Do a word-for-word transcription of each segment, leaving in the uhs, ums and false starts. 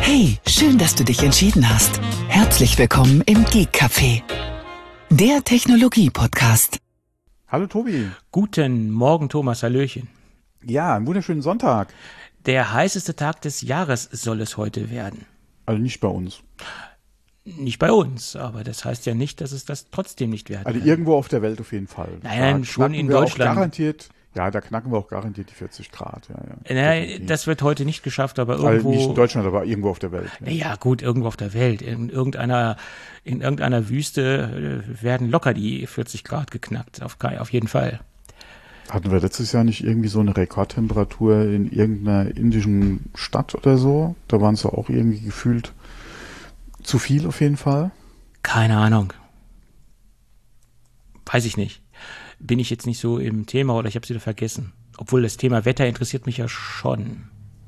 Hey, schön, dass du dich entschieden hast. Herzlich willkommen im Geek Café, der Technologie-Podcast. Hallo Tobi. Guten Morgen, Thomas, hallöchen. Ja, einen wunderschönen Sonntag. Der heißeste Tag des Jahres soll es heute werden. Also nicht bei uns. Nicht bei uns, aber das heißt ja nicht, dass es das trotzdem nicht werden Also kann. irgendwo auf der Welt auf jeden Fall. Nein, nein, Da schon knacken in wir auch Deutschland. Garantiert, ja, da knacken wir auch garantiert die vierzig Grad. Ja, ja, Nein, das wird heute nicht geschafft, aber also irgendwo. nicht in Deutschland, aber irgendwo auf der Welt. Ja, Ja, gut, irgendwo auf der Welt. In irgendeiner, in irgendeiner Wüste äh, werden locker die vierzig Grad geknackt, auf, ke- auf jeden Fall. Hatten wir letztes Jahr nicht irgendwie so eine Rekordtemperatur in irgendeiner indischen Stadt oder so? Da waren es ja auch irgendwie gefühlt zu viel auf jeden Fall. Keine Ahnung. Weiß ich nicht. Bin ich jetzt nicht so im Thema oder ich habe es wieder vergessen. Obwohl das Thema Wetter interessiert mich ja schon.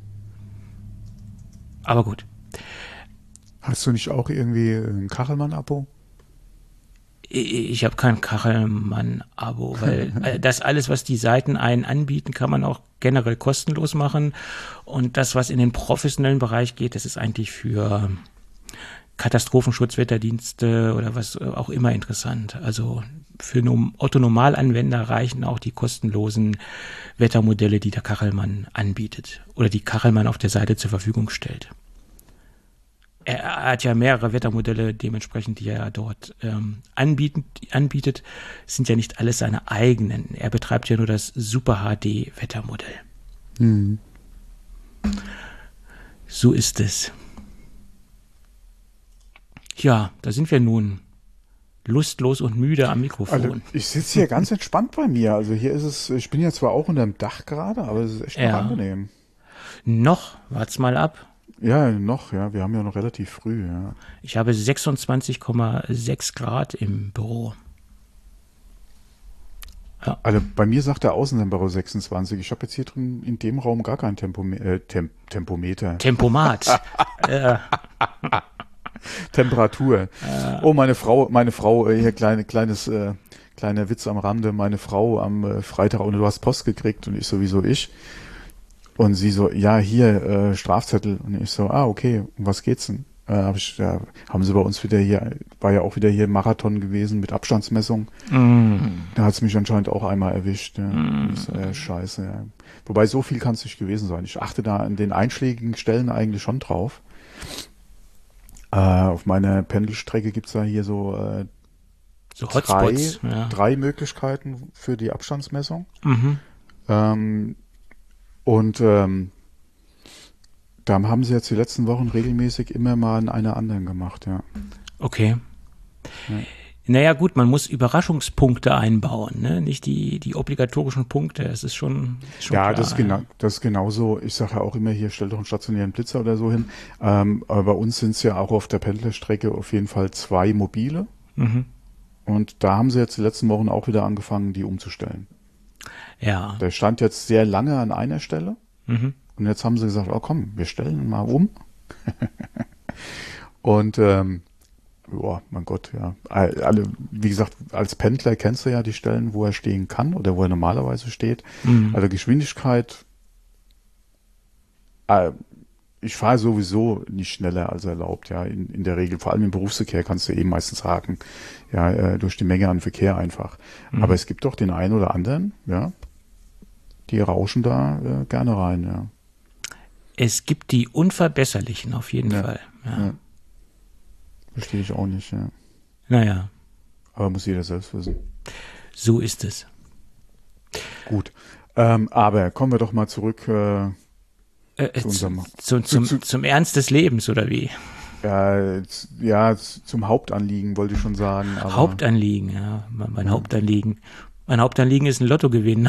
Aber gut. Hast du nicht auch irgendwie ein Kachelmann-Abo? Ich, ich habe kein Kachelmann-Abo, weil äh, das alles, was die Seiten einen anbieten, kann man auch generell kostenlos machen. Und das, was in den professionellen Bereich geht, das ist eigentlich für Katastrophenschutz, Wetterdienste oder was auch immer interessant. Also für einen Otto-Normalanwender reichen auch die kostenlosen Wettermodelle, die der Kachelmann anbietet oder die Kachelmann auf der Seite zur Verfügung stellt. Er hat ja mehrere Wettermodelle, dementsprechend, die er dort ähm, anbieten, anbietet, sind ja nicht alles seine eigenen. Er betreibt ja nur das Super H D Wettermodell. Mhm. So ist es. Ja, da sind wir nun lustlos und müde am Mikrofon. Also ich sitze hier ganz entspannt bei mir. Also hier ist es, ich bin ja zwar auch unter dem Dach gerade, aber es ist echt Ja. noch angenehm. Noch, wart's mal ab. Ja, noch, ja, wir haben ja noch relativ früh, ja. Ich habe sechsundzwanzig Komma sechs Grad im Büro. Also bei mir sagt der Außentemperatur sechsundzwanzig. Ich habe jetzt hier drin in dem Raum gar kein Tempome äh, Tem Tempometer. Tempomat. äh, Temperatur. Oh, meine Frau, meine Frau, äh, hier kleine, kleines, äh, kleiner Witz am Rande, meine Frau am äh, Freitag, und du hast Post gekriegt und ich sowieso ich. Und sie so, ja, hier, äh, Strafzettel. Und ich so, ah, okay, um was geht's denn? Äh, hab ich, ja, haben sie bei uns wieder hier, war ja auch wieder hier Marathon gewesen mit Abstandsmessung. mm, Da hat's mich anscheinend auch einmal erwischt. Ja. Mm. Ich so, äh, scheiße, ja. Wobei, so viel kann es nicht gewesen sein. Ich achte da an den einschlägigen Stellen eigentlich schon drauf. Äh, auf meiner Pendelstrecke gibt's da hier so äh, so drei, Hotspots. Ja. drei Möglichkeiten für die Abstandsmessung. Mhm. Ähm, und ähm, da haben sie jetzt die letzten Wochen regelmäßig immer mal in einer anderen gemacht, ja. Okay. Ja. Naja gut, man muss Überraschungspunkte einbauen, ne? Nicht die, die obligatorischen Punkte. Es ist schon, ist schon Ja, klar, das ist genau, das ist genauso. Ich sage ja auch immer hier, stell doch einen stationären Blitzer oder so hin. Ähm, aber bei uns sind es ja auch auf der Pendlerstrecke auf jeden Fall zwei mobile. Mhm. Und da haben sie jetzt die letzten Wochen auch wieder angefangen, die umzustellen. Ja. Der stand jetzt sehr lange an einer Stelle. Mhm. Und jetzt haben sie gesagt, oh komm, wir stellen ihn mal um. Und ähm, boah, mein Gott, ja. Alle, wie gesagt, als Pendler kennst du ja die Stellen, wo er stehen kann oder wo er normalerweise steht. Mhm. Also Geschwindigkeit, äh, ich fahre sowieso nicht schneller als erlaubt, ja. In, in der Regel, vor allem im Berufsverkehr kannst du eben meistens haken, ja, äh, durch die Menge an Verkehr einfach. Mhm. Aber es gibt doch den einen oder anderen, ja, die rauschen da äh, gerne rein, ja. Es gibt die Unverbesserlichen auf jeden Ja. Fall. Ja. Ja. Verstehe ich auch nicht, ja. Naja, Aber muss jeder selbst wissen. so ist es. Gut. Ähm, aber kommen wir doch mal zurück äh, Äh, zu unserem, zu, zum, zu- zum Ernst des Lebens, oder wie? äh, z- ja, z- zum Hauptanliegen, wollte ich schon sagen. Aber Hauptanliegen, ja. Mein, mein Hauptanliegen. Mein Hauptanliegen ist ein Lottogewinn.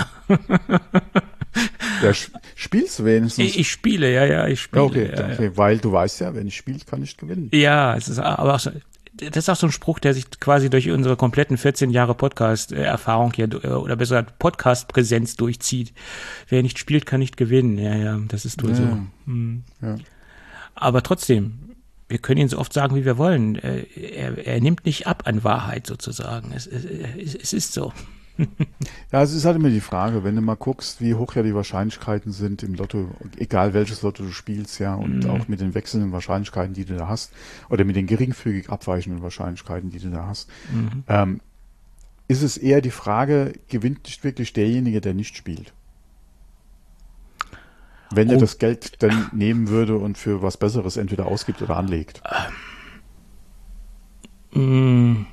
ja, sp- spielst du wenigstens? Ich, ich spiele, ja, ja, ich spiele. Ja, okay, ja, okay, weil du weißt ja, wenn ich spiele, kann ich gewinnen. Ja, es ist aber auch so, das ist auch so ein Spruch, der sich quasi durch unsere kompletten vierzehn Jahre Podcast-Erfahrung hier, äh, oder besser gesagt Podcast-Präsenz durchzieht. Wer nicht spielt, kann nicht gewinnen. Ja, ja, das ist wohl Ja. so. Hm. Ja. Aber trotzdem, wir können ihn so oft sagen, wie wir wollen. Äh, Er, er nimmt nicht ab an Wahrheit sozusagen. Es, es, es ist so. Ja, es ist halt immer die Frage, wenn du mal guckst, wie hoch ja die Wahrscheinlichkeiten sind im Lotto, egal welches Lotto du spielst, ja, und Mhm. auch mit den wechselnden Wahrscheinlichkeiten, die du da hast, oder mit den geringfügig abweichenden Wahrscheinlichkeiten, die du da hast, Mhm. ähm, ist es eher die Frage, gewinnt nicht wirklich derjenige, der nicht spielt? Wenn er Oh. das Geld dann nehmen würde und für was Besseres entweder ausgibt oder anlegt. Mm,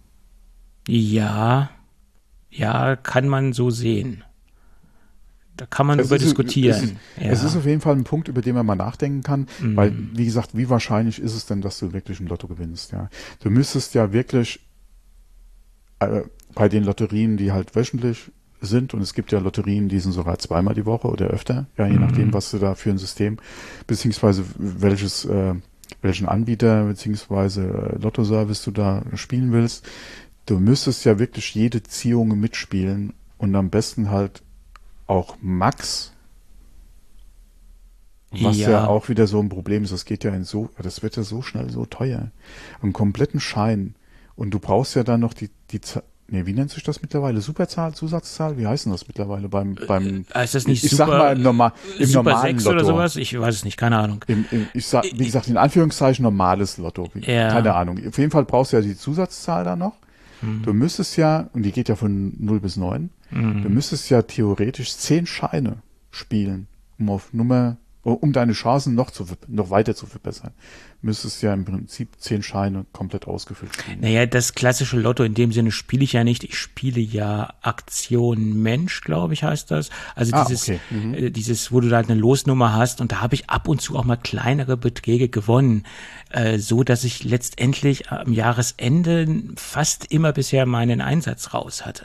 Ja, ja, kann man so sehen. Da kann man Es drüber ist- diskutieren. Es ist, ja. es ist auf jeden Fall ein Punkt, über den man mal nachdenken kann, Mhm. weil, wie gesagt, wie wahrscheinlich ist es denn, dass du wirklich im Lotto gewinnst? Ja, du müsstest ja wirklich äh, bei den Lotterien, die halt wöchentlich sind, und es gibt ja Lotterien, die sind sogar zweimal die Woche oder öfter, ja, je Mhm. nachdem, was du da für ein System, beziehungsweise welches, äh, welchen Anbieter, beziehungsweise äh, Lottoservice du da spielen willst. Du müsstest ja wirklich jede Ziehung mitspielen und am besten halt auch Max, was ja. Ja. auch wieder so ein Problem ist. Das geht ja in so, das wird ja so schnell so teuer. Einen kompletten Schein. Und du brauchst ja dann noch die, die Zahl, nee, wie nennt sich das mittlerweile? Superzahl, Zusatzzahl? Wie heißt denn das mittlerweile beim, beim, Heißt das nicht ich super, sag mal im, Norma im Super normalen sechs Lotto. oder sowas? Ich weiß es nicht, keine Ahnung. Im, im, ich sag, wie gesagt, in Anführungszeichen normales Lotto. Ja. Keine Ahnung. Auf jeden Fall brauchst du ja die Zusatzzahl da noch. Du müsstest ja, und die geht ja von null bis neun, Mhm. du müsstest ja theoretisch zehn Scheine spielen, um auf Nummer, um deine Chancen noch zu, noch weiter zu verbessern. Müsstest ja im Prinzip zehn Scheine komplett ausgefüllt spielen. Naja, das klassische Lotto in dem Sinne spiele ich ja nicht. Ich spiele ja Aktion Mensch, glaube ich, heißt das. Also Ah, dieses, okay. Mhm. äh, dieses, wo du da halt eine Losnummer hast, und da habe ich ab und zu auch mal kleinere Beträge gewonnen, äh, so dass ich letztendlich am Jahresende fast immer bisher meinen Einsatz raus hatte.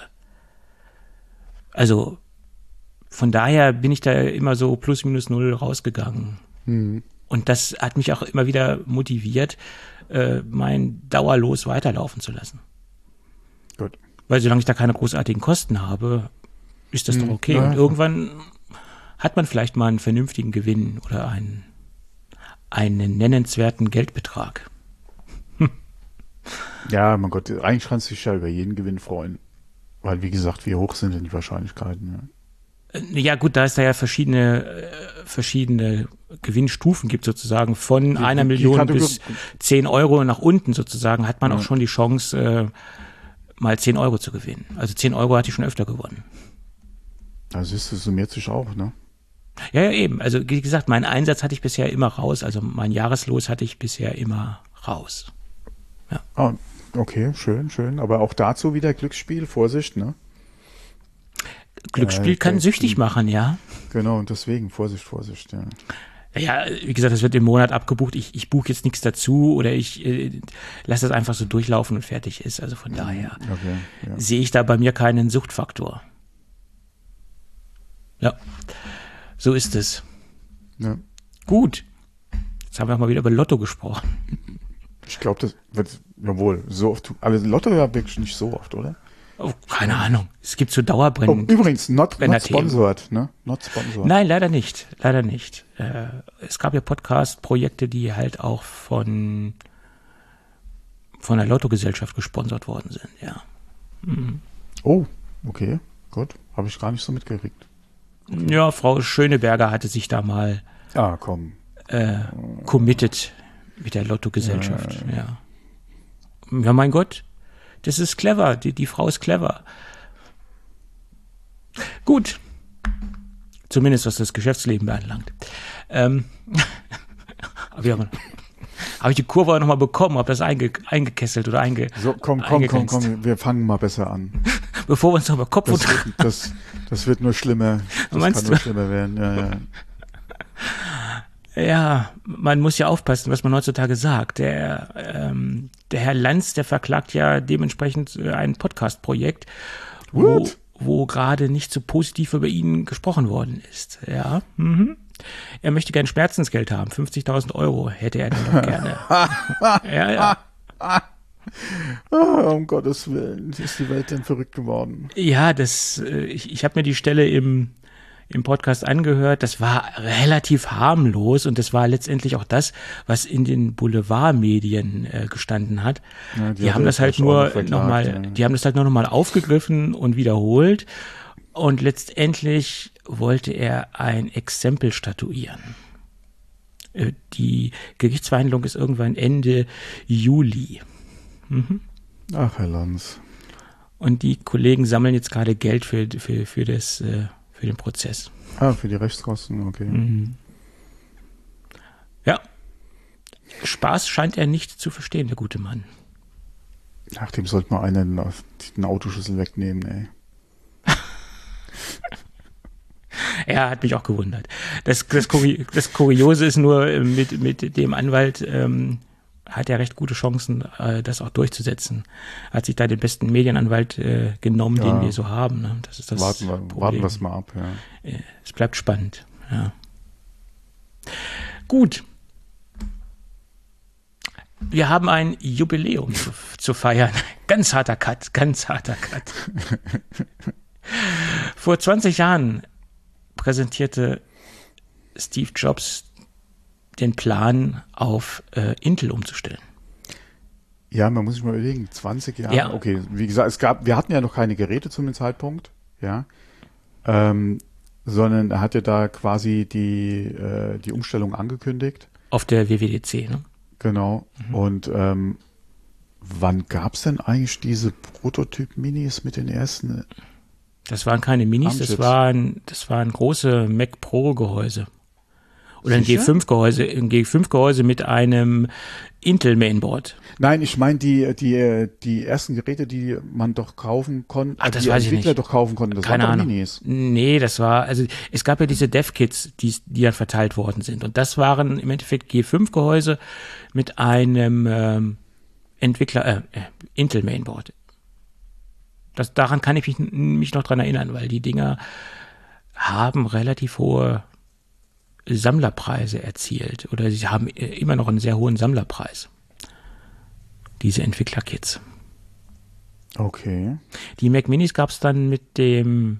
Also von daher bin ich da immer so plus minus null rausgegangen. Mhm. Und das hat mich auch immer wieder motiviert, äh, mein Dauerlos weiterlaufen zu lassen. Gut. Weil solange ich da keine großartigen Kosten habe, ist das Hm, doch okay. ja. Und irgendwann hat man vielleicht mal einen vernünftigen Gewinn oder einen, einen nennenswerten Geldbetrag. Ja, mein Gott, eigentlich kannst du dich ja über jeden Gewinn freuen. Weil, wie gesagt, wie hoch sind denn die Wahrscheinlichkeiten? Ja? Äh, Ja gut, da es da ja verschiedene, äh, verschiedene Gewinnstufen gibt sozusagen, von Die- einer die Million Kategor- bis zehn Euro nach unten sozusagen, hat man Ja. auch schon die Chance, äh, mal zehn Euro zu gewinnen. Also zehn Euro hatte ich schon öfter gewonnen. Also siehst du, summiert sich auch, ne? Ja, ja, eben. Also wie gesagt, meinen Einsatz hatte ich bisher immer raus. Also mein Jahreslos hatte ich bisher immer raus. Ah, okay, schön, schön. Aber auch dazu wieder Glücksspiel, Vorsicht, ne? Glücksspiel Ja, kann okay. süchtig machen, ja. Genau, und deswegen, Vorsicht, Vorsicht, ja. Ja, wie gesagt, das wird im Monat abgebucht. Ich, ich buche jetzt nichts dazu oder ich äh, lasse das einfach so durchlaufen und fertig ist. Also von daher Okay, ja. sehe ich da bei mir keinen Suchtfaktor. Ja, so ist es. ja. Gut. Jetzt haben wir auch mal wieder über Lotto gesprochen. Ich glaube, das wird, jawohl, so oft, also Lotto ja wirklich nicht so oft, oder? Oh, keine Ahnung. Es gibt so Oh, Dauerbrennen. übrigens, not, not Brenner-Themen. sponsored, ne? Not sponsored. Nein, leider nicht. Leider nicht. Äh, es gab ja Podcast-Projekte, die halt auch von, von der Lottogesellschaft gesponsert worden sind, ja. Oh, okay, gut. Habe ich gar nicht so mitgekriegt. Ja, Frau Schöneberger hatte sich da mal Ah, komm. äh, committed mit der Lottogesellschaft, ja. Ja, mein Gott, das ist clever. Die, die Frau ist clever. Gut. Zumindest was das Geschäftsleben anlangt. Ähm, aber ja, habe ich die Kurve auch nochmal bekommen, habe das einge, eingekesselt oder einge, So, komm, komm, komm, eingegrenzt. komm, wir fangen mal besser an. Bevor wir uns noch über Kopf Das und wird, das, das wird nur schlimmer. Das Meinst kann nur du? schlimmer werden, ja, ja. Ja, man muss ja aufpassen, was man heutzutage sagt. Der, ähm, der Herr Lanz, der verklagt ja dementsprechend äh, ein Podcast-Projekt, wo, What? wo gerade nicht so positiv über ihn gesprochen worden ist. Ja, mhm. Er möchte gern Schmerzensgeld haben. fünfzigtausend Euro hätte er dann doch gerne. ja, ja. Ah, um Gottes Willen, ist die Welt denn verrückt geworden? Ja, das, äh, ich, ich habe mir die Stelle im, im Podcast angehört. Das war relativ harmlos und das war letztendlich auch das, was in den Boulevardmedien äh, gestanden hat. Ja, die die haben das halt nur nochmal, ja. die haben das halt nur nochmal aufgegriffen und wiederholt und letztendlich wollte er ein Exempel statuieren. Äh, die Gerichtsverhandlung ist irgendwann Ende Juli. Mhm. Ach, Herr Lanz. Und die Kollegen sammeln jetzt gerade Geld für, für, für das äh, für den Prozess. Ah, für die Rechtskosten, okay. Mhm. Ja. Spaß scheint er nicht zu verstehen, der gute Mann. Ach, dem sollte man einen den Autoschlüssel wegnehmen, ey. Er hat mich auch gewundert. Das, das, Kuri- das Kuriose ist nur, mit, mit dem Anwalt ähm, hat er recht gute Chancen, äh, das auch durchzusetzen. Hat sich da den besten Medienanwalt äh, genommen, Ja. den wir so haben. Ne? Das ist das Warten wir, Problem. warten wir es mal ab, ja. Äh, Es bleibt spannend. Ja. Gut. Wir haben ein Jubiläum zu, zu feiern. Ganz harter Cut, ganz harter Cut. Vor zwanzig Jahren präsentierte Steve Jobs den Plan, auf äh, Intel umzustellen. Ja, man muss sich mal überlegen, zwanzig Jahre, Ja. okay, wie gesagt, es gab, wir hatten ja noch keine Geräte zu dem Zeitpunkt, ja, ähm, sondern er hatte da quasi die, äh, die Umstellung angekündigt. Auf der W W D C, ne? Genau. Mhm. Und ähm, wann gab es denn eigentlich diese Prototyp-Minis mit den ersten? Das waren keine Minis, das Armchips? waren, das waren große Mac Pro-Gehäuse. Oder ein G Sicher? fünf Gehäuse, ein G fünf Gehäuse mit einem Intel Mainboard. Nein, ich meine die, die, die ersten Geräte, die man doch kaufen konnte, Ach, das die weiß ich Entwickler nicht. doch kaufen konnten, das Keine waren doch Ahnung. Minis. Nee, das war, also es gab ja diese Dev-Kits, die, die dann verteilt worden sind. Und das waren im Endeffekt G fünf Gehäuse mit einem ähm, Entwickler, äh, äh, Intel Mainboard. Das, daran kann ich mich, mich noch dran erinnern, weil die Dinger haben relativ hohe Sammlerpreise erzielt. Oder sie haben immer noch einen sehr hohen Sammlerpreis. Diese Entwicklerkits. Okay. Die Mac Minis gab es dann mit dem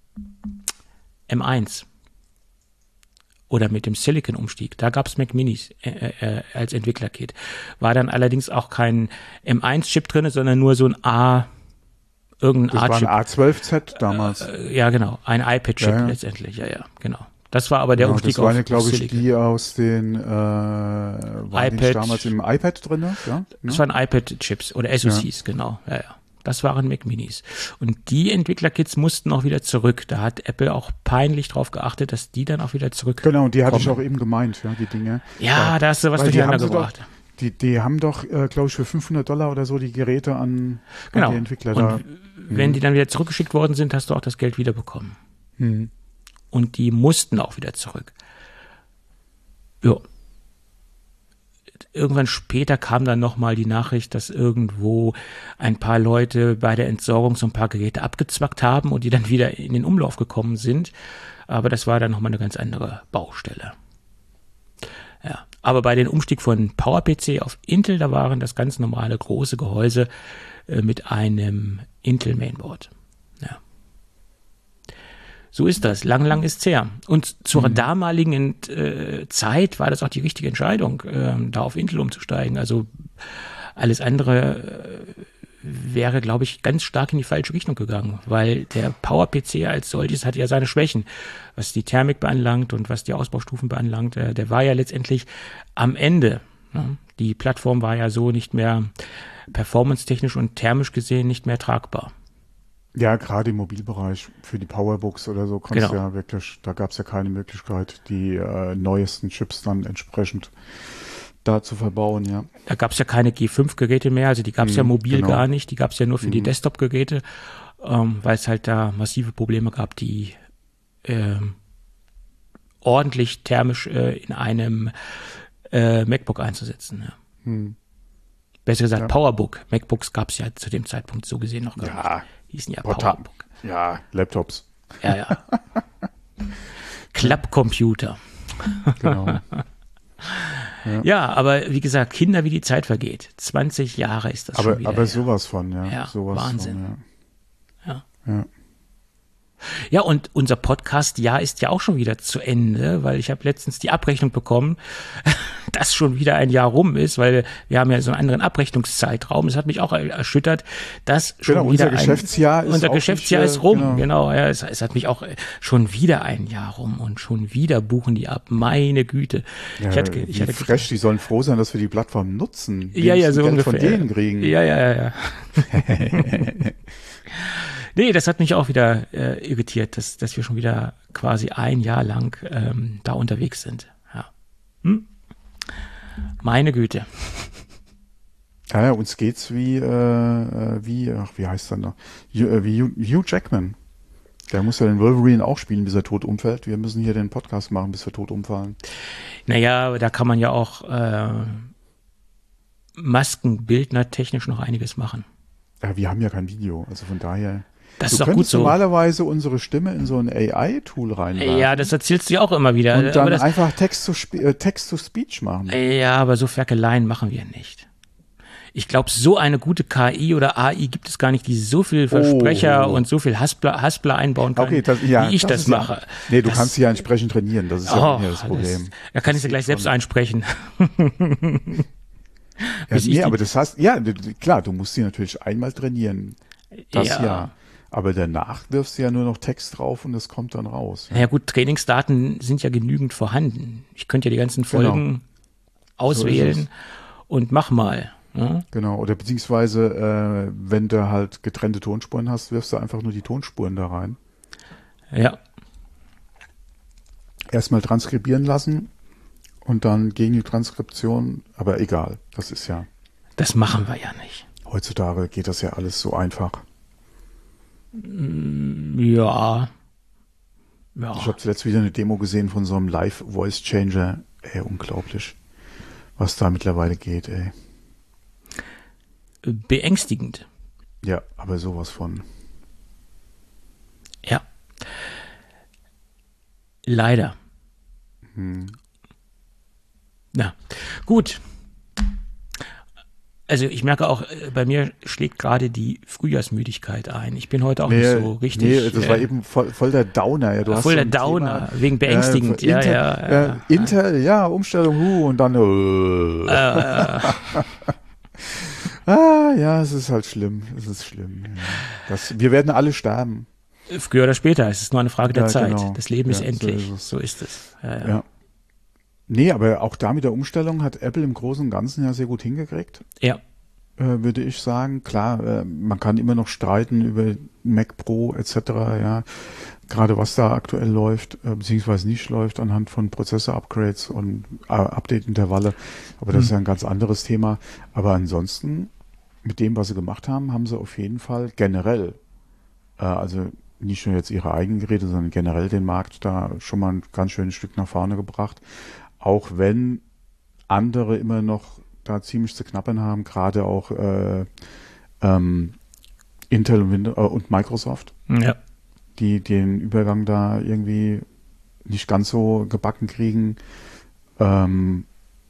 M eins. Oder mit dem Silicon-Umstieg. Da gab es Mac Minis äh, äh, als Entwicklerkit. War dann allerdings auch kein M eins Chip drin, sondern nur so ein A, irgendein Das war A-Chip. ein A zwölf Z damals. Äh, ja, genau. Ein iPad-Chip Ja, ja. letztendlich. Ja, ja, genau. Das war aber der Genau, Umstieg das waren ja, auf glaube ich, Silicon. die aus den, äh, waren die iPad. nicht damals im iPad drin, ja? Das waren iPad-Chips oder S O Cs, genau. Ja, ja. Das waren Mac Minis. Und die Entwicklerkits mussten auch wieder zurück. Da hat Apple auch peinlich drauf geachtet, dass die dann auch wieder zurück. Genau, und die hatte ich kommen. auch eben gemeint, ja, die Dinge. Ja, Weil- da hast du was weil die durcheinander haben sie gebracht. Doch, die, die haben doch, äh, glaube ich, für fünfhundert Dollar oder so die Geräte an, Genau. an die Entwickler Und da. wenn die dann wieder zurückgeschickt worden sind, hast du auch das Geld wiederbekommen. Hm. Und die mussten auch wieder zurück. Ja. Irgendwann später kam dann nochmal die Nachricht, dass irgendwo ein paar Leute bei der Entsorgung so ein paar Geräte abgezwackt haben und die dann wieder in den Umlauf gekommen sind. Aber das war dann nochmal eine ganz andere Baustelle. Ja. Aber bei dem Umstieg von PowerPC auf Intel, da waren das ganz normale große Gehäuse äh, mit einem Intel Mainboard. Ja. So ist das. Lang, lang ist's her. Und zur mhm. damaligen äh, Zeit war das auch die richtige Entscheidung, äh, da auf Intel umzusteigen. Also alles andere äh, wäre, glaube ich, ganz stark in die falsche Richtung gegangen, weil der PowerPC als solches hat ja seine Schwächen, was die Thermik beanlangt und was die Ausbaustufen beanlangt. Äh, der war ja letztendlich am Ende. Ne? Die Plattform war ja so nicht mehr performance-technisch und thermisch gesehen nicht mehr tragbar. Ja, gerade im Mobilbereich für die Powerbooks oder so konntest Genau. ja wirklich, da gab es ja keine Möglichkeit, die äh, neuesten Chips dann entsprechend da zu verbauen, ja. Da gab es ja keine G fünf Geräte mehr, also die gab es Mhm, ja mobil genau. gar nicht, die gab es ja nur für die Mhm. Desktop-Geräte, ähm, weil es halt da massive Probleme gab, die ähm, ordentlich thermisch äh, in einem äh, MacBook einzusetzen. Ja. Hm. Besser gesagt, Ja. Powerbook. MacBooks gab es ja zu dem Zeitpunkt so gesehen noch gar Ja, nicht. Die hießen ja Porta- Powerbook. Ja, Laptops, Ja, ja. Klappcomputer. genau. Ja, aber wie gesagt, Kinder, wie die Zeit vergeht. zwanzig Jahre ist das aber schon wieder. aber her. sowas von, ja. Ja, sowas Wahnsinn. Von, Ja. ja. ja. Ja, und unser Podcast-Jahr ist ja auch schon wieder zu Ende, weil ich habe letztens die Abrechnung bekommen, dass schon wieder ein Jahr rum ist, weil wir haben ja so einen anderen Abrechnungszeitraum. Das hat mich auch erschüttert, dass schon genau, wieder unser Geschäftsjahr ein, ist unser auch Geschäftsjahr nicht, ist rum. Genau, genau ja, es, es hat mich auch schon wieder ein Jahr rum und schon wieder buchen die ab. Meine Güte. Ja, ich hatte, ich wie hatte frech, die sollen froh sein, dass wir die Plattform nutzen. Ja, ja, so Geld ungefähr. von denen kriegen. Ja, ja, ja, ja. Nee, das hat mich auch wieder äh, irritiert, dass, dass wir schon wieder quasi ein Jahr lang ähm, da unterwegs sind. Ja. Hm? Meine Güte. Ja, ja, uns geht's wie, äh, wie, ach, wie heißt er noch? Hugh, wie Hugh Jackman. Der muss ja den Wolverine auch spielen, bis er tot umfällt. Wir müssen hier den Podcast machen, bis wir tot umfallen. Naja, da kann man ja auch äh, Maskenbildner technisch noch einiges machen. Ja, wir haben ja kein Video, also von daher. Das du ist auch gut könntest so. normalerweise unsere Stimme in so ein A I-Tool reinwerfen. Ja, das erzählst du ja auch immer wieder. Und dann aber das, einfach Text-to-Spe- äh, Text-to-Speech machen. Ja, aber so Ferkeleien machen wir nicht. Ich glaube, so eine gute K I oder A I gibt es gar nicht, die so viel Versprecher Oh. und so viel Haspler, Haspler einbauen kann, Okay, das, ja, wie ich das, ist mache. Ja, nee, du das, kannst sie ja entsprechend trainieren, das ist ja auch oh, nicht das Problem. Das, da kann ich sie gleich selbst schon. einsprechen. Ja, Bis ich nee, die- aber das heißt, ja, d- d- klar, du musst sie natürlich einmal trainieren. Das ja. Ja. Aber danach wirfst du ja nur noch Text drauf und das kommt dann raus. Naja gut, Trainingsdaten sind ja genügend vorhanden. Ich könnte ja die ganzen Genau. Folgen auswählen und mach mal. Ja? Genau, oder beziehungsweise, äh, wenn du halt getrennte Tonspuren hast, wirfst du einfach nur die Tonspuren da rein. ja, Erstmal transkribieren lassen und dann gegen die Transkription, aber egal, das ist ja, das machen wir ja nicht. heutzutage geht das ja alles so einfach. Ja. Ja. Ich habe zuletzt wieder eine Demo gesehen von so einem Live-Voice-Changer. Ey, unglaublich, was da mittlerweile geht, ey. Beängstigend. Ja, aber sowas von. Ja. Leider. Hm. Na, gut. Also ich merke auch, äh, bei mir schlägt gerade die Frühjahrsmüdigkeit ein. Ich bin heute auch Nee, nicht so richtig. nee, das war äh, eben voll, voll der Downer. Ja, du hast voll so der ein Downer, Thema, wegen beängstigend. äh, ja, Intel, ja, äh, ja. Intel, ja, Umstellung, hu, und dann, äh. Äh, ah, ja, es ist halt schlimm, es ist schlimm. Ja. Das, wir werden alle sterben. früher oder später, es ist nur eine Frage der Ja, Zeit. genau. Das Leben Ja, ist so endlich. ist es. So ist es. Ja, ja. Ja. Nee, aber auch da mit der Umstellung hat Apple im Großen und Ganzen ja sehr gut hingekriegt, ja. äh, würde ich sagen. Klar, äh, man kann immer noch streiten über Mac Pro et cetera, ja, gerade was da aktuell läuft, äh, beziehungsweise nicht läuft anhand von Prozessor-Upgrades und äh, Update-Intervalle, aber das Mhm. ist ja ein ganz anderes Thema. Aber ansonsten, mit dem, was sie gemacht haben, haben sie auf jeden Fall generell, äh, also nicht nur jetzt ihre eigenen Geräte, sondern generell den Markt da schon mal ein ganz schönes Stück nach vorne gebracht. Auch wenn andere immer noch da ziemlich zu knappern haben, gerade auch äh, ähm, Intel und, Windows, äh, und Microsoft, Ja. die den Übergang da irgendwie nicht ganz so gebacken kriegen. Ähm,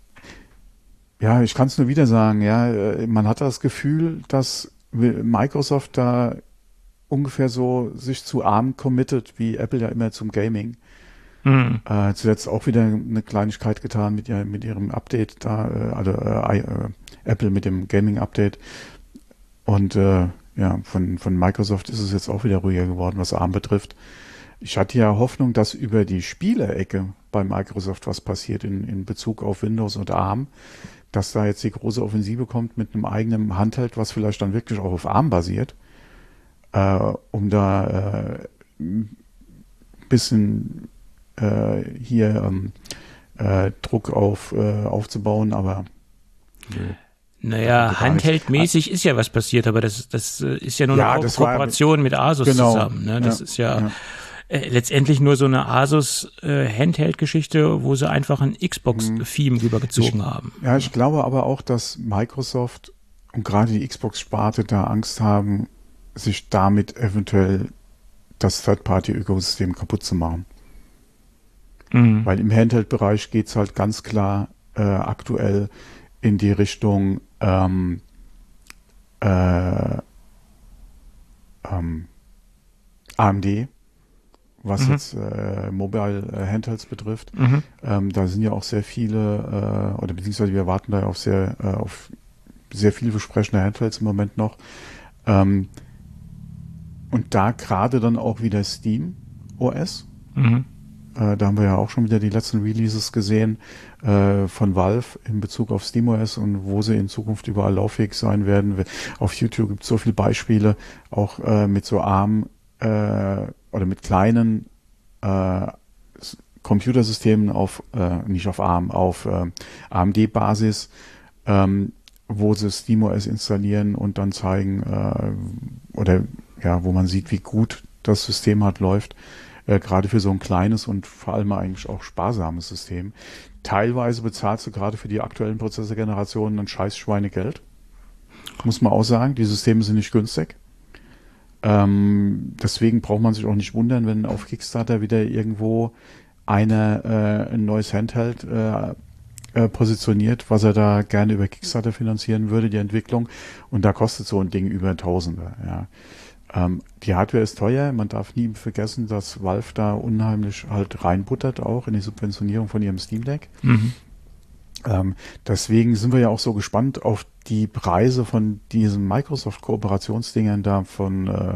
ja, ich kann es nur wieder sagen, ja, äh, man hat das Gefühl, dass Microsoft da ungefähr so sich zu arm committet, wie Apple ja immer zum Gaming. Mhm. Äh, zuletzt auch wieder eine Kleinigkeit getan mit, ihr, mit ihrem Update da, äh, also äh, äh, Apple mit dem Gaming-Update. Und äh, ja, von, von Microsoft ist es jetzt auch wieder ruhiger geworden, was ARM betrifft. Ich hatte ja Hoffnung, dass über die Spielerecke bei Microsoft was passiert in, in Bezug auf Windows und ARM, dass da jetzt die große Offensive kommt mit einem eigenen Handheld, was vielleicht dann wirklich auch auf ARM basiert, äh, um da äh, ein bisschen äh, hier ähm, äh, Druck auf äh, aufzubauen, aber nö. Naja, gar nicht. handheldmäßig ist ja was passiert, aber das, das äh, ist ja nur Ja, eine Ko das war- Kooperation mit Asus Genau. zusammen. Ne? Das Ja, ist ja, ja. Äh, letztendlich nur so eine Asus äh, Handheld-Geschichte, wo sie einfach ein Xbox-Theme rübergezogen haben. Ja, ich glaube aber auch, dass Microsoft und gerade die Xbox-Sparte da Angst haben, sich damit eventuell das Third-Party-Ökosystem kaputt zu machen. Mhm. Weil im Handheld-Bereich geht's halt ganz klar äh, aktuell in die Richtung ähm, äh, ähm, A M D was mhm. jetzt äh, Mobile äh, Handhelds betrifft. Mhm. Ähm, da sind ja auch sehr viele, äh, oder beziehungsweise wir warten da auf sehr, äh, auf sehr vielversprechende Handhelds im Moment noch. Ähm, und da gerade dann auch wieder Steam O S. Mhm. Äh, da haben wir ja auch schon wieder die letzten Releases gesehen äh, von Valve in Bezug auf SteamOS und wo sie in Zukunft überall lauffähig sein werden. Auf YouTube gibt es so viele Beispiele, auch äh, mit so ARM äh, oder mit kleinen äh, Computersystemen auf, äh, nicht auf ARM, auf äh, A M D-Basis, ähm, wo sie SteamOS installieren und dann zeigen, äh, oder ja, wo man sieht, wie gut das System halt läuft. Äh, gerade für so ein kleines und vor allem eigentlich auch sparsames System. Teilweise bezahlst du gerade für die aktuellen Prozessorgenerationen ein scheiß Schweinegeld. Muss man auch sagen, die Systeme sind nicht günstig. Ähm, deswegen braucht man sich auch nicht wundern, wenn auf Kickstarter wieder irgendwo einer äh, ein neues Handheld äh, äh, positioniert, was er da gerne über Kickstarter finanzieren würde, die Entwicklung. Und da kostet so ein Ding über Tausende, ja. Ähm, die Hardware ist teuer, man darf nie vergessen, dass Valve da unheimlich halt reinbuttert auch in die Subventionierung von ihrem Steam Deck. Mhm. Ähm, deswegen sind wir ja auch so gespannt auf die Preise von diesen Microsoft-Kooperationsdingern da von äh,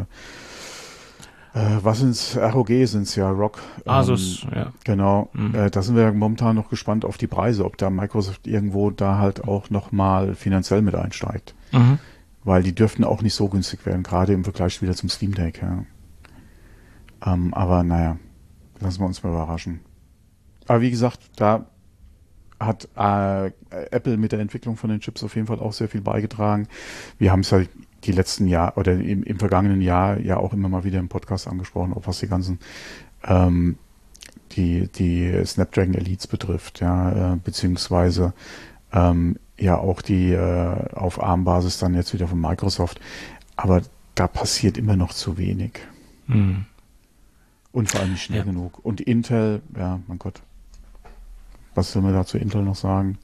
äh, was sind's? R O G sind's ja, Rock. Asus, ähm, ja. Genau, Mhm. äh, da sind wir momentan noch gespannt auf die Preise, ob da Microsoft irgendwo da halt auch nochmal finanziell mit einsteigt. Mhm. Weil die dürften auch nicht so günstig werden, gerade im Vergleich wieder zum Steam Deck. Ja. Ähm, aber naja, lassen wir uns mal überraschen. Aber wie gesagt, da hat äh, Apple mit der Entwicklung von den Chips auf jeden Fall auch sehr viel beigetragen. Wir haben es halt die letzten Jahre oder im, im vergangenen Jahr ja auch immer mal wieder im Podcast angesprochen, auch was die ganzen ähm, die die Snapdragon Elites betrifft, ja, äh, beziehungsweise ähm, ja auch die äh, auf ARM-Basis dann jetzt wieder von Microsoft. Aber da passiert immer noch zu wenig. Mhm. Und vor allem nicht schnell Ja. genug. Und Intel, ja, mein Gott. Was soll man da zu Intel noch sagen?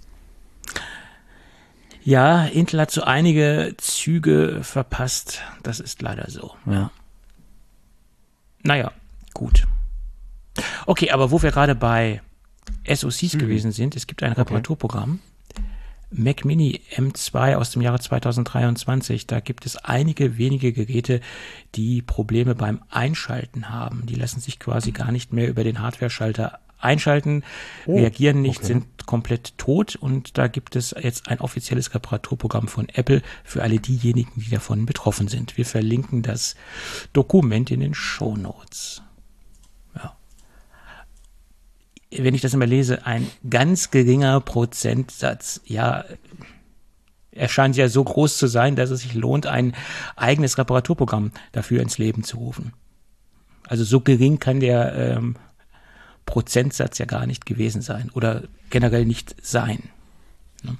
Ja, Intel hat so einige Züge verpasst. Das ist leider so. Ja. Ja. Naja, gut. Okay, aber wo wir gerade bei S O Cs Mhm. gewesen sind, es gibt ein Okay. Reparaturprogramm, Mac Mini M zwei aus dem Jahre zweitausenddreiundzwanzig. Da gibt es einige wenige Geräte, die Probleme beim Einschalten haben. Die lassen sich quasi gar nicht mehr über den Hardware-Schalter einschalten, Oh, reagieren nicht, okay. sind komplett tot. Und da gibt es jetzt ein offizielles Reparaturprogramm von Apple für alle diejenigen, die davon betroffen sind. Wir verlinken das Dokument in den Shownotes. Ja. Wenn ich das immer lese, ein ganz geringer Prozentsatz, ja, er scheint ja so groß zu sein, dass es sich lohnt, ein eigenes Reparaturprogramm dafür ins Leben zu rufen. Also so gering kann der ähm, Prozentsatz ja gar nicht gewesen sein oder generell nicht sein. Ne?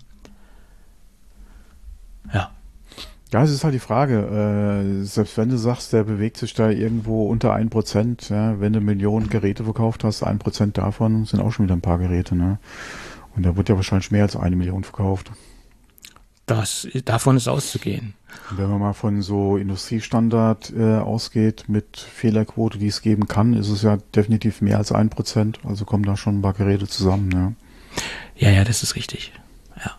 Ja. Ja, es ist halt die Frage, äh, selbst wenn du sagst, der bewegt sich da irgendwo unter ein Prozent, ja, wenn du Millionen Geräte verkauft hast, ein Prozent davon sind auch schon wieder ein paar Geräte, ne? Und da wird ja wahrscheinlich mehr als eine Million verkauft. Das, davon ist auszugehen. Und wenn man mal von so Industriestandard äh, ausgeht mit Fehlerquote, die es geben kann, ist es ja definitiv mehr als ein Prozent. Also kommen da schon ein paar Geräte zusammen, ne? Ja, ja, das ist richtig. Ja.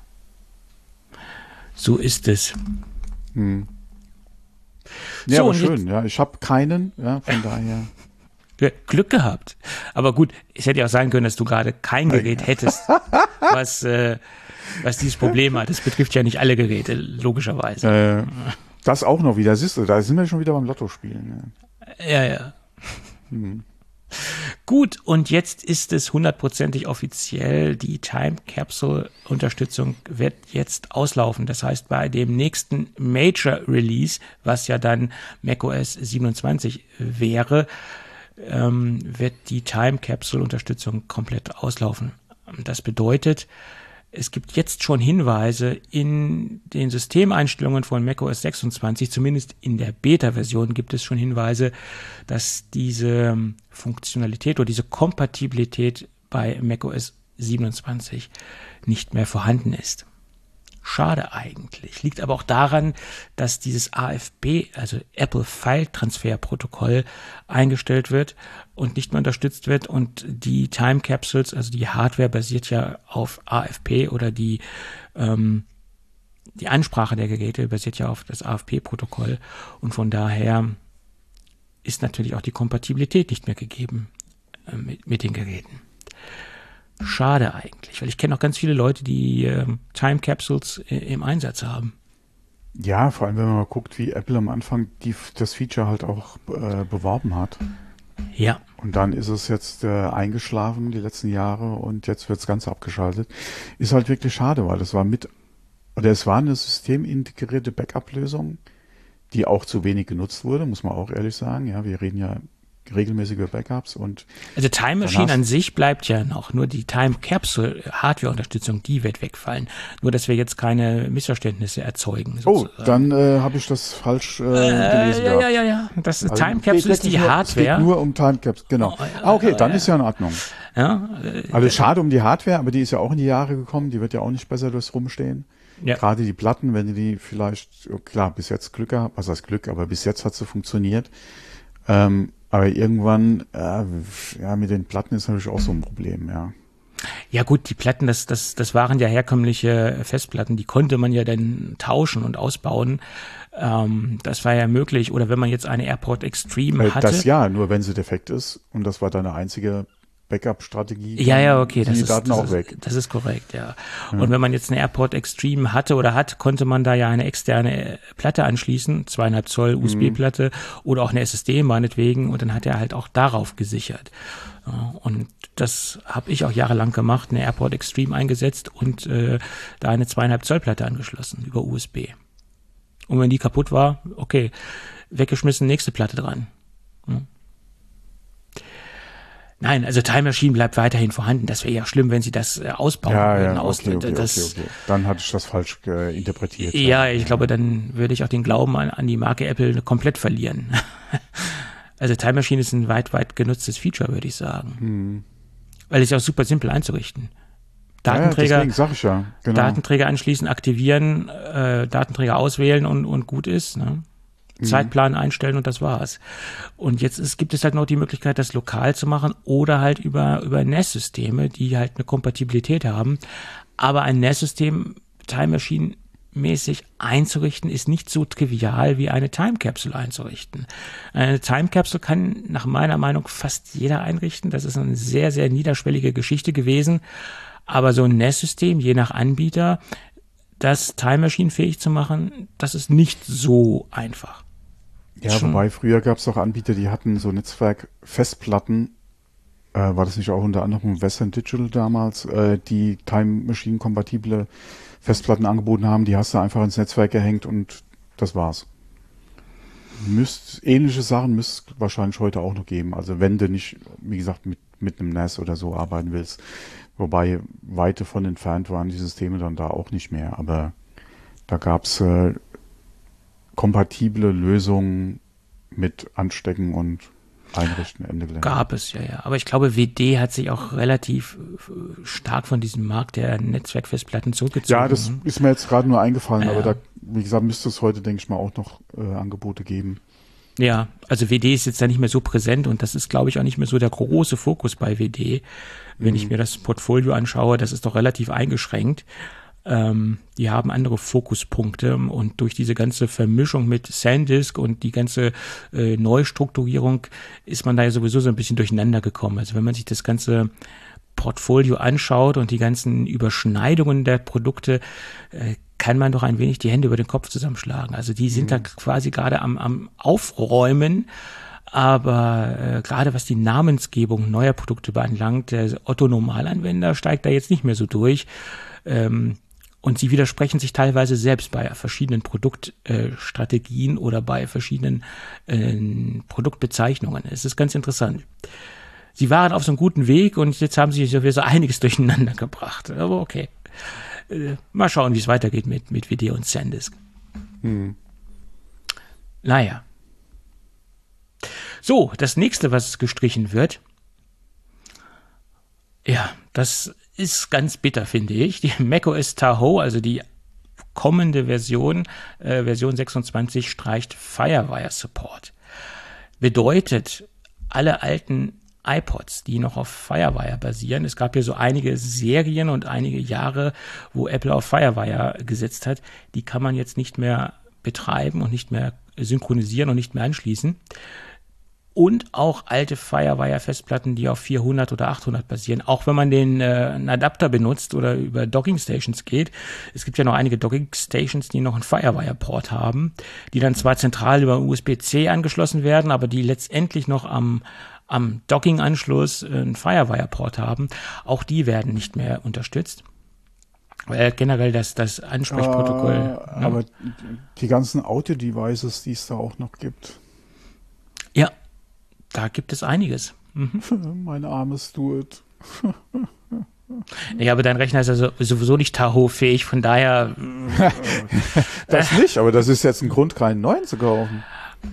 So ist es. Hm. Ja, So, aber und schön, ja. Ich habe keinen, ja, von daher. Ja, Glück gehabt. Aber gut, es hätte ja auch sein können, dass du gerade kein Gerät hättest, was, äh, was dieses Problem hat. Das betrifft ja nicht alle Geräte, logischerweise. Äh, das auch noch wieder, siehst du, da sind wir schon wieder beim Lottospielen. Ja, ja. Hm. Gut, und jetzt ist es hundertprozentig offiziell, die Time Capsule Unterstützung wird jetzt auslaufen. Das heißt, bei dem nächsten Major Release, was ja dann macOS siebenundzwanzig wäre, ähm, wird die Time Capsule Unterstützung komplett auslaufen. Das bedeutet, es gibt jetzt schon Hinweise in den Systemeinstellungen von macOS sechsundzwanzig, zumindest in der Beta-Version gibt es schon Hinweise, dass diese Funktionalität oder diese Kompatibilität bei macOS siebenundzwanzig nicht mehr vorhanden ist. Schade eigentlich. Liegt aber auch daran, dass dieses A F P, also Apple File Transfer Protokoll, eingestellt wird und nicht mehr unterstützt wird. Und die Time Capsules, also die Hardware, basiert ja auf A F P oder die, ähm, die Ansprache der Geräte basiert ja auf das A F P-Protokoll. Und von daher ist natürlich auch die Kompatibilität nicht mehr gegeben äh, mit, mit den Geräten. Schade eigentlich, weil ich kenne auch ganz viele Leute, die äh, Time Capsules äh, im Einsatz haben. Ja, vor allem, wenn man mal guckt, wie Apple am Anfang die, das Feature halt auch äh, beworben hat. Ja. Und dann ist es jetzt äh, eingeschlafen die letzten Jahre und jetzt wird das Ganze abgeschaltet. Ist halt wirklich schade, weil es war mit, oder es war eine systemintegrierte Backup-Lösung, die auch zu wenig genutzt wurde, muss man auch ehrlich sagen. Ja, wir reden ja regelmäßige Backups und also Time Machine an sich bleibt ja noch, nur die Time Capsule Hardware-Unterstützung, die wird wegfallen. Nur, dass wir jetzt keine Missverständnisse erzeugen. Sozusagen. Oh, dann äh, habe ich das falsch äh, gelesen. Äh, ja, ja, ja, ja. Das ist, also, Time Capsule ist die nur, Hardware. Es geht nur um Time Capsule, genau. Oh, ja, ah, okay, dann ja. ist ja in Ordnung. Ja, äh, also schade um die Hardware, aber die ist ja auch in die Jahre gekommen, die wird ja auch nicht besser durchs Rumstehen. Ja. Gerade die Platten, wenn die vielleicht, klar, bis jetzt Glück gehabt, was heißt Glück, aber bis jetzt hat sie funktioniert. Ähm, Aber irgendwann, äh, ja, mit den Platten ist natürlich auch so ein Problem, ja. Ja gut, die Platten, das, das, das waren ja herkömmliche Festplatten, die konnte man ja dann tauschen und ausbauen. Ähm, das war ja möglich. Oder wenn man jetzt eine AirPort Extreme äh, hatte. Das ja, nur wenn sie defekt ist und das war deine einzige Backup-Strategie. Ja, ja, okay, das die ist, Daten das auch ist, weg. Das ist korrekt, ja. ja. Und wenn man jetzt eine AirPort Extreme hatte oder hat, konnte man da ja eine externe Platte anschließen, zweieinhalb Zoll U S B-Platte mhm. oder auch eine S S D meinetwegen und dann hat er halt auch darauf gesichert. Und das habe ich auch jahrelang gemacht, eine AirPort Extreme eingesetzt und äh, da eine zweieinhalb Zoll Platte angeschlossen über U S B. Und wenn die kaputt war, okay, weggeschmissen, nächste Platte dran. Ja. Nein, also Time Machine bleibt weiterhin vorhanden. Das wäre ja schlimm, wenn sie das äh, ausbauen ja, würden. Ja, aus, okay, okay, das, okay, okay. Dann hatte ich das falsch äh, interpretiert. Ja, ja, ich glaube, dann würde ich auch den Glauben an, an die Marke Apple komplett verlieren. Also Time Machine ist ein weit, weit genutztes Feature, würde ich sagen. Hm. Weil es ja auch super simpel einzurichten. Datenträger, ja, deswegen sag ich ja. Genau. Datenträger anschließen, aktivieren, äh, Datenträger auswählen und, und gut ist, ne? Zeitplan einstellen und das war's. Und jetzt ist, gibt es halt noch die Möglichkeit, das lokal zu machen oder halt über, über N A S-Systeme, die halt eine Kompatibilität haben. Aber ein N A S-System Time Machine mäßig einzurichten, ist nicht so trivial wie eine Time Capsule einzurichten. Eine Time Capsule kann nach meiner Meinung fast jeder einrichten. Das ist eine sehr, sehr niederschwellige Geschichte gewesen. Aber so ein N A S-System, je nach Anbieter, das Time Machine fähig zu machen, das ist nicht so einfach. Ja, Schon. Wobei früher gab es auch Anbieter, die hatten so Netzwerk-Festplatten, äh, war das nicht auch unter anderem Western Digital damals, äh, die Time Machine kompatible Festplatten angeboten haben, die hast du einfach ins Netzwerk gehängt und das war's. Müsst, ähnliche Sachen müsste es wahrscheinlich heute auch noch geben. Also wenn du nicht, wie gesagt, mit, mit einem N A S oder so arbeiten willst. Wobei weit davon entfernt waren die Systeme dann da auch nicht mehr. Aber da gab's äh, kompatible Lösungen mit Anstecken und Einrichten, Ende Gelände. Gab es, ja, ja. Aber ich glaube, W D hat sich auch relativ stark von diesem Markt der Netzwerkfestplatten zurückgezogen. Ja, das ist mir jetzt gerade nur eingefallen, ja. Aber da, wie gesagt, müsste es heute, denke ich mal, auch noch äh, Angebote geben. Ja, also W D ist jetzt da nicht mehr so präsent und das ist, glaube ich, auch nicht mehr so der große Fokus bei W D. Wenn mhm. ich mir das Portfolio anschaue, das ist doch relativ eingeschränkt. Ähm, die haben andere Fokuspunkte und durch diese ganze Vermischung mit SanDisk und die ganze äh, Neustrukturierung ist man da ja sowieso so ein bisschen durcheinander gekommen. Also wenn man sich das ganze Portfolio anschaut und die ganzen Überschneidungen der Produkte, äh, kann man doch ein wenig die Hände über den Kopf zusammenschlagen. Also die sind mhm. da quasi gerade am, am Aufräumen, aber äh, gerade was die Namensgebung neuer Produkte beanlangt, der Otto-Normalanwender steigt da jetzt nicht mehr so durch. Ähm, und sie widersprechen sich teilweise selbst bei verschiedenen Produktstrategien äh, oder bei verschiedenen äh, Produktbezeichnungen. Es ist ganz interessant. Sie waren auf so einem guten Weg und jetzt haben sie sowieso einiges durcheinander gebracht. Aber okay. Äh, mal schauen, wie es weitergeht mit, mit Video und SanDisk. Hm. Naja. So, das nächste, was gestrichen wird, ja, das ist ganz bitter, finde ich. Die macOS Tahoe, also die kommende Version, äh, Version sechsundzwanzig, streicht Firewire Support. Bedeutet, alle alten iPods, die noch auf Firewire basieren, es gab ja so einige Serien und einige Jahre, wo Apple auf Firewire gesetzt hat, die kann man jetzt nicht mehr betreiben und nicht mehr synchronisieren und nicht mehr anschließen. Und auch alte Firewire-Festplatten, die auf vierhundert oder achthundert basieren, auch wenn man den äh, einen Adapter benutzt oder über Docking-Stations geht. Es gibt ja noch einige Docking-Stations, die noch einen Firewire-Port haben, die dann zwar zentral über U S B C angeschlossen werden, aber die letztendlich noch am, am Docking-Anschluss einen Firewire-Port haben. Auch die werden nicht mehr unterstützt. Weil generell das, das Ansprechprotokoll. Äh, ne? Aber die ganzen Audio-Devices, die es da auch noch gibt. Ja. Da gibt es einiges. Mhm. Mein armes Stuart. Ja, aber dein Rechner ist also sowieso nicht Tahoe-fähig, von daher. Das nicht, aber das ist jetzt ein Grund, keinen neuen zu kaufen.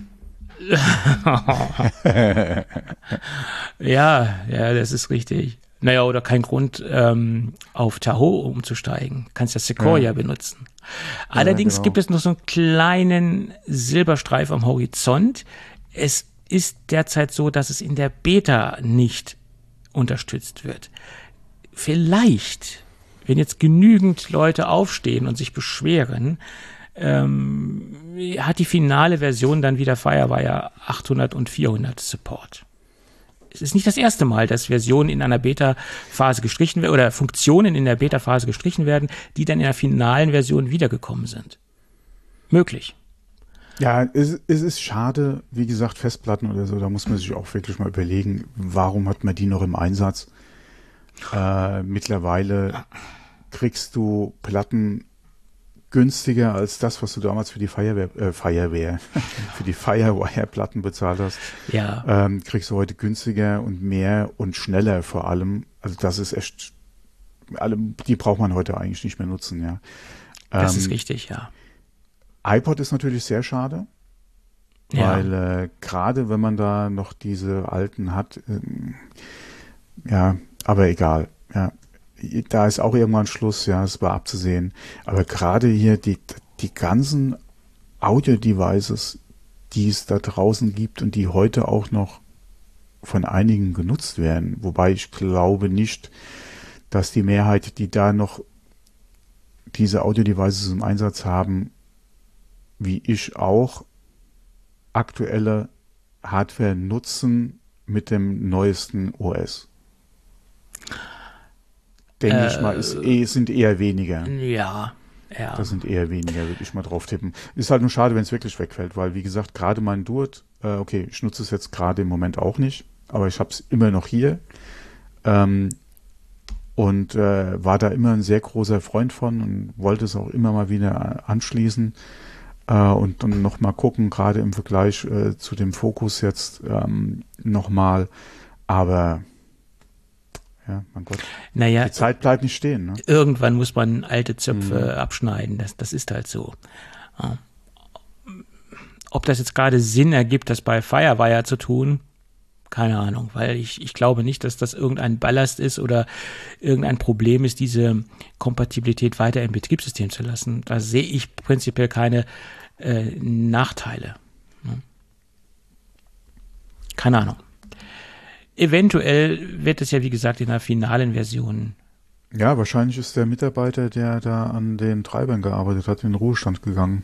ja, ja, das ist richtig. Naja, oder kein Grund, ähm, auf Tahoe umzusteigen. Kannst ja Sequoia ja. benutzen. Allerdings ja, genau. gibt es noch so einen kleinen Silberstreif am Horizont. Es ist derzeit so, dass es in der Beta nicht unterstützt wird. Vielleicht, wenn jetzt genügend Leute aufstehen und sich beschweren, ähm, hat die finale Version dann wieder Firewire achthundert und vierhundert Support. Es ist nicht das erste Mal, dass Versionen in einer Beta-Phase gestrichen werden oder Funktionen in der Beta-Phase gestrichen werden, die dann in der finalen Version wiedergekommen sind. Möglich. Ja, es, es ist schade, wie gesagt, Festplatten oder so, da muss man sich auch wirklich mal überlegen, warum hat man die noch im Einsatz? Äh, mittlerweile kriegst du Platten günstiger als das, was du damals für die Fireware, äh, Fireware für die Firewire-Platten bezahlt hast. Ja. Ähm, kriegst du heute günstiger und mehr und schneller vor allem. Also das ist echt, alle, die braucht man heute eigentlich nicht mehr nutzen, ja. Das ähm, ist richtig, ja. iPod ist natürlich sehr schade, ja. weil äh, gerade wenn man da noch diese alten hat, ähm, ja, aber egal, ja, da ist auch irgendwann Schluss, ja, es war abzusehen, aber gerade hier die, die ganzen Audio-Devices, die es da draußen gibt und die heute auch noch von einigen genutzt werden, wobei ich glaube nicht, dass die Mehrheit, die da noch diese Audio-Devices im Einsatz haben, wie ich auch, aktuelle Hardware nutzen mit dem neuesten O S. Denke äh, ich mal, ist, eh, sind eher weniger. Ja, ja. Das sind eher weniger, würde ich mal drauf tippen. Ist halt nur schade, wenn es wirklich wegfällt, weil, wie gesagt, gerade mein Duet, äh, okay, ich nutze es jetzt gerade im Moment auch nicht, aber ich habe es immer noch hier. Ähm, und äh, war da immer ein sehr großer Freund von und wollte es auch immer mal wieder anschließen. Uh, und dann nochmal gucken, gerade im Vergleich äh, zu dem Focus jetzt ähm, nochmal. Aber ja, mein Gott, naja, die Zeit bleibt nicht stehen. Ne? Irgendwann muss man alte Zöpfe mhm. abschneiden, das, das ist halt so. Ja. Ob das jetzt gerade Sinn ergibt, das bei Firewire zu tun, keine Ahnung, weil ich, ich glaube nicht, dass das irgendein Ballast ist oder irgendein Problem ist, diese Kompatibilität weiter im Betriebssystem zu lassen. Da sehe ich prinzipiell keine äh, Nachteile. Keine Ahnung. Eventuell wird es ja, wie gesagt, in der finalen Version. Ja, wahrscheinlich ist der Mitarbeiter, der da an den Treibern gearbeitet hat, in den Ruhestand gegangen.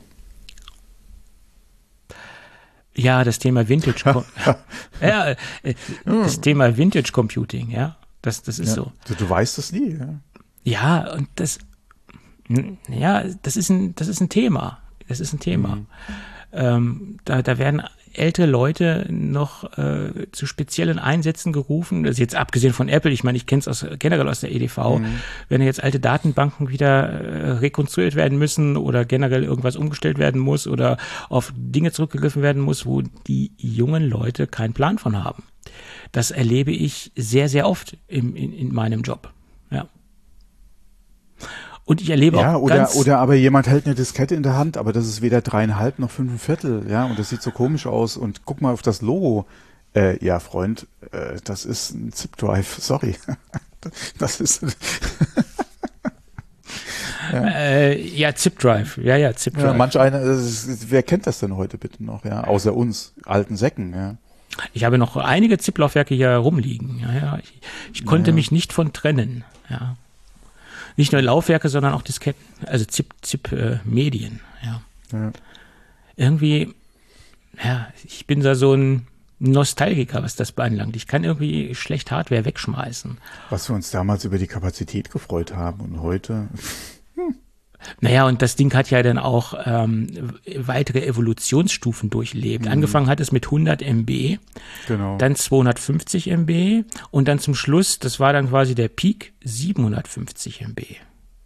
Ja, das Thema Vintage, ja, äh, das Thema Vintage Computing, ja, das, das ist ja, so. Du, du weißt das nie, ja. Ja, und das, ja, das ist ein, das ist ein Thema. Das ist ein Thema. Mhm. Ähm, da, da werden ältere Leute noch äh, zu speziellen Einsätzen gerufen. Das ist jetzt abgesehen von Apple. Ich meine, ich kenne es aus, generell aus der E D V. Mhm. Wenn jetzt alte Datenbanken wieder äh, rekonstruiert werden müssen oder generell irgendwas umgestellt werden muss oder auf Dinge zurückgegriffen werden muss, wo die jungen Leute keinen Plan von haben. Das erlebe ich sehr, sehr oft im, in, in meinem Job. Ja. Und ich erlebe ja, auch oder, ganz... oder aber jemand hält eine Diskette in der Hand, aber das ist weder dreieinhalb noch fünf Viertel, ja, und das sieht so komisch aus und guck mal auf das Logo. Äh, ja, Freund, äh, das ist ein Zip-Drive, sorry. Das ist... Ja, äh, ja Zip-Drive. Ja, ja, Zip-Drive. Ja, manch einer, wer kennt das denn heute bitte noch, ja? Außer uns, alten Säcken, ja. Ich habe noch einige Zip-Laufwerke hier rumliegen. Ja, ja. Ich, ich konnte ja. mich nicht von trennen. Ja. Nicht nur Laufwerke, sondern auch Disketten, also Zip-Medien. Zip, äh, ja. ja. Irgendwie, ja, ich bin da so ein Nostalgiker, was das anlangt. Ich kann irgendwie schlecht Hardware wegschmeißen. Was wir uns damals über die Kapazität gefreut haben und heute... Hm. Naja, und das Ding hat ja dann auch ähm, weitere Evolutionsstufen durchlebt. Mhm. Angefangen hat es mit hundert Megabyte, genau. Dann zweihundertfünfzig Megabyte und dann zum Schluss, das war dann quasi der Peak, siebenhundertfünfzig Megabyte.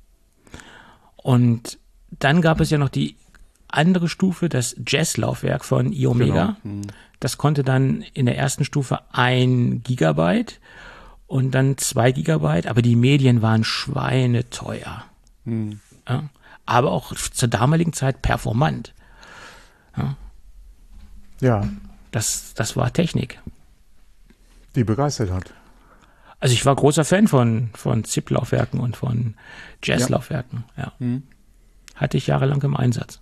Und dann gab es ja noch die andere Stufe, das Jazz-Laufwerk von iOmega. Genau. Mhm. Das konnte dann in der ersten Stufe ein Gigabyte und dann zwei Gigabyte, aber die Medien waren schweineteuer. Mhm. Ja, aber auch zur damaligen Zeit performant. Ja. ja. Das, das war Technik. Die begeistert hat. Also ich war großer Fan von, von Zip-Laufwerken und von Jazz-Laufwerken. Ja. Ja. Mhm. Hatte ich jahrelang im Einsatz.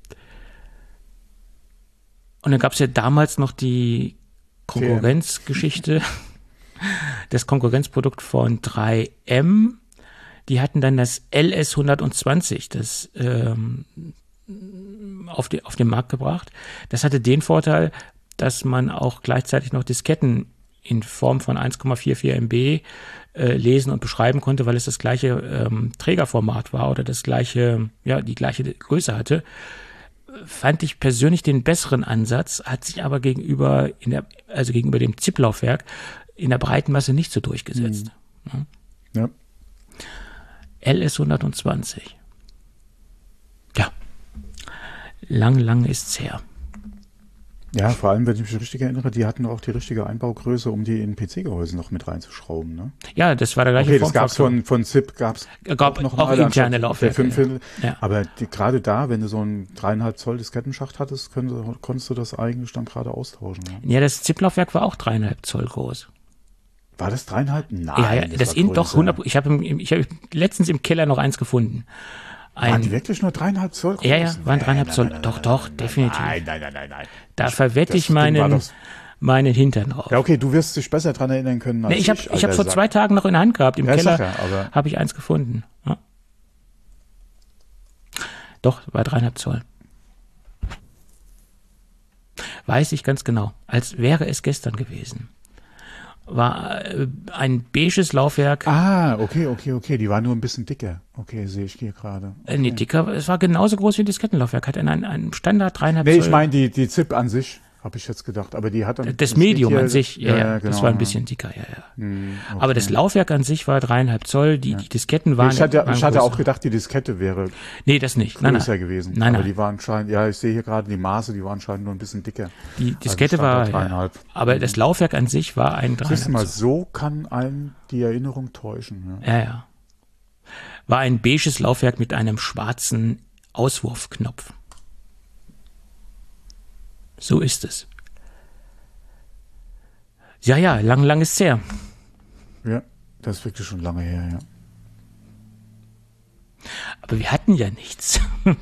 Und dann gab es ja damals noch die Konkurrenzgeschichte, das Konkurrenzprodukt von drei M. Die hatten dann das L S hundertzwanzig, das ähm, auf, die, auf den Markt gebracht. Das hatte den Vorteil, dass man auch gleichzeitig noch Disketten in Form von eins Komma vierundvierzig Megabyte äh, lesen und beschreiben konnte, weil es das gleiche ähm, Trägerformat war oder das gleiche, ja, die gleiche Größe hatte. Fand ich persönlich den besseren Ansatz, hat sich aber gegenüber in der, also gegenüber dem Zip-Laufwerk in der breiten Masse nicht so durchgesetzt. Mhm. Ja. ja. L S hundertzwanzig. Ja. Lang, lang ist's her. Ja, vor allem, wenn ich mich richtig erinnere, die hatten auch die richtige Einbaugröße, um die in P C-Gehäuse noch mit reinzuschrauben, ne? Ja, das war der gleiche Okay, das gab's von, von Zip, gab's gab noch auch interne Laufwerke. Ja. Ja. Aber die, gerade da, wenn du so einen dreieinhalb Zoll Diskettenschacht hattest, können, konntest du das eigentlich dann gerade austauschen. Ja, ja, das Zip-Laufwerk war auch dreieinhalb Zoll groß. War das dreieinhalb? Nein. Ja, ja, das, das in doch hundert. Ich habe ich hab letztens im Keller noch eins gefunden. Ein, waren die wirklich nur dreieinhalb Zoll groß? Ja, ja, waren dreieinhalb Zoll. Nein, nein, doch, doch, nein, definitiv. Nein, nein, nein, nein, nein. Da verwette ich meinen, meinen Hintern drauf. Ja, okay, du wirst dich besser dran erinnern können als nee, ich. Hab, ich habe hab vor zwei Tagen noch in der Hand gehabt. Im ja, Keller ja, habe ich eins gefunden. Ja. Doch, war dreieinhalb Zoll. Weiß ich ganz genau. Als wäre es gestern gewesen. War äh, ein beiges Laufwerk. Ah, okay, okay, okay. Die war nur ein bisschen dicker. Okay, sehe ich hier gerade. Okay. Äh, nee, dicker. Es war genauso groß wie ein Diskettenlaufwerk. Hat einen, einen Standard dreieinhalb nee, Zoll. Nee, ich meine die, die Zip an sich, habe ich jetzt gedacht. Aber die hat dann... Das, das Medium an sich, ja, ja, ja genau, das war ein bisschen dicker, ja, ja. Hm, okay. Aber das Laufwerk an sich war dreieinhalb Zoll. Die, ja. die Disketten waren... Nee, ich hatte, waren ich hatte auch gedacht, die Diskette wäre nee, das nicht. größer nein, nein. gewesen. Nein, aber nein. die waren anscheinend... Ja, ich sehe hier gerade die Maße, die waren anscheinend nur ein bisschen dicker. Die Diskette also war... dreieinhalb. Ja, aber das Laufwerk an sich war ein dreieinhalb. Siehst du mal, so kann einen die Erinnerung täuschen. Ja, ja. ja. War ein beiges Laufwerk mit einem schwarzen Auswurfknopf. So ist es. Ja, ja, lang, lang ist es her. Ja, das ist wirklich schon lange her, ja. Aber wir hatten ja nichts.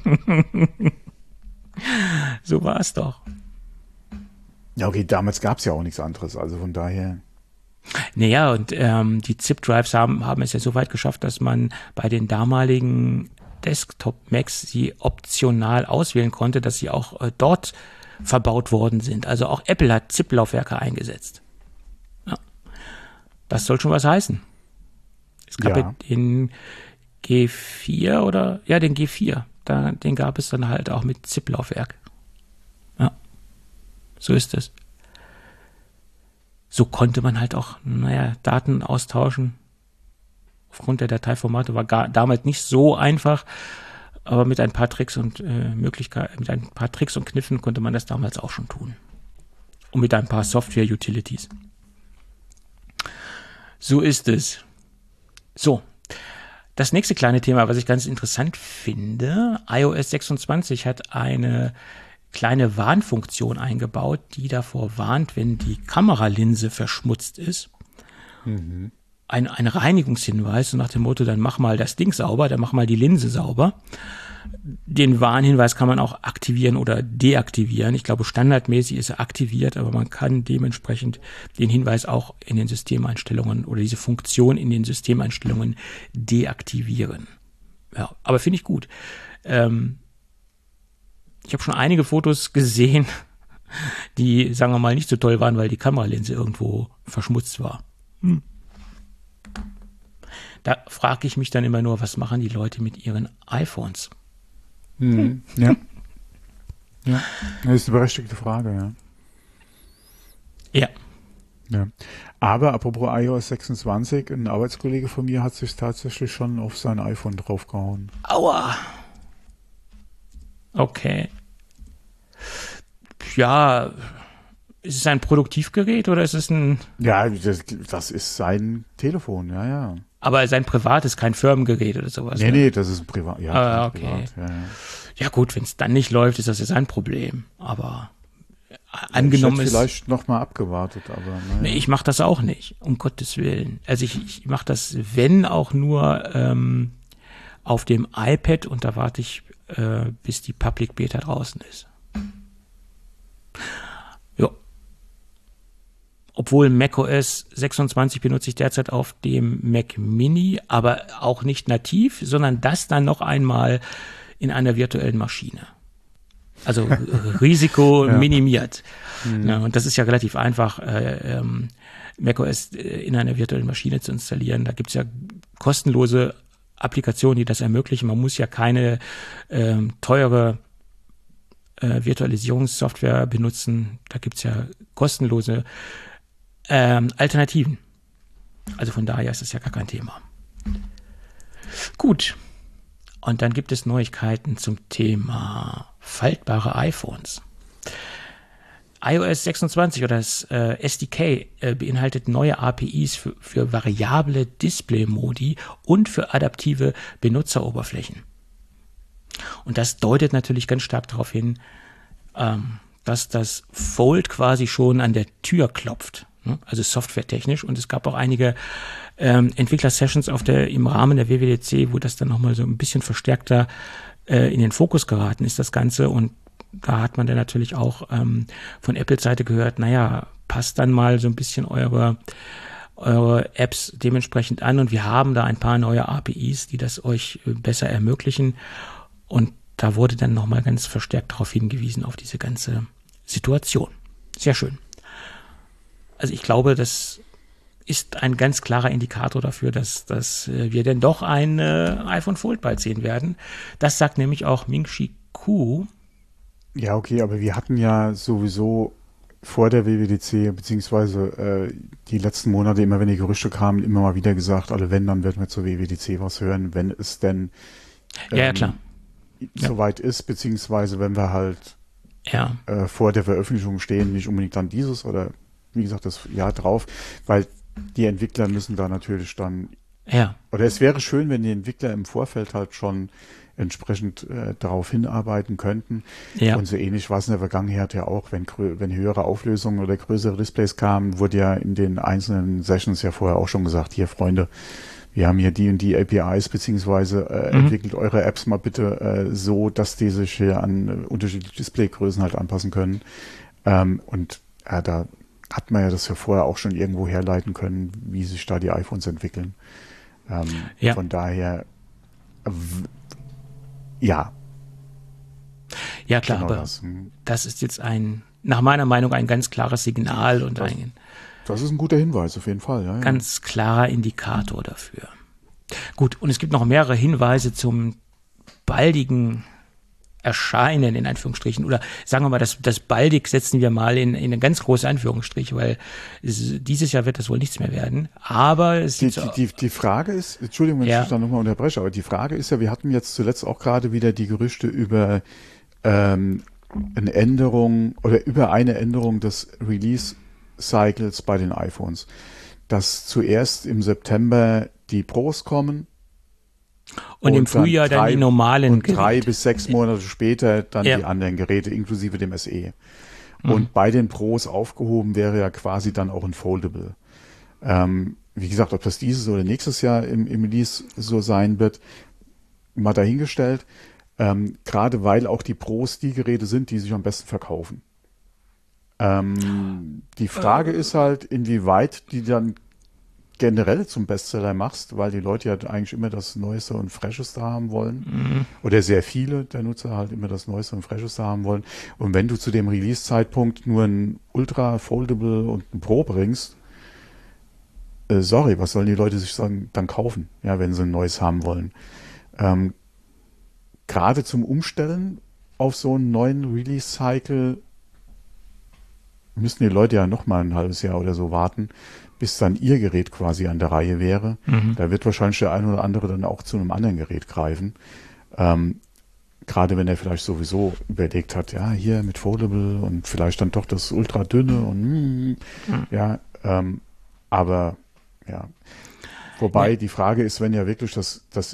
So war es doch. Ja, okay, damals gab es ja auch nichts anderes, also von daher... Naja, und ähm, die Zip-Drives haben, haben es ja so weit geschafft, dass man bei den damaligen Desktop-Macs sie optional auswählen konnte, dass sie auch äh, dort verbaut worden sind. Also auch Apple hat Zip-Laufwerke eingesetzt. Ja. Das soll schon was heißen. Es gab ja den G vier oder, ja, den G vier. Da, den gab es dann halt auch mit Zip-Laufwerk. Ja, so ist es. So konnte man halt auch, naja, Daten austauschen. Aufgrund der Dateiformate war gar, damals nicht so einfach, aber mit ein paar Tricks und äh, Möglichkeiten, mit ein paar Tricks und Kniffen konnte man das damals auch schon tun. Und mit ein paar Software-Utilities. So ist es. So. Das nächste kleine Thema, was ich ganz interessant finde, i O S sechsundzwanzig hat eine kleine Warnfunktion eingebaut, die davor warnt, wenn die Kameralinse verschmutzt ist. Mhm. ein, ein Reinigungshinweis, so nach dem Motto, dann mach mal das Ding sauber, dann mach mal die Linse sauber. Den Warnhinweis kann man auch aktivieren oder deaktivieren. Ich glaube, standardmäßig ist er aktiviert, aber man kann dementsprechend den Hinweis auch in den Systemeinstellungen oder diese Funktion in den Systemeinstellungen deaktivieren. Ja, aber finde ich gut. Ähm, ich habe schon einige Fotos gesehen, die, sagen wir mal, nicht so toll waren, weil die Kameralinse irgendwo verschmutzt war. Hm. Da frage ich mich dann immer nur, was machen die Leute mit ihren iPhones? Hm. Ja. Ja, das ist eine berechtigte Frage, ja. Ja. Ja. Aber apropos iOS sechsundzwanzig, ein Arbeitskollege von mir hat sich tatsächlich schon auf sein iPhone draufgehauen. Aua. Okay. Ja, ist es ein Produktivgerät oder ist es ein... Ja, das, das ist sein Telefon, ja, ja. Aber sein privates, kein Firmengerät oder sowas. Nee, ne? nee, das ist ein Privat. Ja, Ah, das ist okay. privat, ja, ja. Ja gut, wenn es dann nicht läuft, ist das ja sein Problem. Aber Ich angenommen hätte ist... vielleicht noch mal abgewartet, aber naja. Nee, ich mache das auch nicht, um Gottes Willen. Also ich, ich mache das, wenn auch nur ähm, auf dem iPad und da warte ich, äh, bis die Public Beta draußen ist. Ja. Obwohl macOS sechsundzwanzig benutze ich derzeit auf dem Mac Mini, aber auch nicht nativ, sondern das dann noch einmal in einer virtuellen Maschine. Also Risiko Ja. minimiert. Mhm. Ja, und das ist ja relativ einfach, äh, ähm, macOS in einer virtuellen Maschine zu installieren. Da gibt es ja kostenlose Applikationen, die das ermöglichen. Man muss ja keine ähm, teure äh, Virtualisierungssoftware benutzen. Da gibt es ja kostenlose ähm, Alternativen. Also von daher ist das ja gar kein Thema. Gut. Und dann gibt es Neuigkeiten zum Thema faltbare iPhones. iOS sechsundzwanzig oder das äh, S D K äh, beinhaltet neue A P Is für, für variable Display-Modi und für adaptive Benutzeroberflächen. Und das deutet natürlich ganz stark darauf hin, ähm, dass das Fold quasi schon an der Tür klopft, ne? Also softwaretechnisch. Und es gab auch einige ähm, Entwickler-Sessions auf der, im Rahmen der W W D C, wo das dann nochmal so ein bisschen verstärkter äh, in den Fokus geraten ist, das Ganze. Und da hat man dann natürlich auch ähm, von Apples Seite gehört, naja, passt dann mal so ein bisschen eure, eure Apps dementsprechend an und wir haben da ein paar neue A P Is, die das euch besser ermöglichen. Und da wurde dann nochmal ganz verstärkt darauf hingewiesen, auf diese ganze Situation. Sehr schön. Also ich glaube, das ist ein ganz klarer Indikator dafür, dass, dass wir denn doch ein äh, iPhone Fold bald sehen werden. Das sagt nämlich auch Ming-Chi Kuo. Ja, okay, aber wir hatten ja sowieso vor der W W D C, beziehungsweise äh, die letzten Monate, immer wenn die Gerüchte kamen, immer mal wieder gesagt, alle wenn, dann werden wir zur W W D C was hören, wenn es denn ähm, Ja, ja, klar. soweit ist, beziehungsweise wenn wir halt Ja. äh, vor der Veröffentlichung stehen, nicht unbedingt dann dieses oder wie gesagt das Jahr drauf, weil die Entwickler müssen da natürlich dann, Ja. oder es wäre schön, wenn die Entwickler im Vorfeld halt schon entsprechend äh, darauf hinarbeiten könnten. Ja. Und so ähnlich war es in der Vergangenheit ja auch, wenn, grö- wenn höhere Auflösungen oder größere Displays kamen, wurde ja in den einzelnen Sessions ja vorher auch schon gesagt, hier Freunde, wir haben hier die und die A P Is, beziehungsweise äh, Mhm. entwickelt eure Apps mal bitte äh, so, dass die sich hier an äh, unterschiedliche Displaygrößen halt anpassen können. Ähm, und äh, da hat man ja das ja vorher auch schon irgendwo herleiten können, wie sich da die iPhones entwickeln. Ähm, Ja. Von daher, w- ja, Ja, klar, genau aber das. Hm. das ist jetzt ein, nach meiner Meinung, ein ganz klares Signal und Das- ein Das ist ein guter Hinweis, auf jeden Fall. Ja, ja. ganz klarer Indikator dafür. Gut, und es gibt noch mehrere Hinweise zum baldigen Erscheinen, in Anführungsstrichen, oder sagen wir mal, das, das baldig setzen wir mal in, in eine ganz große Anführungsstriche, weil es, dieses Jahr wird das wohl nichts mehr werden, aber es Die, sieht so, die, die, die Frage ist, Entschuldigung, wenn Ja. ich dich da nochmal unterbreche, aber die Frage ist ja, wir hatten jetzt zuletzt auch gerade wieder die Gerüchte über ähm, eine Änderung oder über eine Änderung des Release-Cycles bei den iPhones. Dass zuerst im September die Pros kommen und im und dann Frühjahr dann drei- die normalen und drei Geräte. bis sechs Monate später dann Ja. die anderen Geräte, inklusive dem S E. Mhm. Und bei den Pros aufgehoben wäre ja quasi dann auch ein Foldable. Ähm, wie gesagt, ob das dieses oder nächstes Jahr im, im Release so sein wird, mal dahingestellt. Ähm, gerade weil auch die Pros die Geräte sind, die sich am besten verkaufen. Ähm, die Frage äh. ist halt, inwieweit die dann generell zum Bestseller machst, weil die Leute ja eigentlich immer das Neueste und Fresheste haben wollen. Mhm. Oder sehr viele der Nutzer halt immer das Neueste und Fresheste haben wollen. Und wenn du zu dem Release-Zeitpunkt nur ein Ultra, Foldable und ein Pro bringst, äh, sorry, was sollen die Leute sich sagen, dann kaufen, ja, wenn sie ein neues haben wollen. Ähm, Gerade zum Umstellen auf so einen neuen Release-Cycle müssten die Leute ja noch mal ein halbes Jahr oder so warten, bis dann ihr Gerät quasi an der Reihe wäre. Mhm. Da wird wahrscheinlich der ein oder andere dann auch zu einem anderen Gerät greifen. Ähm, gerade wenn er vielleicht sowieso überlegt hat, ja, hier mit Foldable und vielleicht dann doch das ultra dünne und mm, mhm. ja, ähm, aber ja. Wobei ja. die Frage ist, wenn ja wirklich das, das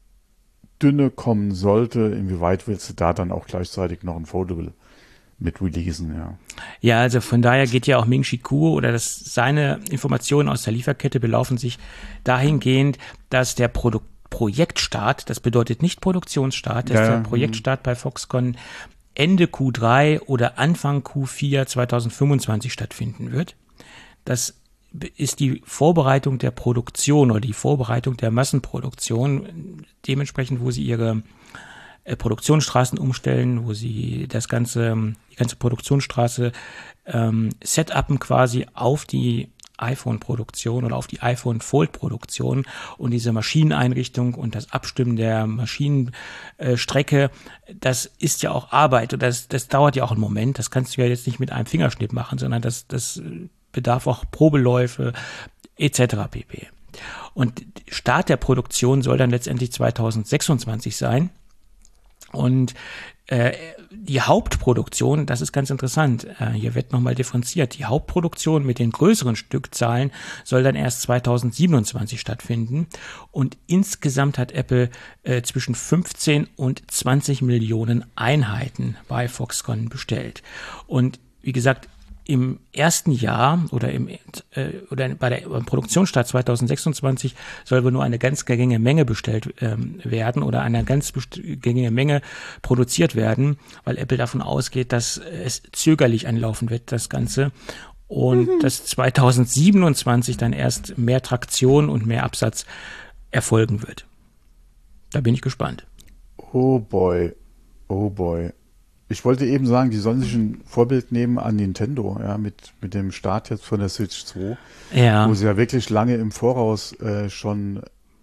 Dünne kommen sollte, inwieweit willst du da dann auch gleichzeitig noch ein Foldable mit releasen, ja. Ja, also von daher geht ja auch Ming-Chi Kuo oder das, seine Informationen aus der Lieferkette belaufen sich dahingehend, dass der Produ- Projektstart, das bedeutet nicht Produktionsstart, dass ja, der Projektstart bei Foxconn Ende Q drei oder Anfang Q vier zweitausendfünfundzwanzig stattfinden wird. Das ist die Vorbereitung der Produktion oder die Vorbereitung der Massenproduktion, dementsprechend, wo sie ihre Produktionsstraßen umstellen, wo sie das ganze, die ganze Produktionsstraße ähm, setupen quasi auf die iPhone-Produktion oder auf die iPhone-Fold-Produktion und diese Maschineneinrichtung und das Abstimmen der Maschinenstrecke, äh, das ist ja auch Arbeit und das, das dauert ja auch einen Moment. Das kannst du ja jetzt nicht mit einem Fingerschnipp machen, sondern das, das bedarf auch Probeläufe et cetera pp. Und Start der Produktion soll dann letztendlich zweitausendsechsundzwanzig sein. Und äh, die Hauptproduktion, das ist ganz interessant, äh, hier wird nochmal differenziert, die Hauptproduktion mit den größeren Stückzahlen soll dann erst zweitausendsiebenundzwanzig stattfinden und insgesamt hat Apple äh, zwischen fünfzehn und zwanzig Millionen Einheiten bei Foxconn bestellt. Und wie gesagt, im ersten Jahr oder im äh, oder bei der beim Produktionsstart zweitausendsechsundzwanzig soll wohl nur eine ganz geringe Menge bestellt ähm, werden oder eine ganz best- geringe Menge produziert werden, weil Apple davon ausgeht, dass es zögerlich anlaufen wird, das Ganze. Und mhm. dass zweitausendsiebenundzwanzig dann erst mehr Traktion und mehr Absatz erfolgen wird. Da bin ich gespannt. Oh boy, oh boy. Ich wollte eben sagen, die sollen sich ein Vorbild nehmen an Nintendo, ja, mit, mit dem Start jetzt von der Switch zwei, ja. wo sie ja wirklich lange im Voraus äh, schon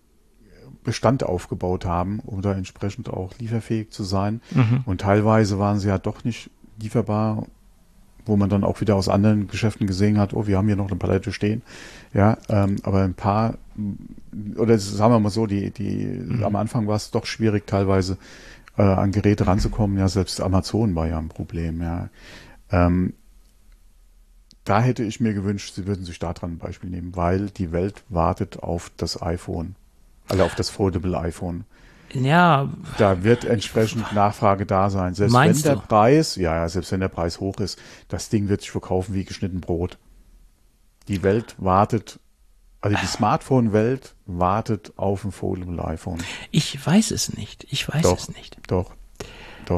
Bestand aufgebaut haben, um da entsprechend auch lieferfähig zu sein. Mhm. Und teilweise waren sie ja doch nicht lieferbar, wo man dann auch wieder aus anderen Geschäften gesehen hat, oh, wir haben hier noch eine Palette stehen. Ja, ähm, aber ein paar, oder sagen wir mal so, die, die mhm. am Anfang war es doch schwierig, teilweise äh, an Geräte ranzukommen. Ja, selbst Amazon war ja ein Problem, ja. Ähm, da hätte ich mir gewünscht, sie würden sich daran ein Beispiel nehmen, weil die Welt wartet auf das iPhone, also auf das Foldable iPhone. Ja. Da wird entsprechend Nachfrage da sein. Selbst wenn der Preis, ja, ja, selbst wenn der Preis hoch ist, das Ding wird sich verkaufen wie geschnitten Brot. Die Welt wartet, also die Smartphone-Welt wartet auf ein Foldable iPhone. Ich weiß es nicht. Ich weiß doch, es nicht. Doch, doch.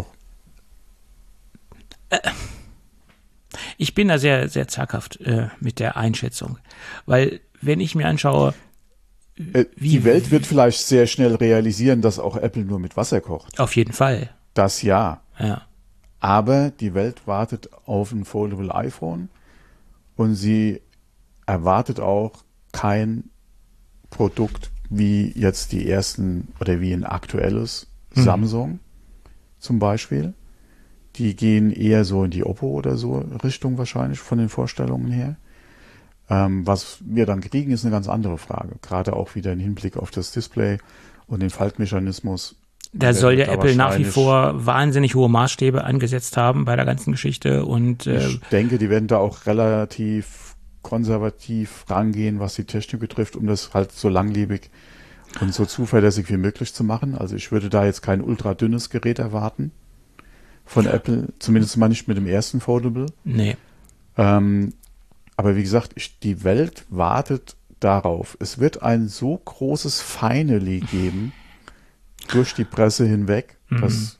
Äh, ich bin da sehr, sehr zaghaft äh, mit der Einschätzung. Weil, wenn ich mir anschaue, Wie, die Welt wird vielleicht sehr schnell realisieren, dass auch Apple nur mit Wasser kocht. Auf jeden Fall. Das ja. Ja. Aber die Welt wartet auf ein Foldable iPhone und sie erwartet auch kein Produkt wie jetzt die ersten oder wie ein aktuelles hm. Samsung zum Beispiel. Die gehen eher so in die Oppo oder so Richtung wahrscheinlich von den Vorstellungen her. Ähm, was wir dann kriegen, ist eine ganz andere Frage. Gerade auch wieder im Hinblick auf das Display und den Faltmechanismus. Da soll ja Apple nach wie vor wahnsinnig hohe Maßstäbe angesetzt haben bei der ganzen Geschichte. Und äh, ich denke, die werden da auch relativ konservativ rangehen, was die Technik betrifft, um das halt so langlebig und so zuverlässig wie möglich zu machen. Also ich würde da jetzt kein ultra dünnes Gerät erwarten von ja. Apple, zumindest mal nicht mit dem ersten Foldable. Nee. Ähm, Aber wie gesagt, ich, die Welt wartet darauf, es wird ein so großes Finally geben, durch die Presse hinweg, mhm. das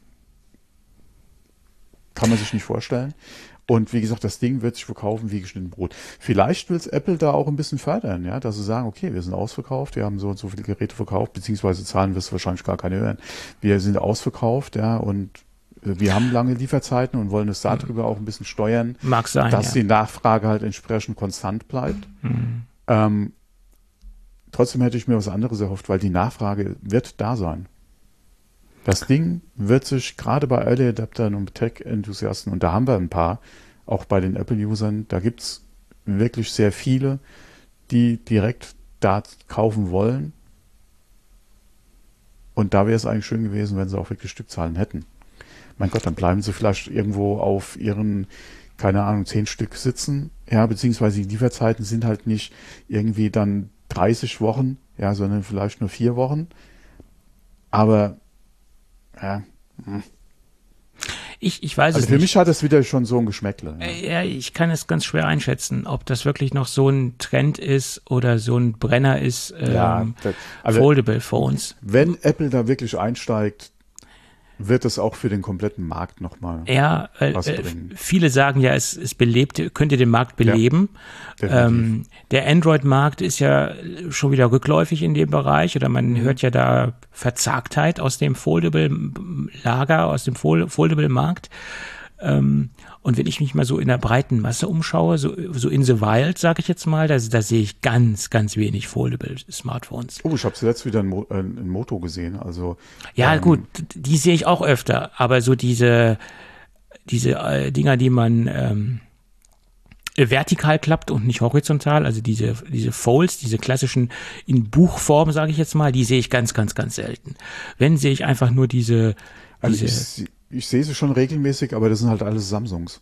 kann man sich nicht vorstellen. Und wie gesagt, das Ding wird sich verkaufen wie geschnitten Brot. Vielleicht will es Apple da auch ein bisschen fördern, ja, dass sie sagen, okay, wir sind ausverkauft, wir haben so und so viele Geräte verkauft, beziehungsweise Zahlen wirst du wahrscheinlich gar keine hören. Wir sind ausverkauft, ja, und wir haben lange Lieferzeiten und wollen es darüber auch ein bisschen steuern, Mag sein, dass ja. die Nachfrage halt entsprechend konstant bleibt. Mhm. Ähm, trotzdem hätte ich mir was anderes erhofft, weil die Nachfrage wird da sein. Das Ding wird sich gerade bei Early Adaptern und Tech-Enthusiasten, und da haben wir ein paar, auch bei den Apple-Usern, da gibt es wirklich sehr viele, die direkt da kaufen wollen. Und da wäre es eigentlich schön gewesen, wenn sie auch wirklich Stückzahlen hätten. Mein Gott, dann bleiben sie vielleicht irgendwo auf ihren, keine Ahnung, zehn Stück sitzen. Ja, beziehungsweise die Lieferzeiten sind halt nicht irgendwie dann dreißig Wochen, ja, sondern vielleicht nur vier Wochen. Aber ja. Ich, ich weiß also es für nicht. mich hat es wieder schon so ein Geschmäckle. Ja. Ja, ich kann es ganz schwer einschätzen, ob das wirklich noch so ein Trend ist oder so ein Brenner ist, ähm, ja, das, also Foldable Phones. Wenn Apple da wirklich einsteigt, wird es auch für den kompletten Markt nochmal ja, äh, was bringen. Viele sagen ja, es, es belebt, könnte den Markt beleben. Ja, ähm, der Android-Markt ist ja schon wieder rückläufig in dem Bereich, oder man mhm. hört ja da Verzagtheit aus dem Foldable-Lager, aus dem Foldable-Markt. Ähm, und wenn ich mich mal so in der breiten Masse umschaue, so, so in the wild, sage ich jetzt mal, da, da sehe ich ganz, ganz wenig Foldable-Smartphones. Oh, ich habe zuletzt wieder ein, Mo- äh, ein Moto gesehen. Also ja, ähm, gut, die sehe ich auch öfter, aber so diese, diese äh, Dinger, die man ähm, vertikal klappt und nicht horizontal, also diese, diese Folds, diese klassischen in Buchform, sage ich jetzt mal, die sehe ich ganz, ganz, ganz selten. Wenn, sehe ich einfach nur diese, also diese ich, ich sehe sie schon regelmäßig, aber das sind halt alles Samsungs.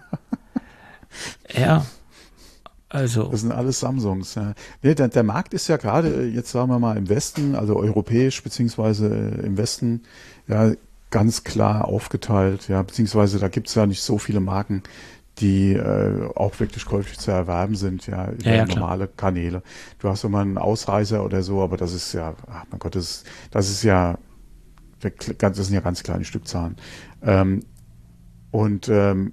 ja, also. Das sind alles Samsungs. Ja. Nee, der, der Markt ist ja gerade, jetzt sagen wir mal im Westen, also europäisch beziehungsweise im Westen, ja, ganz klar aufgeteilt, ja, beziehungsweise da gibt es ja nicht so viele Marken, die äh, auch wirklich käuflich zu erwerben sind, ja, über ja, ja, normale klar. Kanäle. Du hast immer einen Ausreißer oder so, aber das ist ja, ach mein Gott, das, das ist ja, das sind ja ganz kleine Stückzahlen. Ähm, und ähm,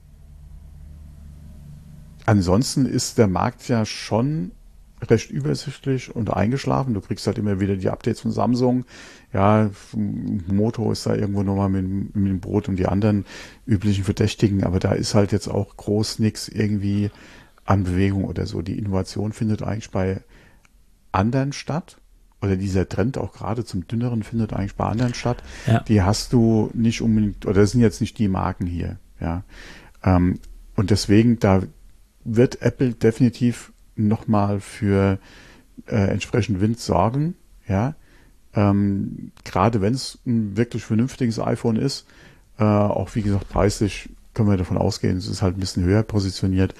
ansonsten ist der Markt ja schon recht übersichtlich und eingeschlafen. Du kriegst halt immer wieder die Updates von Samsung. Ja, Moto ist da irgendwo nochmal mit, mit dem Brot und die anderen üblichen Verdächtigen, aber da ist halt jetzt auch groß nichts irgendwie an Bewegung oder so. Die Innovation findet eigentlich bei anderen statt. Oder dieser Trend auch gerade zum Dünneren findet eigentlich bei anderen statt. Ja. Die hast du nicht unbedingt, oder das sind jetzt nicht die Marken hier. Ja, ähm, und deswegen, da wird Apple definitiv nochmal für äh, entsprechend Wind sorgen. Ja, ähm, gerade wenn es ein wirklich vernünftiges iPhone ist, äh, auch wie gesagt preislich können wir davon ausgehen, es ist halt ein bisschen höher positioniert,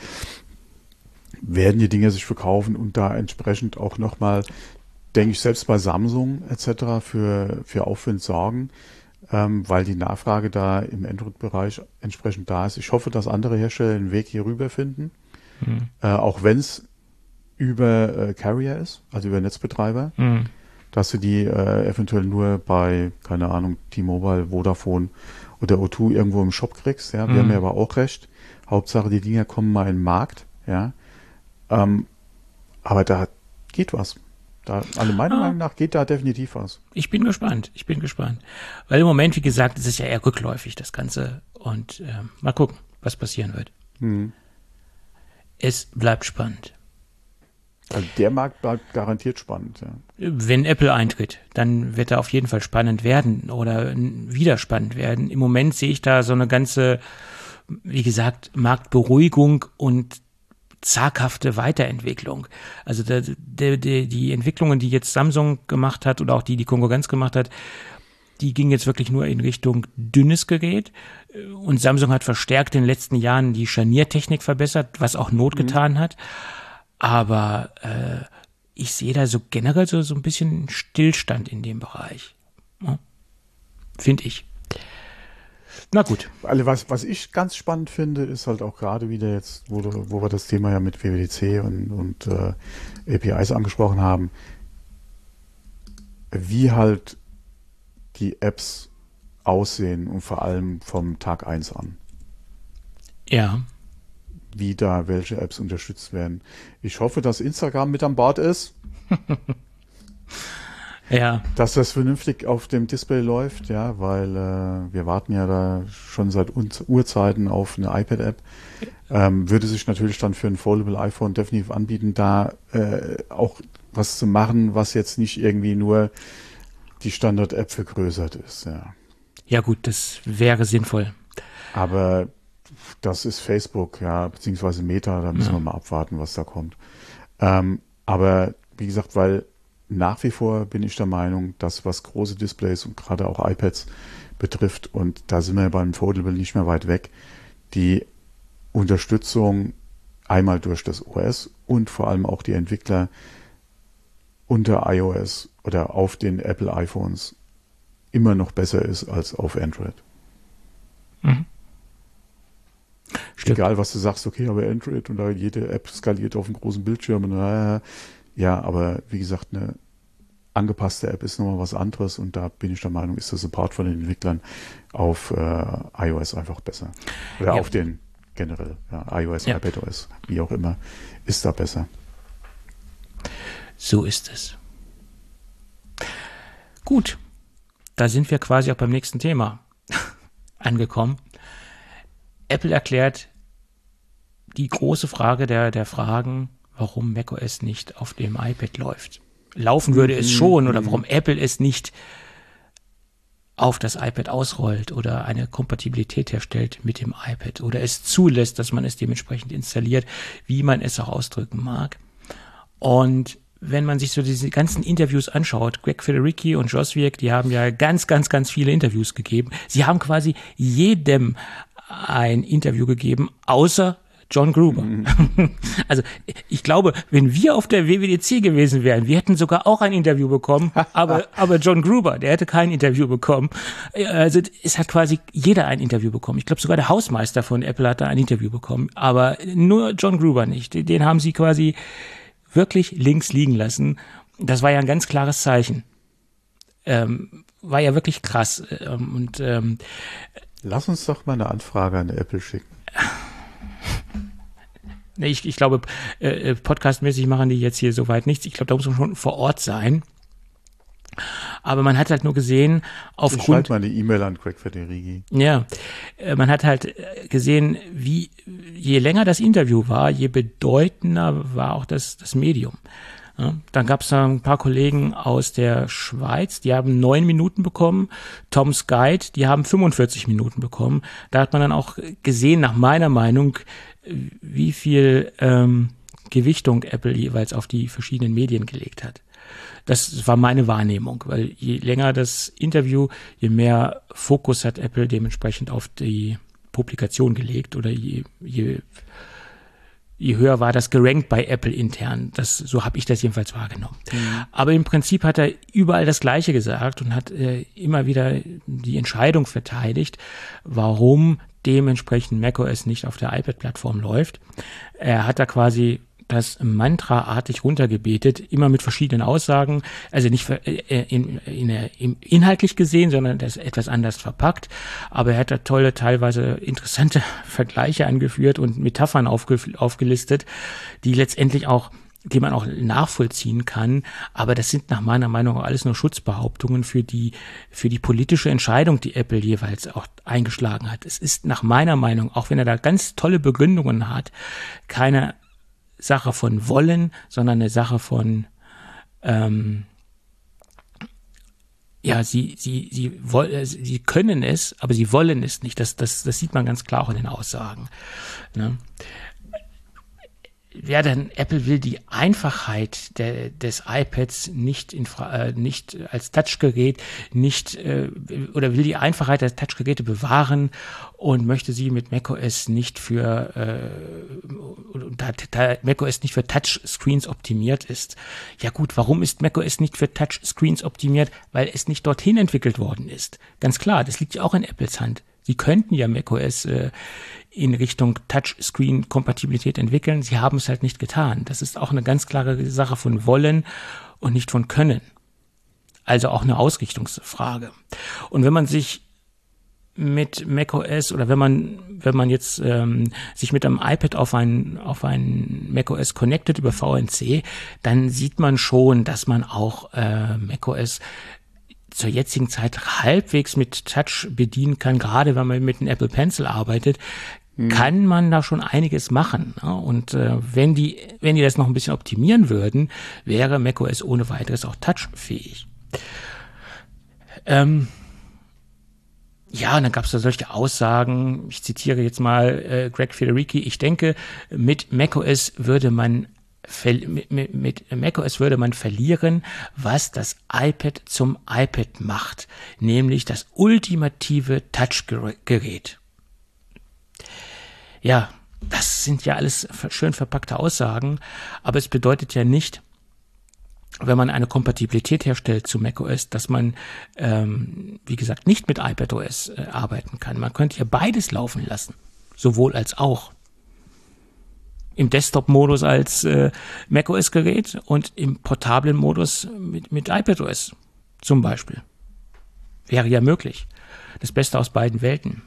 werden die Dinge sich verkaufen und da entsprechend auch nochmal, denke ich, selbst bei Samsung et cetera für, für Aufwind sorgen, ähm, weil die Nachfrage da im Android-Bereich entsprechend da ist. Ich hoffe, dass andere Hersteller den Weg hier rüber finden, mhm. äh, auch wenn es über äh, Carrier ist, also über Netzbetreiber, mhm. dass du die äh, eventuell nur bei, keine Ahnung, T-Mobile, Vodafone oder O zwei irgendwo im Shop kriegst. Ja, wir mhm. haben ja aber auch recht. Hauptsache, die Dinger kommen mal in den Markt. Ja, ähm, aber da geht was. Da, also meiner ah. Meinung nach geht da definitiv was. Ich bin gespannt, ich bin gespannt. Weil im Moment, wie gesagt, es ist ja eher rückläufig, das Ganze. Und äh, mal gucken, was passieren wird. Hm. Es bleibt spannend. Also der Markt bleibt garantiert spannend, ja. Wenn Apple eintritt, dann wird er auf jeden Fall spannend werden oder wieder spannend werden. Im Moment sehe ich da so eine ganze, wie gesagt, Marktberuhigung und zaghafte Weiterentwicklung. Also der, der, der, die Entwicklungen, die jetzt Samsung gemacht hat oder auch die die Konkurrenz gemacht hat, die ging jetzt wirklich nur in Richtung dünnes Gerät. Und Samsung hat verstärkt in den letzten Jahren die Scharniertechnik verbessert, was auch Not getan mhm. hat. Aber äh, ich sehe da so generell so, so ein bisschen Stillstand in dem Bereich. Ja? Finde ich. Na gut. Also was, was ich ganz spannend finde, ist halt auch gerade wieder jetzt, wo, du, wo wir das Thema ja mit W W D C und, und äh, A P Is angesprochen haben, wie halt die Apps aussehen und vor allem vom Tag eins an. Ja. Wie da welche Apps unterstützt werden. Ich hoffe, dass Instagram mit an Bord ist. Ja. Dass das vernünftig auf dem Display läuft, ja, weil äh, wir warten ja da schon seit Urzeiten auf eine iPad-App. Ähm, würde sich natürlich dann für ein Foldable iPhone definitiv anbieten, da äh, auch was zu machen, was jetzt nicht irgendwie nur die Standard-App vergrößert ist, ja. Ja gut, das wäre sinnvoll. Aber das ist Facebook, ja, beziehungsweise Meta, da müssen ja. wir mal abwarten, was da kommt. Ähm, aber wie gesagt, weil nach wie vor bin ich der Meinung, dass was große Displays und gerade auch iPads betrifft, und da sind wir beim Foldable nicht mehr weit weg, die Unterstützung einmal durch das O S und vor allem auch die Entwickler unter iOS oder auf den Apple iPhones immer noch besser ist als auf Android. Mhm. Egal, was du sagst, okay, aber Android und da jede App skaliert auf einem großen Bildschirm. Und, äh, ja, aber wie gesagt, eine angepasste App ist nochmal was anderes, und da bin ich der Meinung, ist der Support von den Entwicklern auf äh, iOS einfach besser. Oder ja. auf den generell, ja, iOS, ja. iPadOS, wie auch immer, ist da besser. So ist es. Gut, da sind wir quasi auch beim nächsten Thema angekommen. Apple erklärt die große Frage der, der Fragen, warum macOS nicht auf dem iPad läuft. Laufen würde es schon, oder warum Apple es nicht auf das iPad ausrollt oder eine Kompatibilität herstellt mit dem iPad oder es zulässt, dass man es dementsprechend installiert, wie man es auch ausdrücken mag. Und wenn man sich so diese ganzen Interviews anschaut, Greg Federighi und Josh Wieck, die haben ja ganz, ganz, ganz viele Interviews gegeben. Sie haben quasi jedem ein Interview gegeben, außer John Gruber. Mhm. Also ich glaube, wenn wir auf der W W D C gewesen wären, wir hätten sogar auch ein Interview bekommen, aber, aber John Gruber, der hätte kein Interview bekommen. Also es hat quasi jeder ein Interview bekommen. Ich glaube, sogar der Hausmeister von Apple hat da ein Interview bekommen, aber nur John Gruber nicht. Den haben sie quasi wirklich links liegen lassen. Das war ja ein ganz klares Zeichen. Ähm, war ja wirklich krass. Ähm, und ähm, Lass uns doch mal eine Anfrage an Apple schicken. Ich, ich glaube, äh, podcastmäßig machen die jetzt hier soweit nichts. Ich glaube, da muss man schon vor Ort sein. Aber man hat halt nur gesehen, aufgrund... Ich schreibe mal eine E-Mail an Greg Federighi. Ja, man hat halt gesehen, wie je länger das Interview war, je bedeutender war auch das, das Medium. Ja, dann gab es ein paar Kollegen aus der Schweiz, die haben neun Minuten bekommen. Tom's Guide, die haben fünfundvierzig Minuten bekommen. Da hat man dann auch gesehen, nach meiner Meinung, wie viel ähm, Gewichtung Apple jeweils auf die verschiedenen Medien gelegt hat. Das war meine Wahrnehmung, weil je länger das Interview, je mehr Fokus hat Apple dementsprechend auf die Publikation gelegt, oder je, je, je höher war das gerankt bei Apple intern. Das, so habe ich das jedenfalls wahrgenommen. Mhm. Aber im Prinzip hat er überall das Gleiche gesagt und hat äh, immer wieder die Entscheidung verteidigt, warum dementsprechend macOS nicht auf der iPad-Plattform läuft. Er hat da quasi das mantraartig runtergebetet, immer mit verschiedenen Aussagen, also nicht in, in, in, inhaltlich gesehen, sondern das etwas anders verpackt, aber er hat da tolle, teilweise interessante Vergleiche angeführt und Metaphern aufge, aufgelistet, die letztendlich auch, die man auch nachvollziehen kann, aber das sind nach meiner Meinung auch alles nur Schutzbehauptungen für die, für die politische Entscheidung, die Apple jeweils auch eingeschlagen hat. Es ist nach meiner Meinung, auch wenn er da ganz tolle Begründungen hat, keine Sache von wollen, sondern eine Sache von ähm, ja, sie, sie, sie wollen, sie können es, aber sie wollen es nicht. Das, das, das sieht man ganz klar auch in den Aussagen. Ne? Ja, dann Apple will die Einfachheit der, des iPads nicht in, äh, nicht als Touchgerät, nicht äh, oder will die Einfachheit der Touchgeräte bewahren und möchte sie mit macOS nicht für äh, da, da macOS nicht für Touchscreens optimiert ist. Ja gut, warum ist macOS nicht für Touchscreens optimiert? Weil es nicht dorthin entwickelt worden ist. Ganz klar, das liegt ja auch in Apples Hand. Sie könnten ja macOS äh, in Richtung Touchscreen-Kompatibilität entwickeln. Sie haben es halt nicht getan. Das ist auch eine ganz klare Sache von Wollen und nicht von Können. Also auch eine Ausrichtungsfrage. Und wenn man sich mit macOS oder wenn man wenn man jetzt ähm, sich mit einem iPad auf ein auf ein macOS connectet über V N C, dann sieht man schon, dass man auch äh, macOS zur jetzigen Zeit halbwegs mit Touch bedienen kann. Gerade wenn man mit einem Apple Pencil arbeitet, hm. kann man da schon einiges machen. Ja? Und äh, wenn die wenn die das noch ein bisschen optimieren würden, wäre macOS ohne weiteres auch touchfähig. Ähm, Ja, und dann gab es da solche Aussagen, ich zitiere jetzt mal äh, Greg Federici, ich denke, mit macOS würde man ver- mit, mit, mit macOS würde man verlieren, was das iPad zum iPad macht, nämlich das ultimative Touchgerät. Ja, das sind ja alles schön verpackte Aussagen, aber es bedeutet ja nicht, wenn man eine Kompatibilität herstellt zu macOS, dass man, ähm, wie gesagt, nicht mit iPadOS äh, arbeiten kann. Man könnte ja beides laufen lassen, sowohl als auch. Im Desktop-Modus als äh, macOS-Gerät und im portablen Modus mit, mit iPadOS zum Beispiel. Wäre ja möglich. Das Beste aus beiden Welten.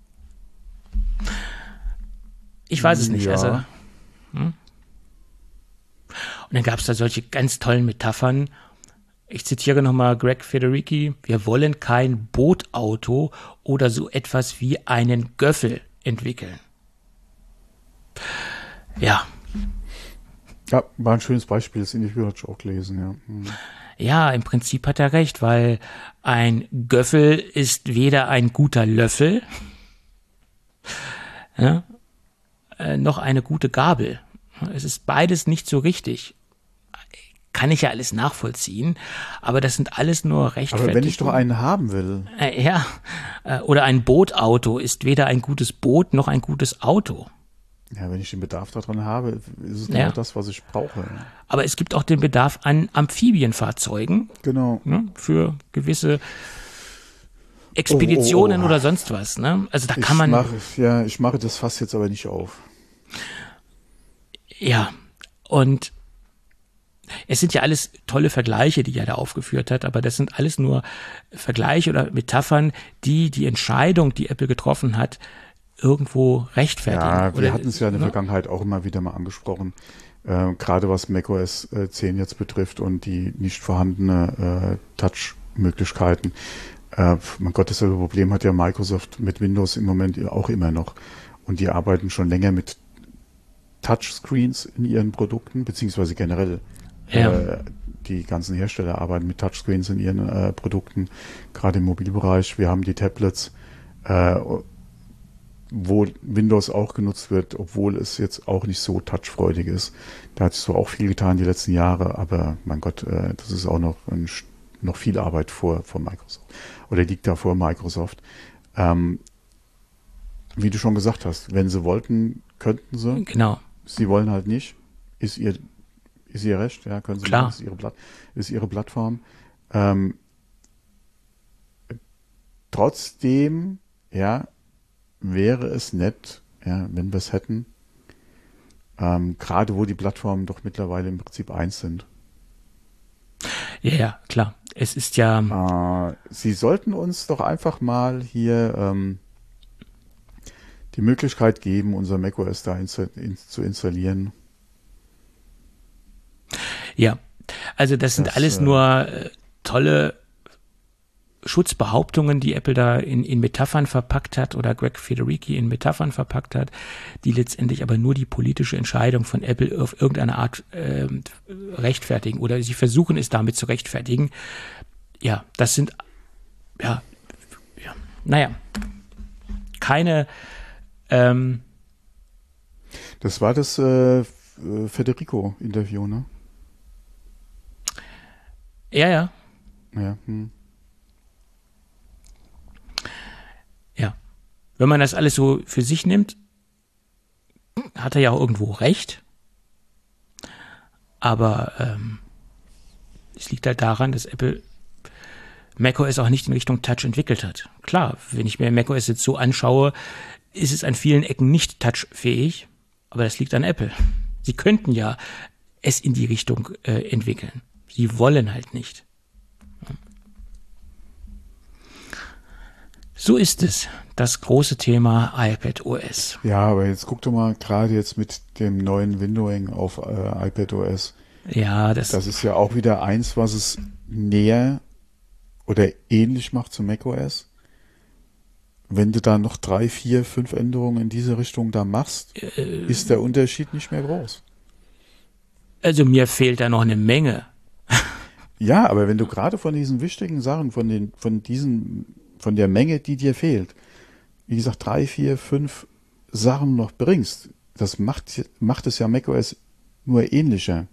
Ich weiß es nicht. Ja. Also, hm? Und dann gab es da solche ganz tollen Metaphern. Ich zitiere nochmal Greg Federici. Wir wollen kein Bootauto oder so etwas wie einen Göffel entwickeln. Ja. Ja, war ein schönes Beispiel. Das Interview hatte ich auch gelesen, ja. Hm. Ja, im Prinzip hat er recht, weil ein Göffel ist weder ein guter Löffel ja, äh, noch eine gute Gabel. Es ist beides nicht so richtig. Kann ich ja alles nachvollziehen, aber das sind alles nur Rechtfertigungen. Aber wenn ich doch einen haben will. Äh, ja, äh, oder ein Bootauto ist weder ein gutes Boot noch ein gutes Auto. Ja, wenn ich den Bedarf daran habe, ist es Ja. genau das, was ich brauche. Aber es gibt auch den Bedarf an Amphibienfahrzeugen, Genau. ne, für gewisse Expeditionen Oh, oh, oh. oder sonst was. Ne? Also da Ich kann man... mache, ja, ich mache das Fass jetzt aber nicht auf. Ja, und es sind ja alles tolle Vergleiche, die er da aufgeführt hat, aber das sind alles nur Vergleiche oder Metaphern, die die Entscheidung, die Apple getroffen hat, irgendwo rechtfertigen. Ja, wir oder, hatten es ja in der ne? Vergangenheit auch immer wieder mal angesprochen, äh, gerade was macOS äh, zehn jetzt betrifft und die nicht vorhandene äh, Touch-Möglichkeiten. Äh, mein Gott, dasselbe Problem hat ja Microsoft mit Windows im Moment auch immer noch. Und die arbeiten schon länger mit Touchscreens in ihren Produkten, beziehungsweise generell. Ja. Äh, die ganzen Hersteller arbeiten mit Touchscreens in ihren äh, Produkten, gerade im Mobilbereich. Wir haben die Tablets, äh, wo Windows auch genutzt wird, obwohl es jetzt auch nicht so touchfreudig ist. Da hat sich zwar auch viel getan die letzten Jahre, aber mein Gott, äh, das ist auch noch, ein, noch viel Arbeit vor, vor Microsoft. Oder liegt da vor Microsoft. Ähm, wie du schon gesagt hast, wenn sie wollten, könnten sie. Genau. Sie wollen halt nicht. Ist ihr, ist ihr Recht, ja, können sie Klar. machen, ist ihre, Platt, ist ihre Plattform. Ähm, trotzdem, ja, wäre es nett, ja, wenn wir es hätten, ähm, gerade wo die Plattformen doch mittlerweile im Prinzip eins sind. Ja, ja, klar. Es ist ja... Äh, sie sollten uns doch einfach mal hier ähm, die Möglichkeit geben, unser macOS da insta- in, zu installieren. Ja, also das sind Das, alles äh, nur äh, tolle Schutzbehauptungen, die Apple da in, in Metaphern verpackt hat oder Greg Federici in Metaphern verpackt hat, die letztendlich aber nur die politische Entscheidung von Apple auf irgendeine Art äh, rechtfertigen oder sie versuchen es damit zu rechtfertigen. Ja, das sind, ja, ja naja, keine ähm, Das war das äh, Federico-Interview, ne? ja, ja, Ja, hm. ja. Wenn man das alles so für sich nimmt, hat er ja auch irgendwo recht. Aber ähm, es liegt halt daran, dass Apple macOS auch nicht in Richtung Touch entwickelt hat. Klar, wenn ich mir macOS jetzt so anschaue, ist es an vielen Ecken nicht touchfähig, aber das liegt an Apple. Sie könnten ja es in die Richtung äh, entwickeln. Sie wollen halt nicht. So ist es, das große Thema iPadOS. Ja, aber jetzt guck doch mal, gerade jetzt mit dem neuen Windowing auf äh, iPadOS. Ja, das, das ist ja auch wieder eins, was es näher oder ähnlich macht zu macOS. Wenn du da noch drei, vier, fünf Änderungen in diese Richtung da machst, äh, ist der Unterschied nicht mehr groß. Also mir fehlt da noch eine Menge. Ja, aber wenn du gerade von diesen wichtigen Sachen, von den, von diesen, von der Menge, die dir fehlt, wie gesagt, drei, vier, fünf Sachen noch bringst, das macht, macht es ja macOS nur ähnlicher.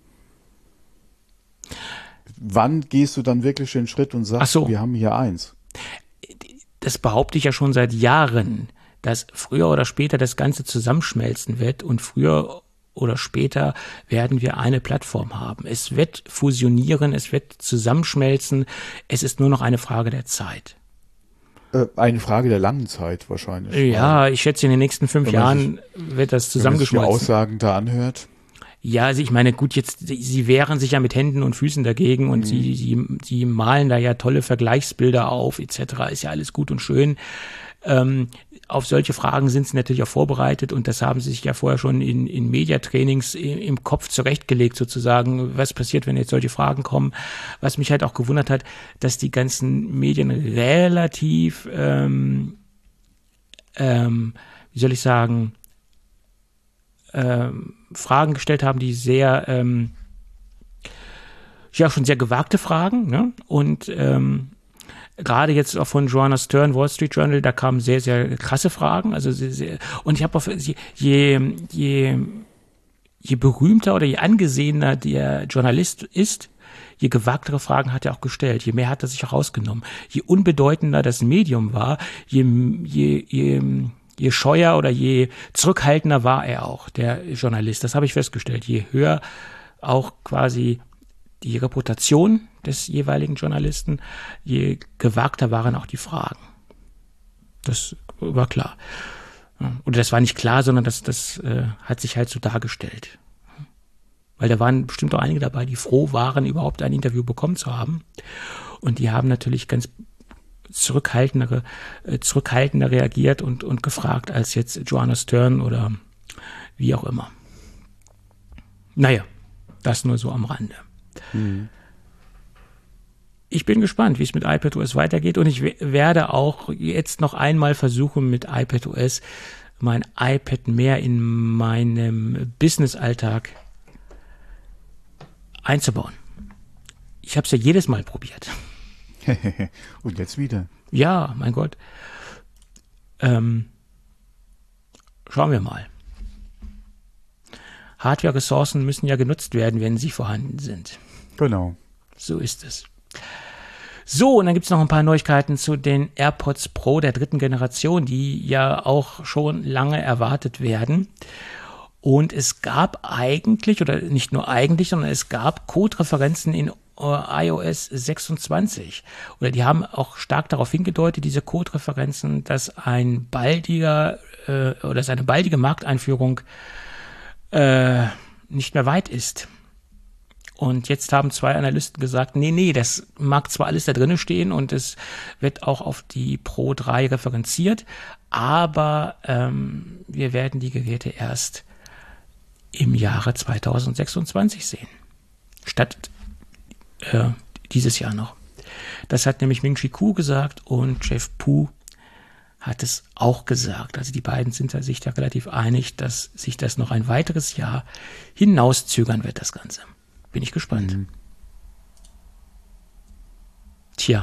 Wann gehst du dann wirklich den Schritt und sagst, so. wir haben hier eins? Das behaupte ich ja schon seit Jahren, dass früher oder später das Ganze zusammenschmelzen wird und früher oder später werden wir eine Plattform haben. Es wird fusionieren, es wird zusammenschmelzen, es ist nur noch eine Frage der Zeit. Äh, eine Frage der langen Zeit wahrscheinlich. Ja, ich schätze, in den nächsten fünf Jahren sich, wird das zusammengeschmolzen. Wenn man sich die Aussagen da anhört. Ja, also ich meine, gut, jetzt, sie wehren sich ja mit Händen und Füßen dagegen und mhm. sie, sie, sie malen da ja tolle Vergleichsbilder auf, et cetera. Ist ja alles gut und schön. Ähm, auf solche Fragen sind sie natürlich auch vorbereitet und das haben sie sich ja vorher schon in, in Mediatrainings im, im Kopf zurechtgelegt sozusagen, was passiert, wenn jetzt solche Fragen kommen. Was mich halt auch gewundert hat, dass die ganzen Medien relativ, ähm, ähm, wie soll ich sagen, ähm, Fragen gestellt haben, die sehr, ähm, ja, schon sehr gewagte Fragen, ne? Und ähm, gerade jetzt auch von Joanna Stern, Wall Street Journal, da kamen sehr, sehr krasse Fragen. Also sehr, sehr, und ich habe auf je, je, je berühmter oder je angesehener der Journalist ist, je gewagtere Fragen hat er auch gestellt, je mehr hat er sich auch rausgenommen. Je unbedeutender das Medium war, je, je, je Je scheuer oder je zurückhaltender war er auch, der Journalist. Das habe ich festgestellt. Je höher auch quasi die Reputation des jeweiligen Journalisten, je gewagter waren auch die Fragen. Das war klar. Oder das war nicht klar, sondern das, das äh, hat sich halt so dargestellt. Weil da waren bestimmt auch einige dabei, die froh waren, überhaupt ein Interview bekommen zu haben. Und die haben natürlich ganz zurückhaltender, äh, zurückhaltender reagiert und, und gefragt als jetzt Joanna Stern oder wie auch immer. Naja, das nur so am Rande. Mhm. Ich bin gespannt, wie es mit iPadOS weitergeht und ich w- werde auch jetzt noch einmal versuchen, mit iPadOS mein iPad mehr in meinem Business-Alltag einzubauen. Ich habe es ja jedes Mal probiert. Und jetzt wieder. Ja, mein Gott. Ähm, schauen wir mal. Hardware-Ressourcen müssen ja genutzt werden, wenn sie vorhanden sind. Genau. So ist es. So, und dann gibt es noch ein paar Neuigkeiten zu den AirPods Pro der dritten Generation, die ja auch schon lange erwartet werden. Und es gab eigentlich, oder nicht nur eigentlich, sondern es gab Code-Referenzen in iOS sechsundzwanzig. Oder die haben auch stark darauf hingedeutet, diese Code-Referenzen, dass ein baldiger äh, oder dass eine baldige Markteinführung äh, nicht mehr weit ist. Und jetzt haben zwei Analysten gesagt, nee, nee, das mag zwar alles da drin stehen und es wird auch auf die Pro drei referenziert, aber ähm, wir werden die Geräte erst im Jahre zweitausendsechsundzwanzig sehen. Statt äh, dieses Jahr noch. Das hat nämlich Ming-Chi Kuo gesagt und Jeff Pu hat es auch gesagt. Also die beiden sind sich da relativ einig, dass sich das noch ein weiteres Jahr hinauszögern wird, das Ganze. Bin ich gespannt. Mhm. Tja.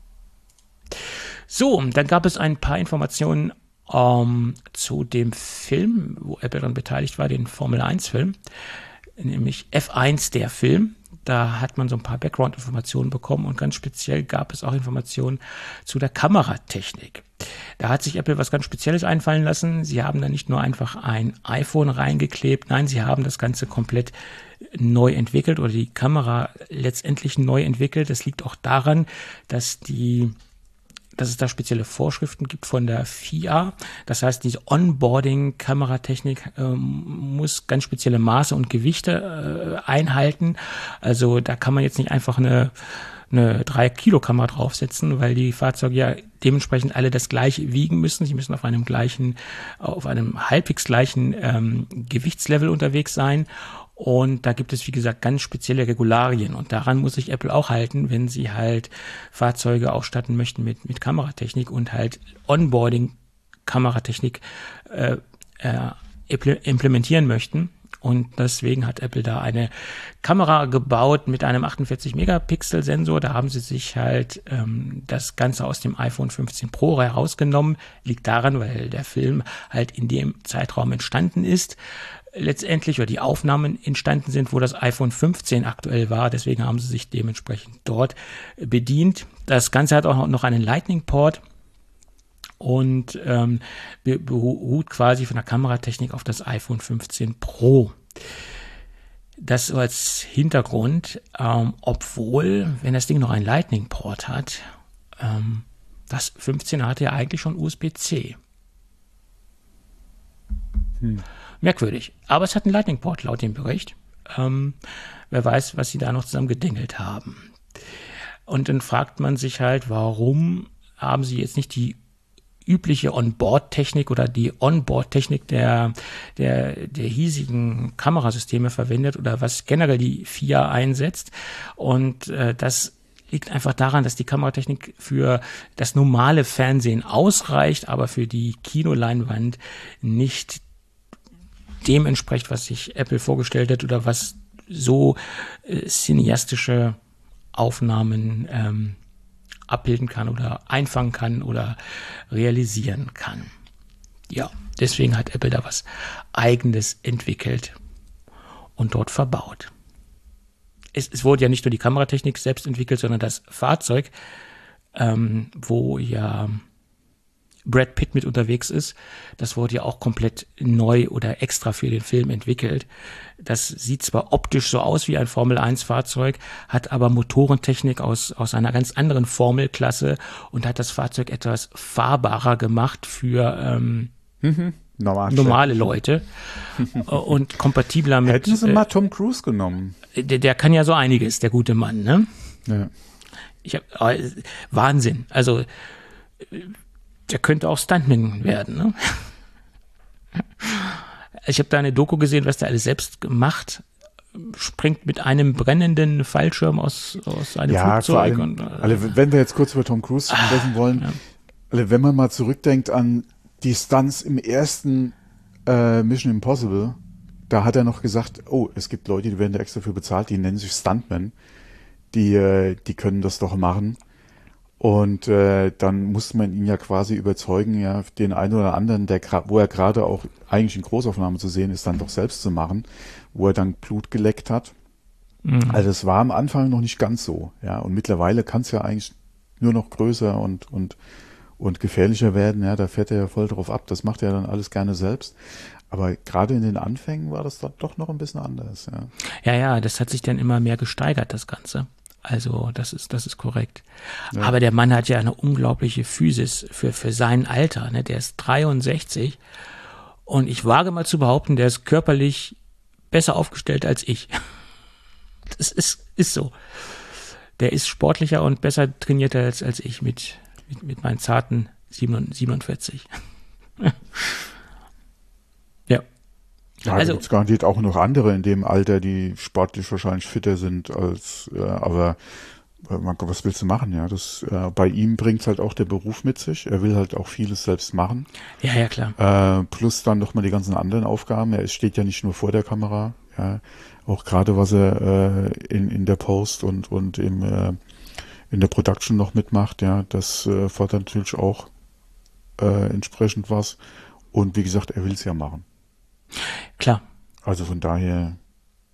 So, dann gab es ein paar Informationen um, zu dem Film, wo Apple daran beteiligt war, den Formel eins Film, nämlich F eins, der Film. Da hat man so ein paar Background-Informationen bekommen und ganz speziell gab es auch Informationen zu der Kameratechnik. Da hat sich Apple was ganz Spezielles einfallen lassen. Sie haben da nicht nur einfach ein iPhone reingeklebt, nein, sie haben das Ganze komplett neu entwickelt oder die Kamera letztendlich neu entwickelt. Das liegt auch daran, dass die dass es da spezielle Vorschriften gibt von der F I A. Das heißt, diese Onboarding-Kameratechnik ähm, muss ganz spezielle Maße und Gewichte äh, einhalten. Also da kann man jetzt nicht einfach eine eine drei Kilo Kamera draufsetzen, weil die Fahrzeuge ja dementsprechend alle das gleiche wiegen müssen. Sie müssen auf einem gleichen, auf einem halbwegs gleichen ähm, Gewichtslevel unterwegs sein. Und da gibt es, wie gesagt, ganz spezielle Regularien. Und daran muss sich Apple auch halten, wenn sie halt Fahrzeuge ausstatten möchten mit, mit Kameratechnik und halt Onboarding-Kameratechnik äh, äh, implementieren möchten. Und deswegen hat Apple da eine Kamera gebaut mit einem achtundvierzig Megapixel Sensor. Da haben sie sich halt ähm, das Ganze aus dem iPhone fünfzehn Pro herausgenommen. Liegt daran, weil der Film halt in dem Zeitraum entstanden ist. Letztendlich, oder die Aufnahmen entstanden sind, wo das iPhone fünfzehn aktuell war. Deswegen haben sie sich dementsprechend dort bedient. Das Ganze hat auch noch einen Lightning-Port und ähm, beruht quasi von der Kameratechnik auf das iPhone fünfzehn Pro. Das so als Hintergrund, ähm, obwohl, wenn das Ding noch einen Lightning-Port hat, ähm, das fünfzehn hatte ja eigentlich schon U S B C. Hm. Merkwürdig. Aber es hat einen Lightning-Port laut dem Bericht. Ähm, wer weiß, was sie da noch zusammen gedengelt haben. Und dann fragt man sich halt, warum haben sie jetzt nicht die übliche Onboard-Technik oder die Onboard-Technik der, der, der hiesigen Kamerasysteme verwendet oder was generell die F I A einsetzt. Und äh, das liegt einfach daran, dass die Kameratechnik für das normale Fernsehen ausreicht, aber für die Kinoleinwand nicht dem entspricht, was sich Apple vorgestellt hat oder was so äh, cineastische Aufnahmen ähm, abbilden kann oder einfangen kann oder realisieren kann. Ja, deswegen hat Apple da was Eigenes entwickelt und dort verbaut. Es, es wurde ja nicht nur die Kameratechnik selbst entwickelt, sondern das Fahrzeug, ähm, wo ja Brad Pitt mit unterwegs ist, das wurde ja auch komplett neu oder extra für den Film entwickelt. Das sieht zwar optisch so aus wie ein Formel eins Fahrzeug, hat aber Motorentechnik aus, aus einer ganz anderen Formelklasse und hat das Fahrzeug etwas fahrbarer gemacht für ähm, mhm. normale Leute und kompatibler mit... Hätten sie äh, mal Tom Cruise genommen. Der, der kann ja so einiges, der gute Mann, ne? Ja. Ich hab, äh, Wahnsinn. Also der könnte auch Stuntman werden, ne? Ich habe da eine Doku gesehen, was der alles selbst gemacht, springt mit einem brennenden Fallschirm aus, aus einem ja, Flugzeug. Vor allem, und, äh, also wenn wir jetzt kurz über Tom Cruise sprechen wollen, ja. also wenn man mal zurückdenkt an die Stunts im ersten äh, Mission Impossible, da hat er noch gesagt, oh, es gibt Leute, die werden da extra für bezahlt, die nennen sich Stuntmen, die, äh, die können das doch machen. Und äh, dann musste man ihn ja quasi überzeugen, ja, den einen oder anderen, der wo er gerade auch eigentlich in Großaufnahme zu sehen ist, dann doch selbst zu machen, wo er dann Blut geleckt hat. Mhm. Also es war am Anfang noch nicht ganz so, ja. Und mittlerweile kann es ja eigentlich nur noch größer und und und gefährlicher werden. Ja, da fährt er ja voll drauf ab. Das macht er dann alles gerne selbst. Aber gerade in den Anfängen war das dann doch noch ein bisschen anders, ja. Ja, ja, das hat sich dann immer mehr gesteigert, das Ganze. Also das ist das ist korrekt. Ja. Aber der Mann hat ja eine unglaubliche Physis für für sein Alter. Ne? Der ist dreiundsechzig und ich wage mal zu behaupten, der ist körperlich besser aufgestellt als ich. Das ist ist so. Der ist sportlicher und besser trainierter als als ich mit mit, mit meinen zarten siebenundvierzig. Ja. Ja, also, da gibt es garantiert auch noch andere in dem Alter, die sportlich wahrscheinlich fitter sind als, äh, aber äh, was willst du machen, ja? Das äh, bei ihm bringt halt auch der Beruf mit sich. Er will halt auch vieles selbst machen. Ja, ja, klar. Äh, plus dann nochmal die ganzen anderen Aufgaben. Er steht ja nicht nur vor der Kamera, ja. Auch gerade was er äh, in, in der Post und, und im, äh, in der Production noch mitmacht, ja, das äh, fordert natürlich auch äh, entsprechend was. Und wie gesagt, er will es ja machen. Klar. Also von daher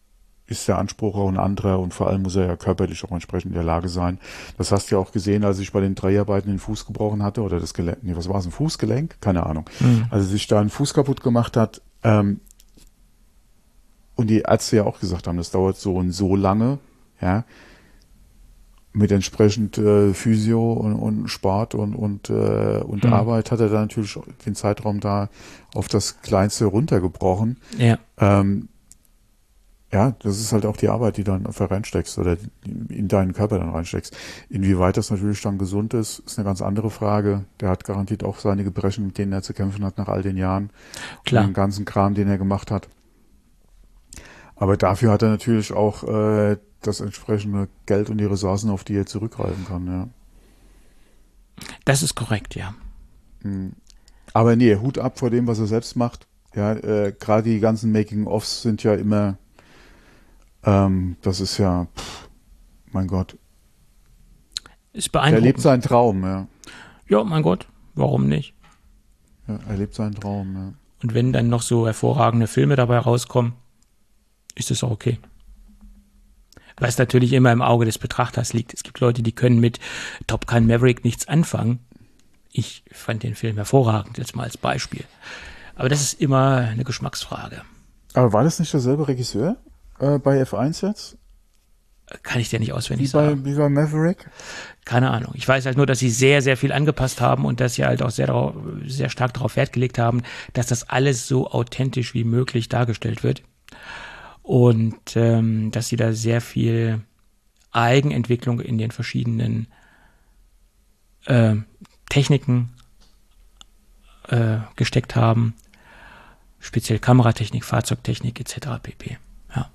ist der Anspruch auch ein anderer und vor allem muss er ja körperlich auch entsprechend in der Lage sein. Das hast du ja auch gesehen, als ich bei den Dreharbeiten den Fuß gebrochen hatte oder das Gelenk, nee, was war es, ein Fußgelenk? Keine Ahnung. Mhm. Als er sich da einen Fuß kaputt gemacht hat, ähm, und die Ärzte ja auch gesagt haben, das dauert so und so lange, ja, mit entsprechend äh, Physio und, und Sport und, und, äh, und mhm. Arbeit hat er dann natürlich den Zeitraum da auf das Kleinste runtergebrochen. Ja. Ähm, Ja, das ist halt auch die Arbeit, die du dann einfach reinsteckst oder in deinen Körper dann reinsteckst. Inwieweit das natürlich dann gesund ist, ist eine ganz andere Frage. Der hat garantiert auch seine Gebrechen, mit denen er zu kämpfen hat nach all den Jahren. Klar. Und den ganzen Kram, den er gemacht hat. Aber dafür hat er natürlich auch äh, das entsprechende Geld und die Ressourcen, auf die er zurückgreifen kann, ja. Das ist korrekt, ja. Aber nee, Hut ab vor dem, was er selbst macht. Ja, äh, gerade die ganzen Making-ofs sind ja immer Ähm, das ist ja, pff, mein Gott. Ist beeindruckend. Er lebt seinen Traum, ja. Ja, mein Gott, warum nicht? Ja, er lebt seinen Traum, ja. Und wenn dann noch so hervorragende Filme dabei rauskommen, ist das auch okay. Was natürlich immer im Auge des Betrachters liegt. Es gibt Leute, die können mit Top Gun Maverick nichts anfangen. Ich fand den Film hervorragend, jetzt mal als Beispiel. Aber das ist immer eine Geschmacksfrage. Aber war das nicht derselbe Regisseur? Bei F eins jetzt? Kann ich dir nicht auswendig wie bei, sagen. Wie bei Maverick? Keine Ahnung. Ich weiß halt nur, dass sie sehr, sehr viel angepasst haben und dass sie halt auch sehr, darauf, sehr stark darauf Wert gelegt haben, dass das alles so authentisch wie möglich dargestellt wird. Und ähm, dass sie da sehr viel Eigenentwicklung in den verschiedenen äh, Techniken äh, gesteckt haben. Speziell Kameratechnik, Fahrzeugtechnik et cetera pp. Ja.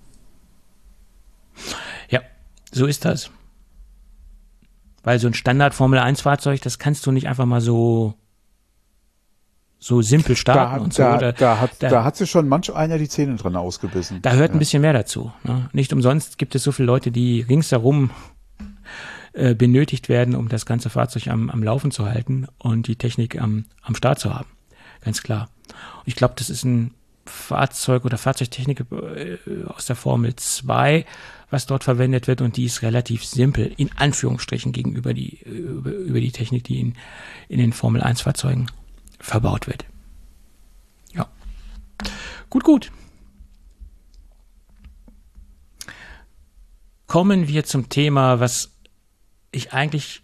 Ja, so ist das. Weil so ein Standard-Formel eins Fahrzeug, das kannst du nicht einfach mal so so simpel starten da hat, und so. Da, da, da, hat, da, da hat sich schon manch einer die Zähne dran ausgebissen. Da hört ja. ein bisschen mehr dazu. Ne? Nicht umsonst gibt es so viele Leute, die ringsherum äh, benötigt werden, um das ganze Fahrzeug am, am Laufen zu halten und die Technik am, am Start zu haben. Ganz klar. Und ich glaube, das ist ein Fahrzeug oder Fahrzeugtechnik äh, aus der Formel zwei, was dort verwendet wird, und die ist relativ simpel, in Anführungsstrichen, gegenüber die, über, über die Technik, die in, in den Formel eins Fahrzeugen verbaut wird. Ja. Gut, gut. Kommen wir zum Thema, was ich eigentlich,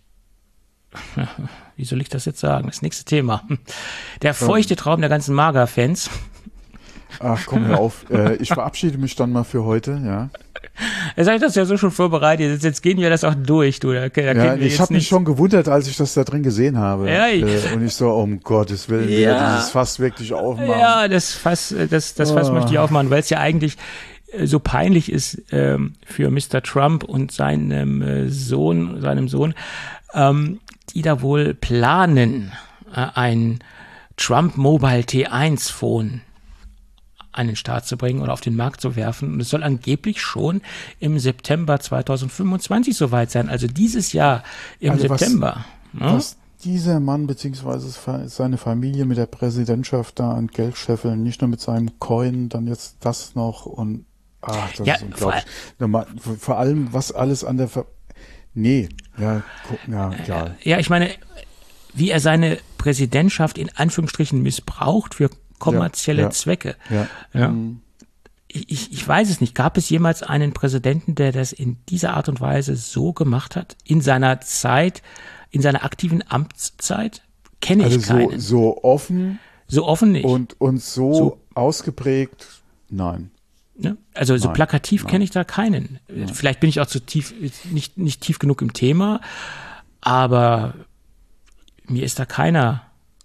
wie soll ich das jetzt sagen? Das nächste Thema. Der feuchte Traum der ganzen Maga-Fans. Ach, komm mir auf. Äh, ich verabschiede mich dann mal für heute, ja. Jetzt habe ich das ja so schon vorbereitet. Jetzt, jetzt gehen wir das auch durch, du. Da, da ja, wir ich habe mich schon gewundert, als ich das da drin gesehen habe. Ja, ich, äh, und ich so, um Gottes Willen, ja, ja, dieses Fass wirklich aufmachen. Ja, das Fass, das, das Fass oh. möchte ich aufmachen, weil es ja eigentlich so peinlich ist ähm, für Mister Trump und seinem äh, Sohn, seinem Sohn, ähm, die da wohl planen, äh, ein Trump Mobile T eins Phone an den Start zu bringen oder auf den Markt zu werfen. Und es soll angeblich schon im September zweitausendfünfundzwanzig soweit sein. Also dieses Jahr im also September. Was, ja? was dieser Mann bzw. seine Familie mit der Präsidentschaft da an Geld scheffeln, nicht nur mit seinem Coin, dann jetzt das noch und ach, das ja, ist unglaublich. Vor, vor allem, was alles an der Ver Nee, ja, ja, egal. Ja, ich meine, wie er seine Präsidentschaft in Anführungsstrichen missbraucht für kommerzielle ja, ja, Zwecke. Ja. Ja. Mhm. Ich, ich weiß es nicht. Gab es jemals einen Präsidenten, der das in dieser Art und Weise so gemacht hat? In seiner Zeit, in seiner aktiven Amtszeit? Kenne ich also keinen. So, so offen. So offen nicht. Und, und so, so ausgeprägt, nein. Ne? Also so nein, plakativ kenne ich da keinen. Nein. Vielleicht bin ich auch zu tief, nicht, nicht tief genug im Thema, aber mir ist da keiner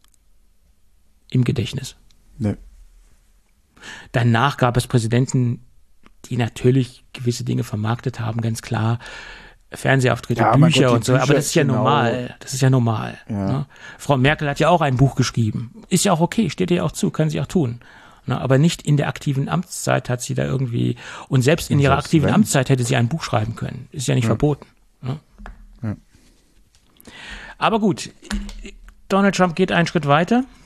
im Gedächtnis. Nee. Danach gab es Präsidenten, die natürlich gewisse Dinge vermarktet haben, ganz klar. Fernsehauftritte, ja, Bücher Gott, und so, Bücher, aber das ist ja genau. normal. Das ist ja normal. Ja. Ne? Frau Merkel hat ja auch ein Buch geschrieben. Ist ja auch okay, steht ihr auch zu, kann sie auch tun. Ne? Aber nicht in der aktiven Amtszeit hat sie da irgendwie, und selbst in und ihrer aktiven wenn. Amtszeit hätte sie ein Buch schreiben können. Ist ja nicht ja. verboten. Ne? Ja. Aber gut, Donald Trump geht einen Schritt weiter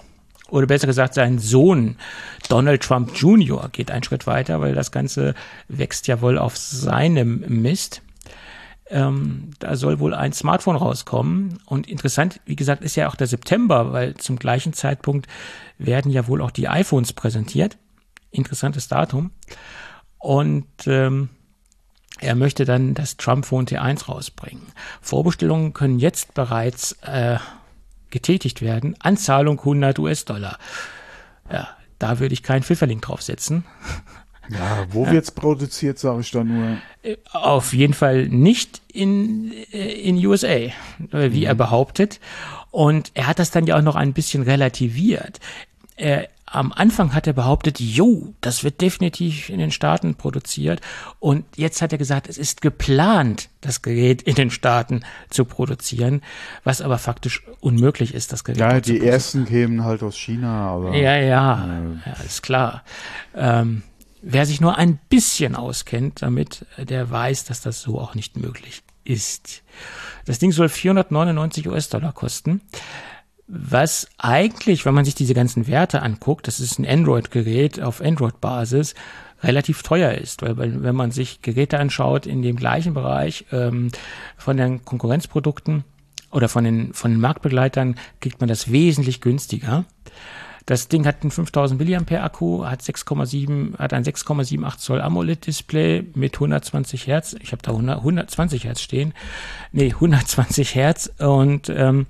oder besser gesagt sein Sohn Donald Trump Junior geht einen Schritt weiter, weil das Ganze wächst ja wohl auf seinem Mist. Ähm, da soll wohl ein Smartphone rauskommen. Und interessant, wie gesagt, ist ja auch der September, weil zum gleichen Zeitpunkt werden ja wohl auch die iPhones präsentiert. Interessantes Datum. Und ähm, er möchte dann das Trump Phone T eins rausbringen. Vorbestellungen können jetzt bereits äh, getätigt werden. Anzahlung hundert US-Dollar. Ja, da würde ich keinen Pfifferling draufsetzen. Ja, wo ja. wird's produziert, sage ich da nur. Auf jeden Fall nicht in, in U S A, wie mhm. er behauptet. Und er hat das dann ja auch noch ein bisschen relativiert. Er, am Anfang hat er behauptet, jo, das wird definitiv in den Staaten produziert. Und jetzt hat er gesagt, es ist geplant, das Gerät in den Staaten zu produzieren, was aber faktisch unmöglich ist, das Gerät ja, zu produzieren. Ja, die ersten kämen halt aus China, aber. Ja, ja, äh, ja ist klar. Ähm, Wer sich nur ein bisschen auskennt damit, der weiß, dass das so auch nicht möglich ist. Das Ding soll vierhundertneunundneunzig US-Dollar kosten, was eigentlich, wenn man sich diese ganzen Werte anguckt, das ist ein Android-Gerät auf Android-Basis, relativ teuer ist. Weil wenn man sich Geräte anschaut in dem gleichen Bereich ähm, von den Konkurrenzprodukten oder von den, von den Marktbegleitern, kriegt man das wesentlich günstiger. Das Ding hat einen fünftausend Milliampere Akku, hat sechs Komma sieben, hat ein sechs Komma sieben acht Zoll AMOLED-Display mit hundertzwanzig Hertz. Ich habe da hundert, hundertzwanzig Hertz stehen. Nee, hundertzwanzig Hertz und ähm,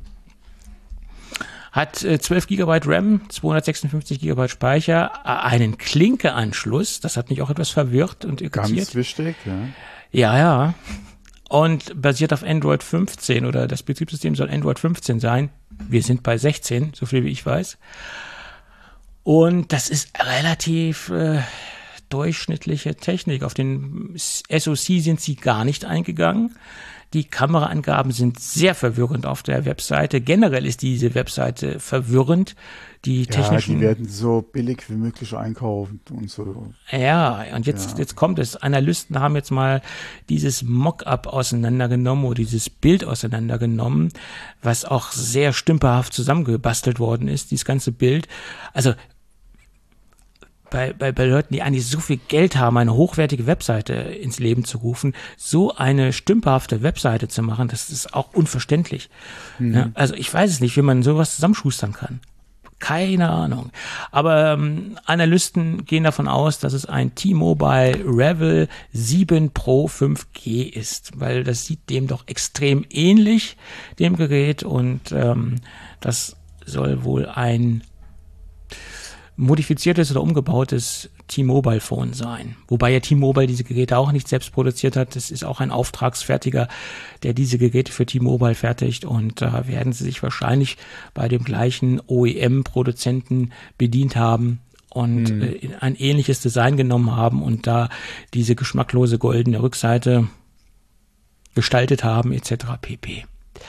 hat äh, zwölf Gigabyte RAM, zweihundertsechsundfünfzig Gigabyte Speicher, äh, einen Klinke-Anschluss. Das hat mich auch etwas verwirrt und irritiert. Ganz wichtig, ja. Ja, ja. Und basiert auf Android fünfzehn oder das Betriebssystem soll Android fünfzehn sein. Wir sind bei sechzehn, so viel wie ich weiß. Und das ist relativ äh, durchschnittliche Technik. Auf den S O C sind sie gar nicht eingegangen. Die Kameraangaben sind sehr verwirrend auf der Webseite. Generell ist diese Webseite verwirrend. Die technischen, ja, die werden so billig wie möglich einkaufen und so. Ja, und jetzt, ja. jetzt kommt es. Analysten haben jetzt mal dieses Mockup auseinandergenommen oder dieses Bild auseinandergenommen, was auch sehr stümperhaft zusammengebastelt worden ist, dieses ganze Bild. Also bei, bei, bei Leuten, die eigentlich so viel Geld haben, eine hochwertige Webseite ins Leben zu rufen, so eine stümperhafte Webseite zu machen, das ist auch unverständlich. Mhm. Ja, also ich weiß es nicht, wie man sowas zusammenschustern kann. Keine Ahnung. Aber ähm, Analysten gehen davon aus, dass es ein T-Mobile Revel sieben Pro fünf G ist, weil das sieht dem doch extrem ähnlich, dem Gerät, und ähm, das soll wohl ein modifiziertes oder umgebautes T-Mobile-Phone sein. Wobei ja T-Mobile diese Geräte auch nicht selbst produziert hat. Das ist auch ein Auftragsfertiger, der diese Geräte für T-Mobile fertigt, und da werden sie sich wahrscheinlich bei dem gleichen O E M-Produzenten bedient haben und hm. äh, ein ähnliches Design genommen haben und da diese geschmacklose goldene Rückseite gestaltet haben et cetera pp.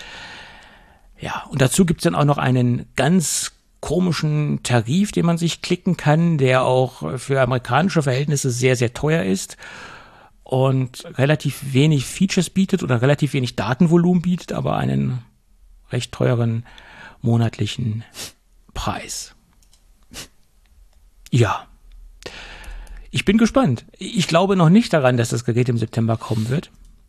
Ja, und dazu gibt's dann auch noch einen ganz komischen Tarif, den man sich klicken kann, der auch für amerikanische Verhältnisse sehr, sehr teuer ist und relativ wenig Features bietet oder relativ wenig Datenvolumen bietet, aber einen recht teuren monatlichen Preis. Ja. Ich bin gespannt. Ich glaube noch nicht daran, dass das Gerät im September kommen wird.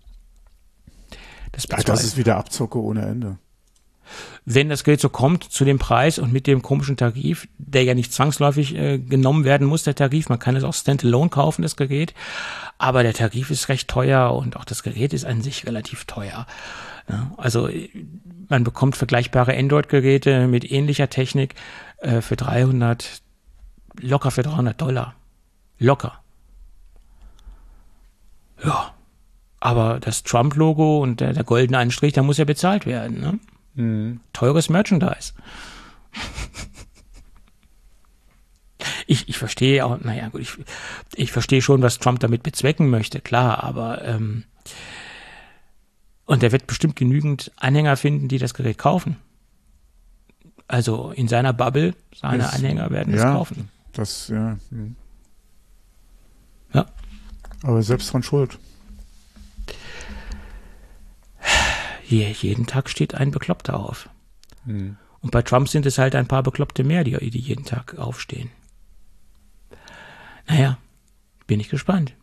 Das, ja, das ist wieder Abzocke ohne Ende. Wenn das Gerät so kommt zu dem Preis und mit dem komischen Tarif, der ja nicht zwangsläufig äh, genommen werden muss, der Tarif, man kann es auch standalone kaufen, das Gerät, aber der Tarif ist recht teuer und auch das Gerät ist an sich relativ teuer. Ja, also man bekommt vergleichbare Android-Geräte mit ähnlicher Technik äh, für dreihundert, locker für dreihundert Dollar. Locker. Ja, aber das Trump-Logo und der, der goldene Anstrich, der muss ja bezahlt werden, ne? Mhm. Teures Merchandise. ich, ich verstehe auch, naja, gut, ich, ich verstehe schon, was Trump damit bezwecken möchte, klar, aber ähm, und er wird bestimmt genügend Anhänger finden, die das Gerät kaufen. Also in seiner Bubble, seine das, Anhänger werden ja, es kaufen. Das, ja. Hm. Ja. Aber selbst von Schuld. Hier, jeden Tag steht ein Bekloppter auf. Hm. Und bei Trump sind es halt ein paar Bekloppte mehr, die, die jeden Tag aufstehen. Naja, bin ich gespannt.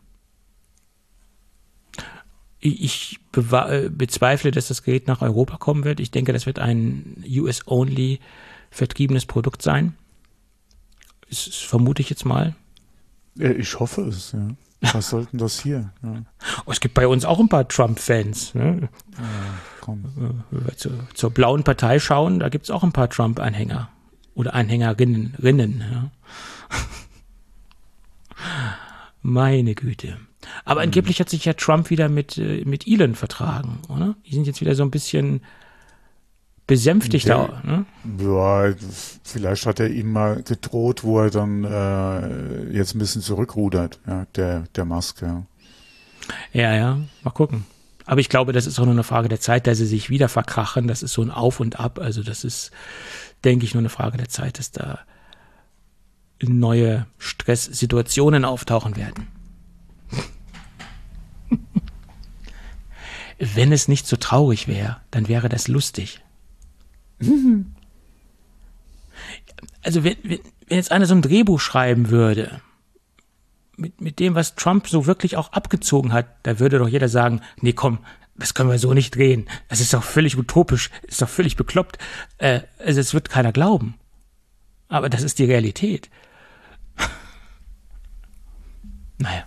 Ich bezweifle, dass das Gerät nach Europa kommen wird. Ich denke, das wird ein U S-only vertriebenes Produkt sein. Das vermute ich jetzt mal. Ich hoffe es, ja. Was sollten das hier? Ja. Oh, es gibt bei uns auch ein paar Trump-Fans. Ne? Ja, komm. Wenn wir zur, zur blauen Partei schauen, da gibt es auch ein paar Trump-Anhänger. Oder Anhängerinnen. Rinnen, ja. Meine Güte. Aber angeblich hat sich ja Trump wieder mit, mit Elon vertragen, oder? Die sind jetzt wieder so ein bisschen besänftigt. Der, ne? Ja, vielleicht hat er ihm mal gedroht, wo er dann äh, jetzt ein bisschen zurückrudert, ja, der, der Musk, ja. Ja, ja, mal gucken. Aber ich glaube, das ist auch nur eine Frage der Zeit, dass sie sich wieder verkrachen. Das ist so ein Auf und Ab. Also das ist, denke ich, nur eine Frage der Zeit, dass da neue Stresssituationen auftauchen werden. Wenn es nicht so traurig wäre, dann wäre das lustig. Also wenn, wenn, wenn jetzt einer so ein Drehbuch schreiben würde, mit, mit dem, was Trump so wirklich auch abgezogen hat, da würde doch jeder sagen, nee, komm, das können wir so nicht drehen. Das ist doch völlig utopisch, ist doch völlig bekloppt. Äh, also es wird keiner glauben. Aber das ist die Realität. Naja.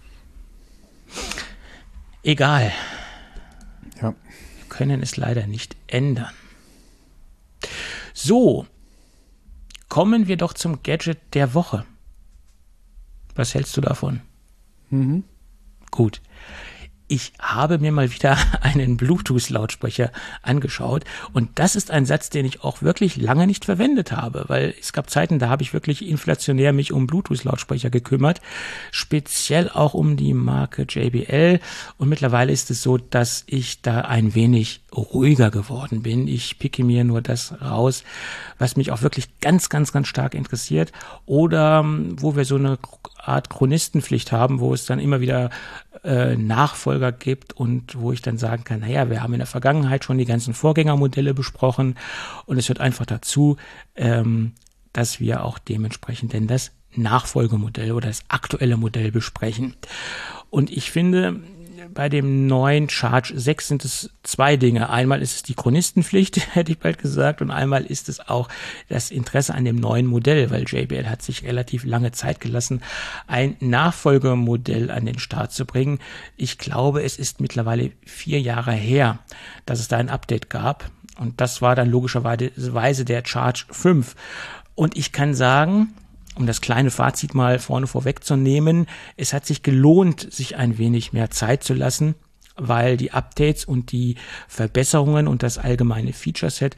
Egal. Ja. Wir können es leider nicht ändern. So, kommen wir doch zum Gadget der Woche. Was hältst du davon? Mhm. Gut. Ich habe mir mal wieder einen Bluetooth-Lautsprecher angeschaut und das ist ein Satz, den ich auch wirklich lange nicht verwendet habe, weil es gab Zeiten, da habe ich wirklich inflationär mich um Bluetooth-Lautsprecher gekümmert, speziell auch um die Marke J B L und mittlerweile ist es so, dass ich da ein wenig ruhiger geworden bin. Ich picke mir nur das raus, was mich auch wirklich ganz, ganz, ganz stark interessiert oder wo wir so eine Art Chronistenpflicht haben, wo es dann immer wieder äh, Nachfolger gibt und wo ich dann sagen kann, naja, wir haben in der Vergangenheit schon die ganzen Vorgängermodelle besprochen und es hört einfach dazu, ähm, dass wir auch dementsprechend denn das Nachfolgemodell oder das aktuelle Modell besprechen. Und ich finde, bei dem neuen Charge sechs sind es zwei Dinge. Einmal ist es die Chronistenpflicht, hätte ich bald gesagt, und einmal ist es auch das Interesse an dem neuen Modell, weil J B L hat sich relativ lange Zeit gelassen, ein Nachfolgemodell an den Start zu bringen. Ich glaube, es ist mittlerweile vier Jahre her, dass es da ein Update gab. Und das war dann logischerweise der Charge fünf. Und ich kann sagen, um das kleine Fazit mal vorne vorwegzunehmen, es hat sich gelohnt, sich ein wenig mehr Zeit zu lassen, weil die Updates und die Verbesserungen und das allgemeine Feature-Set,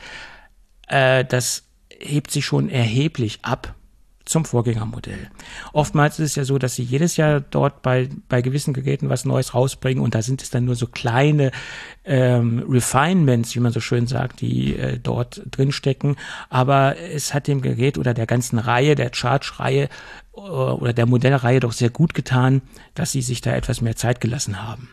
äh, das hebt sich schon erheblich ab zum Vorgängermodell. Oftmals ist es ja so, dass sie jedes Jahr dort bei, bei gewissen Geräten was Neues rausbringen und da sind es dann nur so kleine ähm, Refinements, wie man so schön sagt, die äh, dort drinstecken. Aber es hat dem Gerät oder der ganzen Reihe, der Charge-Reihe äh, oder der Modellreihe doch sehr gut getan, dass sie sich da etwas mehr Zeit gelassen haben.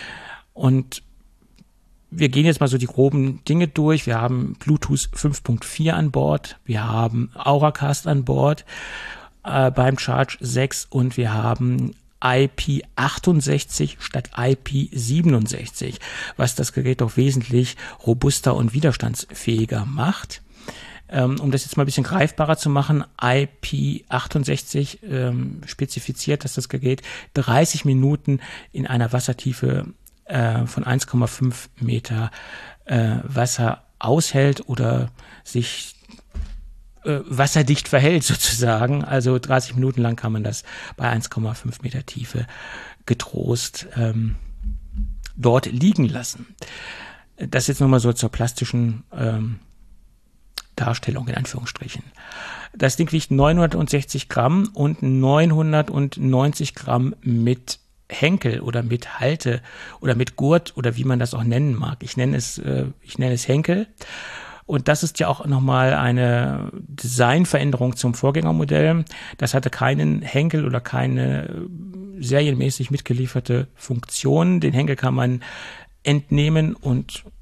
Und wir gehen jetzt mal so die groben Dinge durch. Wir haben Bluetooth fünf Punkt vier an Bord, wir haben Auracast an Bord äh, beim Charge sechs und wir haben I P achtundsechzig statt I P siebenundsechzig, was das Gerät doch wesentlich robuster und widerstandsfähiger macht. Ähm, um das jetzt mal ein bisschen greifbarer zu machen, I P achtundsechzig ähm, spezifiziert, dass das Gerät dreißig Minuten in einer Wassertiefe von eins Komma fünf Meter äh, Wasser aushält oder sich äh, wasserdicht verhält sozusagen. Also dreißig Minuten lang kann man das bei eins Komma fünf Meter Tiefe getrost ähm, dort liegen lassen. Das jetzt nochmal so zur plastischen ähm, Darstellung in Anführungsstrichen. Das Ding wiegt neunhundertsechzig Gramm und neunhundertneunzig Gramm mit Henkel oder mit Halte oder mit Gurt oder wie man das auch nennen mag. Ich nenne es, äh, ich nenne es Henkel. Und das ist ja auch nochmal eine Designveränderung zum Vorgängermodell. Das hatte keinen Henkel oder keine serienmäßig mitgelieferte Funktion. Den Henkel kann man entnehmen und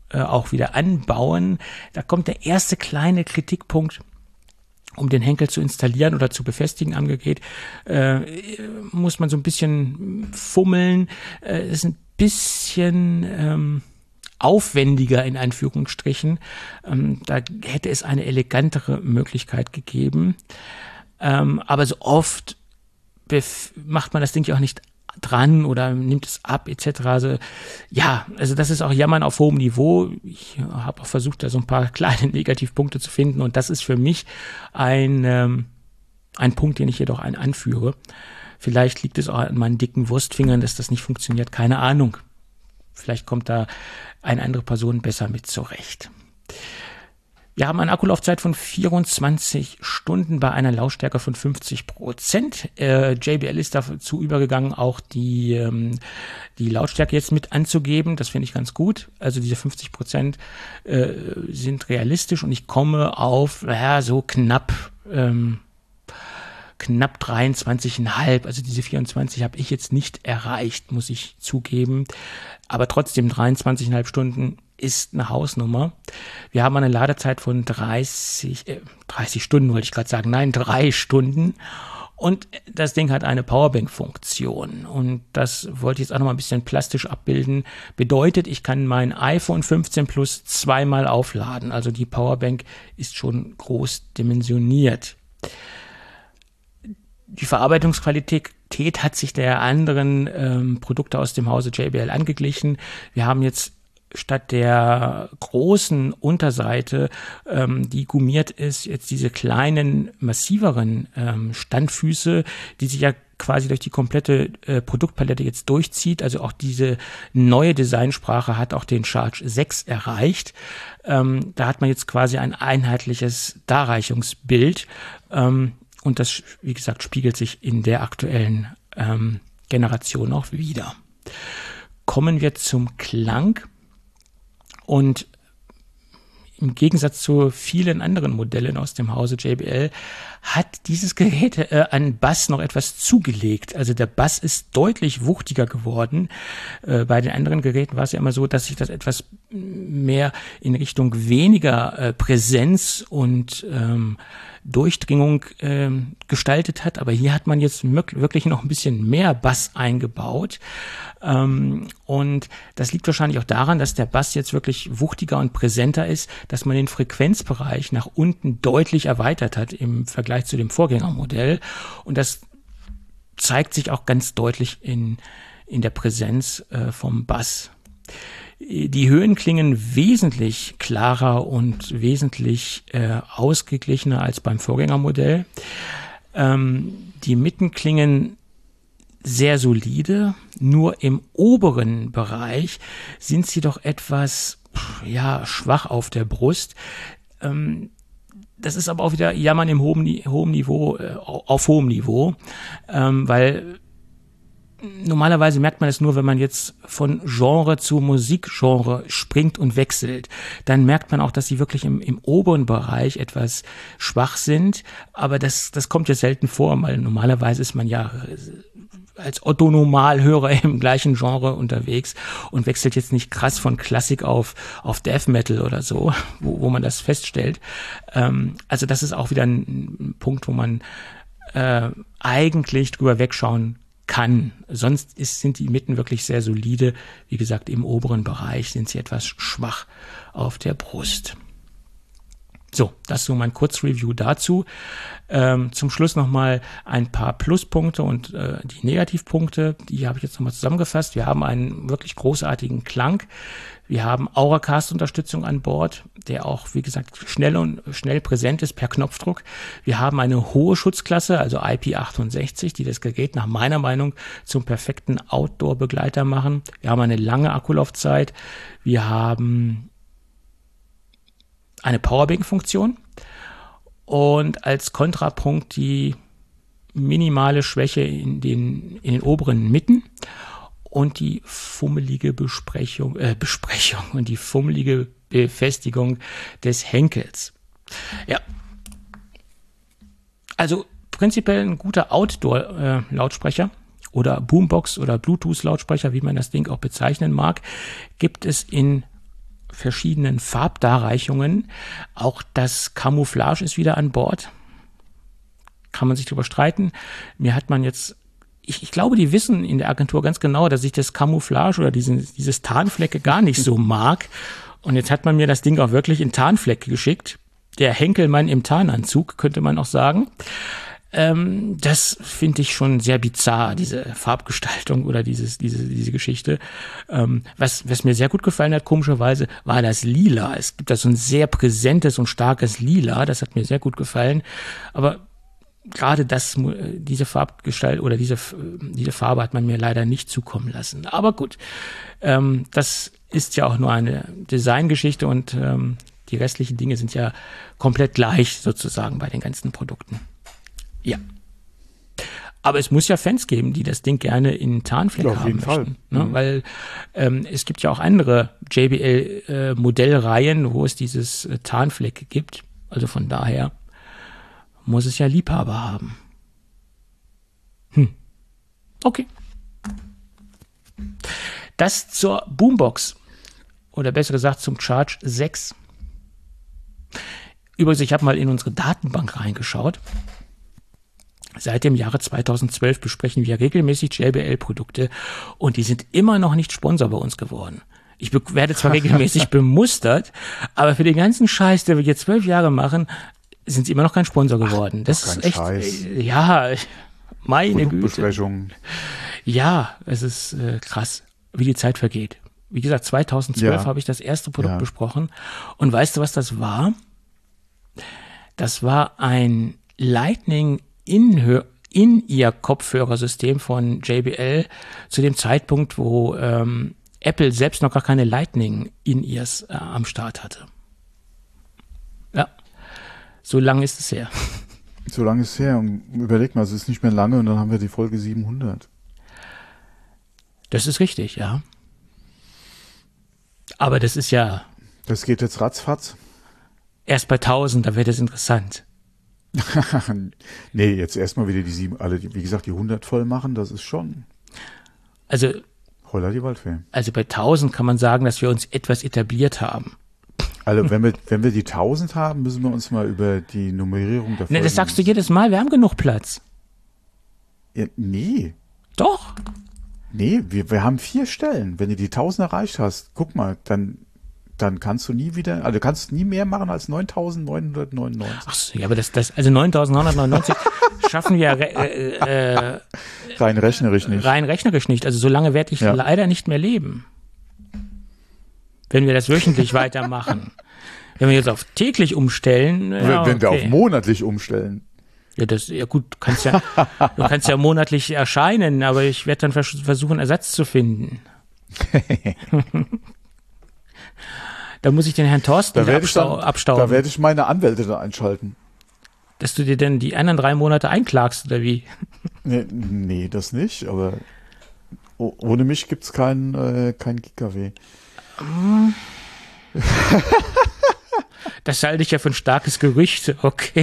äh, auch wieder anbauen. Da kommt der erste kleine Kritikpunkt. Um den Henkel zu installieren oder zu befestigen am Gerät, äh, muss man so ein bisschen fummeln. Äh, ist ein bisschen ähm, aufwendiger in Anführungsstrichen. Ähm, da hätte es eine elegantere Möglichkeit gegeben. Ähm, aber so oft bef- macht man das Ding ja auch nicht dran oder nimmt es ab et cetera. Also, ja, also das ist auch Jammern auf hohem Niveau. Ich habe auch versucht, da so ein paar kleine Negativpunkte zu finden und das ist für mich ein, ähm, ein Punkt, den ich jedoch ein anführe. Vielleicht liegt es auch an meinen dicken Wurstfingern, dass das nicht funktioniert. Keine Ahnung. Vielleicht kommt da eine andere Person besser mit zurecht. Wir haben eine Akkulaufzeit von vierundzwanzig Stunden bei einer Lautstärke von fünfzig Prozent. Äh, J B L ist dazu übergegangen, auch die, ähm, die Lautstärke jetzt mit anzugeben. Das finde ich ganz gut. Also diese fünfzig Prozent äh, sind realistisch und ich komme auf ja, so knapp ähm, knapp dreiundzwanzig Komma fünf. Also diese vierundzwanzig habe ich jetzt nicht erreicht, muss ich zugeben. Aber trotzdem dreiundzwanzig Komma fünf Stunden ist eine Hausnummer. Wir haben eine Ladezeit von dreißig, äh, dreißig Stunden, wollte ich gerade sagen. Nein, drei Stunden. Und das Ding hat eine Powerbank-Funktion. Und das wollte ich jetzt auch noch mal ein bisschen plastisch abbilden. Bedeutet, ich kann mein iPhone fünfzehn Plus zweimal aufladen. Also die Powerbank ist schon groß dimensioniert. Die Verarbeitungsqualität hat sich der anderen ähm, Produkte aus dem Hause J B L angeglichen. Wir haben jetzt statt der großen Unterseite, ähm, die gummiert ist, jetzt diese kleinen, massiveren ähm, Standfüße, die sich ja quasi durch die komplette äh, Produktpalette jetzt durchzieht. Also auch diese neue Designsprache hat auch den Charge sechs erreicht. Ähm, da hat man jetzt quasi ein einheitliches Darreichungsbild. Ähm, und das, wie gesagt, spiegelt sich in der aktuellen ähm, Generation auch wieder. Kommen wir zum Klang. Und im Gegensatz zu vielen anderen Modellen aus dem Hause J B L hat dieses Gerät äh, an Bass noch etwas zugelegt. Also der Bass ist deutlich wuchtiger geworden. Äh, bei den anderen Geräten war es ja immer so, dass sich das etwas mehr in Richtung weniger äh, Präsenz und ähm, Durchdringung ähm, gestaltet hat. Aber hier hat man jetzt wirklich noch ein bisschen mehr Bass eingebaut. Ähm, und das liegt wahrscheinlich auch daran, dass der Bass jetzt wirklich wuchtiger und präsenter ist, dass man den Frequenzbereich nach unten deutlich erweitert hat im Vergleich zu dem Vorgängermodell. Und das zeigt sich auch ganz deutlich in, in der Präsenz äh, vom Bass. Die Höhen klingen wesentlich klarer und wesentlich äh, ausgeglichener als beim Vorgängermodell. Ähm, die Mitten klingen sehr solide, nur im oberen Bereich sind sie doch etwas ja, schwach auf der Brust. Ähm, das ist aber auch wieder Jammern im hohen, hohen Niveau, äh, auf hohem Niveau, ähm, weil normalerweise merkt man es nur, wenn man jetzt von Genre zu Musikgenre springt und wechselt. Dann merkt man auch, dass sie wirklich im, im oberen Bereich etwas schwach sind. Aber das, das kommt ja selten vor, weil normalerweise ist man ja als Otto-Normalhörer im gleichen Genre unterwegs und wechselt jetzt nicht krass von Klassik auf, auf Death Metal oder so, wo, wo man das feststellt. Ähm, also das ist auch wieder ein, ein Punkt, wo man äh, eigentlich drüber wegschauen kann. Sonst ist, sind die Mitten wirklich sehr solide. Wie gesagt, im oberen Bereich sind sie etwas schwach auf der Brust. So, das ist so mein Kurzreview dazu. Ähm, zum Schluss nochmal ein paar Pluspunkte und äh, die Negativpunkte, die habe ich jetzt nochmal zusammengefasst. Wir haben einen wirklich großartigen Klang. Wir haben Auracast-Unterstützung an Bord, der auch, wie gesagt, schnell und schnell präsent ist per Knopfdruck. Wir haben eine hohe Schutzklasse, also I P achtundsechzig, die das Gerät nach meiner Meinung zum perfekten Outdoor-Begleiter machen. Wir haben eine lange Akkulaufzeit. Wir haben eine Powerbank-Funktion und als Kontrapunkt die minimale Schwäche in den, in den oberen Mitten und die fummelige Besprechung, äh, Besprechung und die fummelige Befestigung des Henkels. Ja, also prinzipiell ein guter Outdoor-Lautsprecher oder Boombox oder Bluetooth-Lautsprecher, wie man das Ding auch bezeichnen mag, gibt es in verschiedenen Farbdarreichungen. Auch das Camouflage ist wieder an Bord. Kann man sich drüber streiten. Mir hat man jetzt, ich, ich glaube, die wissen in der Agentur ganz genau, dass ich das Camouflage oder diesen, dieses Tarnflecke gar nicht so mag. Und jetzt hat man mir das Ding auch wirklich in Tarnflecke geschickt. Der Henkelmann im Tarnanzug, könnte man auch sagen. Ähm, das finde ich schon sehr bizarr, diese Farbgestaltung oder dieses, diese, diese Geschichte. Ähm, was, was mir sehr gut gefallen hat, komischerweise, war das Lila. Es gibt da so ein sehr präsentes und starkes Lila. Das hat mir sehr gut gefallen. Aber gerade das, diese Farbgestalt oder diese, diese Farbe hat man mir leider nicht zukommen lassen. Aber gut, ähm, das ist ja auch nur eine Designgeschichte und ähm, die restlichen Dinge sind ja komplett gleich sozusagen bei den ganzen Produkten. Ja. Aber es muss ja Fans geben, die das Ding gerne in Tarnfleck ja, auf haben jeden möchten. Fall. Ne? Mhm. Weil ähm, es gibt ja auch andere J B L-Modellreihen, äh, wo es dieses äh, Tarnfleck gibt. Also von daher muss es ja Liebhaber haben. Hm. Okay. Das zur Boombox. Oder besser gesagt zum Charge sechs. Übrigens, ich habe mal in unsere Datenbank reingeschaut. Seit dem Jahre zweitausendzwölf besprechen wir regelmäßig J B L-Produkte und die sind immer noch nicht Sponsor bei uns geworden. Ich be- werde zwar regelmäßig bemustert, aber für den ganzen Scheiß, den wir jetzt zwölf Jahre machen, sind sie immer noch kein Sponsor geworden. Ach, das kein ist echt, Scheiß. äh, ja, meine Güte. Produktbesprechung. Ja, es ist äh, krass, wie die Zeit vergeht. Wie gesagt, zweitausendzwölf Ja. habe ich das erste Produkt Ja. besprochen. Und weißt du, was das war? Das war ein Lightning In- In-Ear-Kopfhörersystem von J B L zu dem Zeitpunkt, wo ähm, Apple selbst noch gar keine Lightning In-Ears äh, am Start hatte. Ja, so lange ist es her. So lange ist es her. Und überleg mal, es ist nicht mehr lange und dann haben wir die Folge siebenhundert. Das ist richtig, ja. Aber das ist ja Das geht jetzt ratzfatz. erst bei tausend, da wird es interessant. Nee, jetzt erstmal wieder die sieben, alle, die, wie gesagt, die hundert voll machen, das ist schon Also, Holla die Waldfee. also bei tausend kann man sagen, dass wir uns etwas etabliert haben. Also wenn wir, wenn wir die tausend haben, müssen wir uns mal über die Nummerierung der Folgen... Ne, das sagst du jedes Mal, wir haben genug Platz. Ja, nee, Doch. nee, wir, wir haben vier Stellen. Wenn du die tausend erreicht hast, guck mal, dann, dann kannst du nie wieder, also du kannst nie mehr machen als neuntausendneunhundertneunundneunzig. Ach so, ja, aber das, das also neuntausendneunhundertneunundneunzig schaffen wir äh, äh, Rein rechnerisch nicht. rein rechnerisch nicht. Also so lange werde ich Ja. leider nicht mehr leben. Wenn wir das wöchentlich weitermachen. Wenn wir jetzt auf täglich umstellen, ja, wenn wir okay. auf monatlich umstellen. Ja, das, ja gut, du kannst ja, du kannst ja monatlich erscheinen, aber ich werde dann vers- versuchen, Ersatz zu finden. Da muss ich den Herrn Thorsten Da werde ich, abstau- dann- abstauben, da werde ich meine Anwälte da einschalten. dass du dir denn die anderen drei Monate einklagst, oder wie? Nee, nee, das nicht, aber oh, ohne mich gibt's kein, äh, kein Giga-W. Das halte ich ja für ein starkes Gerücht, okay.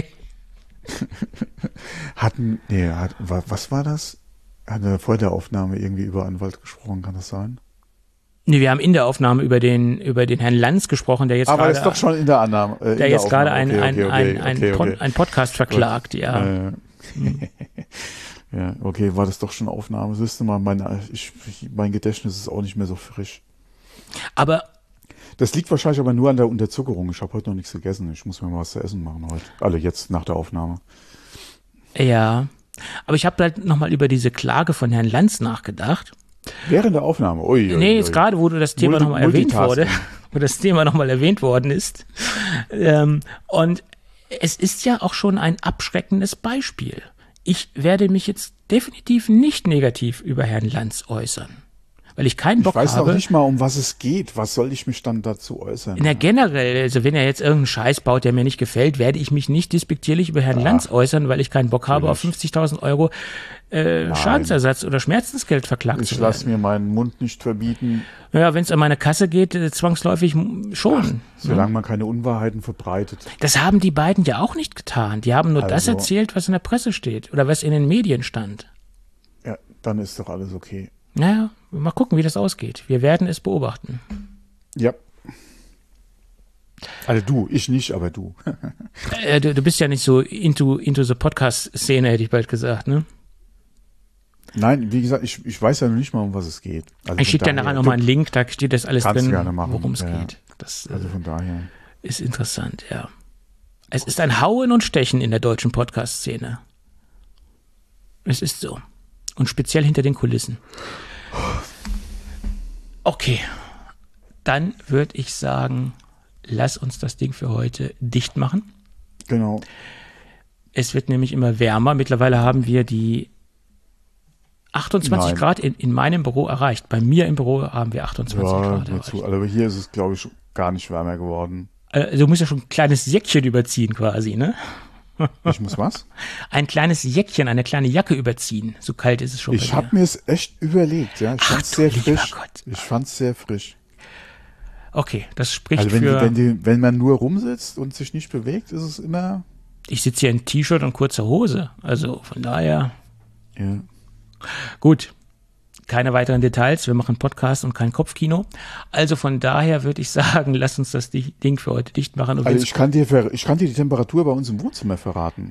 Hatten, nee, hat, wa- was war das? Hat er vor der Aufnahme irgendwie über Anwalt gesprochen, kann das sein? Nee, wir haben in der Aufnahme über den, über den Herrn Lanz gesprochen, der jetzt Aber gerade, ist doch schon in der Annahme. Äh, in der jetzt gerade Aufnahme. ein, Okay, ein, okay, ein, okay, ein, okay, Pod, okay. ein Podcast verklagt, ja. Äh, ja, okay, war das doch schon Aufnahme. Siehst du mal, mein, ich, ich, mein Gedächtnis ist auch nicht mehr so frisch. Aber Das liegt wahrscheinlich aber nur an der Unterzuckerung. Ich habe heute noch nichts gegessen. Ich muss mir mal was zu essen machen heute. Alle jetzt nach der Aufnahme. ja, aber ich habe halt nochmal über diese Klage von Herrn Lanz nachgedacht. Während der Aufnahme. Ui, ui, Nee, jetzt ui. gerade, wo du das Thema Multi- nochmal erwähnt wurde, Multitasking. wo das Thema nochmal erwähnt worden ist. Ähm, und es ist ja auch schon ein abschreckendes Beispiel. Ich werde mich jetzt definitiv nicht negativ über Herrn Lanz äußern, weil ich keinen Ich Bock weiß noch habe. nicht mal, um was es geht. Was soll ich mich dann dazu äußern? Na, generell, also wenn er jetzt irgendeinen Scheiß baut, der mir nicht gefällt, werde ich mich nicht despektierlich über Herrn Lanz äußern, weil ich keinen Bock habe, auf fünfzigtausend Euro äh, Schadensersatz oder Schmerzensgeld verklagt Ich zu lasse werden. mir meinen Mund nicht verbieten, Ja, wenn es an meine Kasse geht, äh, zwangsläufig m- schon. solange man keine Unwahrheiten verbreitet. Das haben die beiden ja auch nicht getan. Die haben nur das Also- erzählt, was in der Presse steht oder was in den Medien stand. Ja, dann ist doch alles okay. Naja, mal gucken, wie das ausgeht. Wir werden es beobachten. Ja. Also du, ich nicht, aber du. Äh, du, du bist ja nicht so into, into the Podcast-Szene, hätte ich bald gesagt, ne? Nein, wie gesagt, ich, ich weiß ja noch nicht mal, um was es geht. Also ich schicke dir nachher nochmal einen Link, da steht das alles drin, worum es ja. geht. Das also von daher. ist interessant, ja. Es ist ein Hauen und Stechen in der deutschen Podcast-Szene. Es ist so. Und speziell hinter den Kulissen. Okay, dann würde ich sagen, lass uns das Ding für heute dicht machen. Genau. Es wird nämlich immer wärmer. Mittlerweile haben wir die achtundzwanzig Nein. Grad in, in meinem Büro erreicht. Bei mir im Büro haben wir achtundzwanzig Ja, Grad dazu. erreicht. Aber hier ist es, glaube ich, gar nicht wärmer geworden. Also du musst ja schon ein kleines Jäckchen überziehen quasi, ne? Ich muss was? Ein kleines Jäckchen, eine kleine Jacke überziehen. So kalt ist es schon. Ich habe mir es echt überlegt, ja. Ich Ach, fand es du sehr lieber frisch. Gott. Ich fand es sehr frisch. Okay, das spricht Also wenn, für... wenn, die, wenn man nur rumsitzt und sich nicht bewegt, ist es immer... Ich sitze hier in T-Shirt und kurzer Hose. Also von daher... Ja. Gut, keine weiteren Details. Wir machen Podcast und kein Kopfkino. Also von daher würde ich sagen, lass uns das Ding für heute dicht machen. Und Also ich kann, dir, ver- ich kann dir die Temperatur bei uns im Wohnzimmer verraten.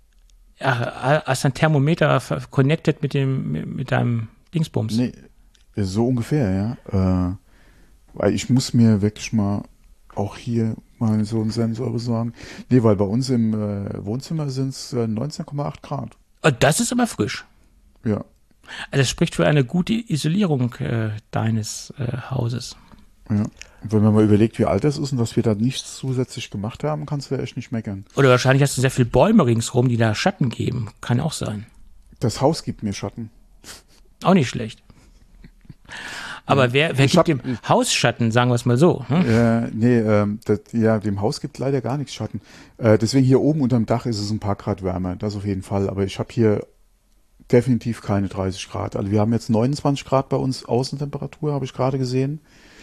Ja, hast ein Thermometer ver- connected mit dem mit deinem Dingsbums? Nee, so ungefähr, ja. Äh, weil ich muss mir wirklich mal auch hier mal so einen Sensor besorgen. Nee, weil bei uns im äh, Wohnzimmer sind es äh, neunzehn Komma acht Grad. Oh, das ist aber frisch. Ja. Also das spricht für eine gute Isolierung äh, deines äh, Hauses. Ja. Und wenn man mal überlegt, wie alt das ist und dass wir da nichts zusätzlich gemacht haben, kannst du ja echt nicht meckern. Oder wahrscheinlich hast du sehr viele Bäume ringsherum, die da Schatten geben. Kann auch sein. Das Haus gibt mir Schatten. Auch nicht schlecht. Aber ja. wer, wer Ich gibt hab- dem Haus Schatten, sagen wir es mal so? Hm? Äh, nee, ähm, das, ja, dem Haus gibt leider gar nichts Schatten. Äh, deswegen hier oben unterm Dach ist es ein paar Grad wärmer, das auf jeden Fall. Aber ich habe hier definitiv keine dreißig Grad. Also wir haben jetzt neunundzwanzig Grad bei uns Außentemperatur, habe ich gerade gesehen.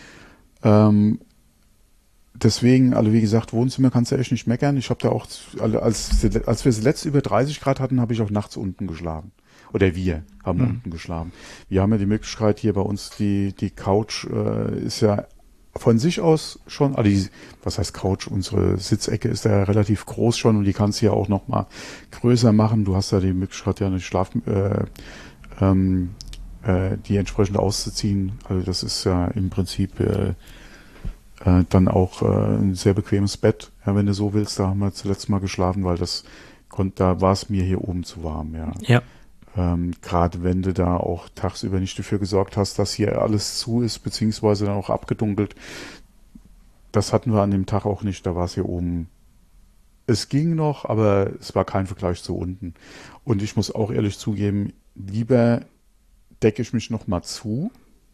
Ähm, deswegen, also wie gesagt, Wohnzimmer kannst du echt nicht meckern. Ich habe da auch, also als, als wir zuletzt über dreißig Grad hatten, habe ich auch nachts unten geschlafen. Oder wir haben Mhm. unten geschlafen. Wir haben ja die Möglichkeit hier bei uns, die, die Couch äh, ist ja von sich aus schon, also die, was heißt Couch, unsere Sitzecke ist ja relativ groß schon und die kannst du ja auch noch mal größer machen. Du hast ja die Möglichkeit, ja eine Schlaf, äh, ähm, äh, die entsprechend auszuziehen. Also das ist ja im Prinzip äh, äh, dann auch äh, ein sehr bequemes Bett, ja, wenn du so willst. Da haben wir zuletzt mal geschlafen, weil das konnte, da war es mir hier oben zu warm, ja. Ja. Ähm, gerade wenn du da auch tagsüber nicht dafür gesorgt hast, dass hier alles zu ist, beziehungsweise dann auch abgedunkelt. Das hatten wir an dem Tag auch nicht, da war es hier oben. Es ging noch, aber es war kein Vergleich zu unten. Und ich muss auch ehrlich zugeben, lieber decke ich mich noch mal zu,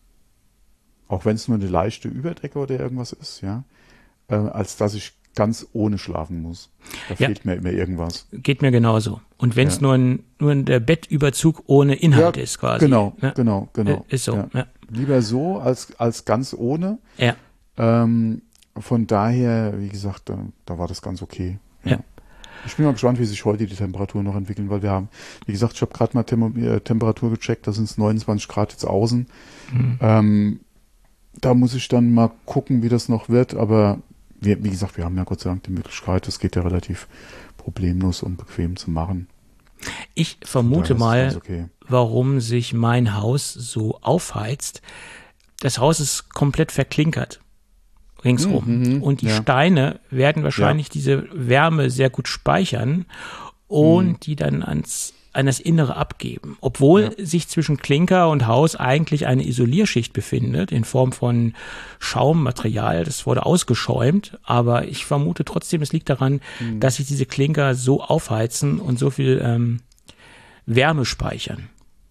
auch wenn es nur eine leichte Überdecke oder irgendwas ist, ja, äh, als dass ich ganz ohne schlafen muss. Da Ja. fehlt mir immer irgendwas. Geht mir genauso. Und wenn es Ja. nur ein nur der Bettüberzug ohne Inhalt Ja, ist quasi. Genau, Ne? genau, genau. Ist so. Ja. Ja. Lieber so als, als ganz ohne. Ja. Ähm, von daher, wie gesagt, da, da war das ganz okay. Ja. Ich bin mal gespannt, wie sich heute die Temperaturen noch entwickeln, weil wir haben, wie gesagt, ich habe gerade mal Tem äh, Temperatur gecheckt, da sind es neunundzwanzig Grad jetzt außen. Mhm. Ähm, da muss ich dann mal gucken, wie das noch wird, aber wir, wie gesagt, wir haben ja Gott sei Dank die Möglichkeit, das geht ja relativ problemlos und bequem zu machen. Ich vermute Von daher ist mal, es ganz okay. warum sich mein Haus so aufheizt. Das Haus ist komplett verklinkert ringsrum. Mhm, und die ja. Steine werden wahrscheinlich diese Wärme sehr gut speichern und Mhm. die dann ans, an das Innere abgeben. Obwohl Ja. sich zwischen Klinker und Haus eigentlich eine Isolierschicht befindet, in Form von Schaummaterial. Das wurde ausgeschäumt, aber ich vermute trotzdem, es liegt daran, Mhm. dass sich diese Klinker so aufheizen und so viel ähm, Wärme speichern.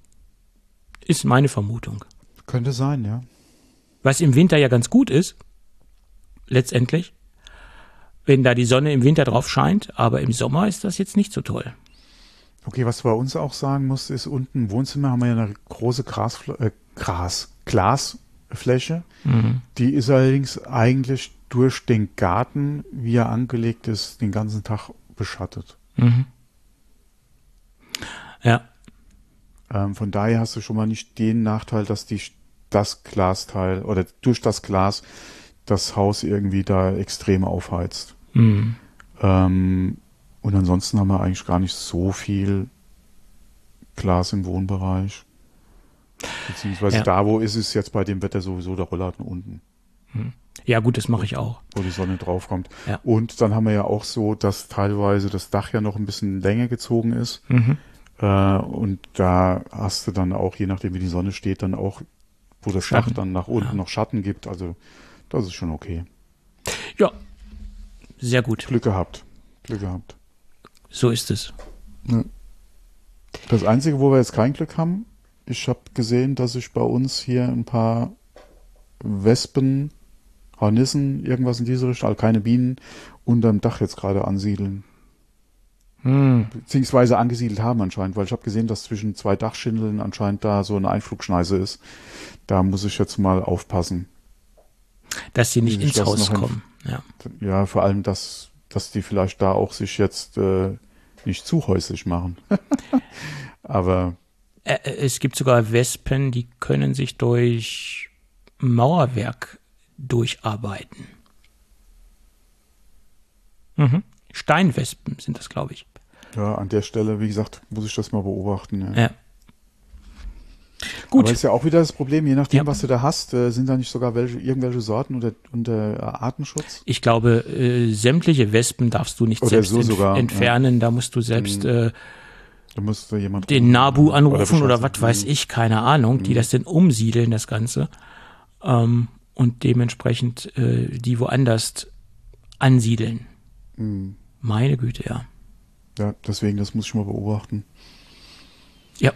Ist meine Vermutung. Könnte sein, ja. Was im Winter ja ganz gut ist, letztendlich, wenn da die Sonne im Winter drauf scheint, aber im Sommer ist das jetzt nicht so toll. Okay, was du bei uns auch sagen musst, ist unten im Wohnzimmer haben wir ja eine große Grasfl äh, Gras, Glasfläche. Mhm. Die ist allerdings eigentlich durch den Garten, wie er angelegt ist, den ganzen Tag beschattet. Mhm. Ja, Ähm, von daher hast du schon mal nicht den Nachteil, dass die, das Glasteil oder durch das Glas das Haus irgendwie da extrem aufheizt. Mhm. Ähm, und ansonsten haben wir eigentlich gar nicht so viel Glas im Wohnbereich. Beziehungsweise Ja. da, wo ist es jetzt bei dem Wetter sowieso der Rollladen unten, Ja gut, das mache ich auch. wo die Sonne draufkommt. Ja. Und dann haben wir ja auch so, dass teilweise das Dach ja noch ein bisschen länger gezogen ist. Mhm. Äh, und da hast du dann auch, je nachdem wie die Sonne steht, dann auch, wo das Schatten. Dach dann nach unten Ja. noch Schatten gibt. Also das ist schon okay. Ja, sehr gut. Glück gehabt. Glück gehabt. So ist es. Das Einzige, wo wir jetzt kein Glück haben, ich habe gesehen, dass sich bei uns hier ein paar Wespen, Hornissen, irgendwas in diese Richtung, also keine Bienen, unterm Dach jetzt gerade ansiedeln. Hm. Beziehungsweise angesiedelt haben anscheinend, weil ich habe gesehen, dass zwischen zwei Dachschindeln anscheinend da so eine Einflugschneise ist. Da muss ich jetzt mal aufpassen. Dass sie nicht Die sich ins das Haus noch in- kommen. Ja. Ja, vor allem, dass, dass die vielleicht da auch sich jetzt äh, nicht zu häuslich machen. Aber Äh, Es gibt sogar Wespen, die können sich durch Mauerwerk durcharbeiten. Mhm. Steinwespen sind das, glaube ich. ja, an der Stelle, wie gesagt, muss ich das mal beobachten. Ja. Ja. Gut. Aber ist ja auch wieder das Problem, je nachdem, Ja. was du da hast, äh, sind da nicht sogar welche, irgendwelche Sorten unter, unter äh, Artenschutz? Ich glaube, äh, sämtliche Wespen darfst du nicht Oder selbst so entf sogar, entfernen. Da musst du selbst äh, Da müsste jemand den Nabu anrufen oder, Bescheid was sagen. weiß ich, keine Ahnung, die das denn umsiedeln, das Ganze. Ähm, und dementsprechend äh, die woanders ansiedeln. Mhm. Meine Güte, ja. Ja, deswegen, das muss ich mal beobachten. Ja.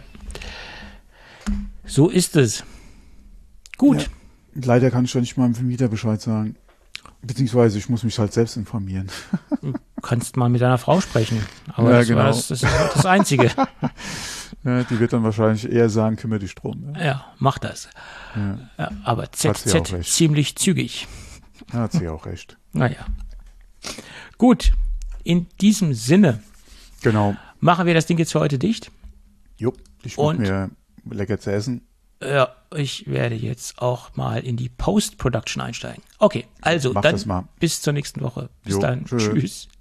So ist es. Gut. Ja. Leider kann ich da nicht mal dem Vermieter Bescheid sagen. Beziehungsweise ich muss mich halt selbst informieren. Du kannst mal mit deiner Frau sprechen. Aber Ja, das, genau. war das, das ist das Einzige. Ja, die wird dann wahrscheinlich eher sagen, kümmere dich drum. Ja, Ja, mach das. ja. Ja, aber Hat sie auch Z Z recht. ziemlich zügig. Da hat sie auch recht. Naja. Gut. In diesem Sinne Genau. machen wir das Ding jetzt für heute dicht. Jo, ich mach Und- mir lecker zu essen. Ja, ich werde jetzt auch mal in die Post-Production einsteigen. Okay, also Mach dann das mal. bis zur nächsten Woche. Bis Jo, dann. tschö. Tschüss.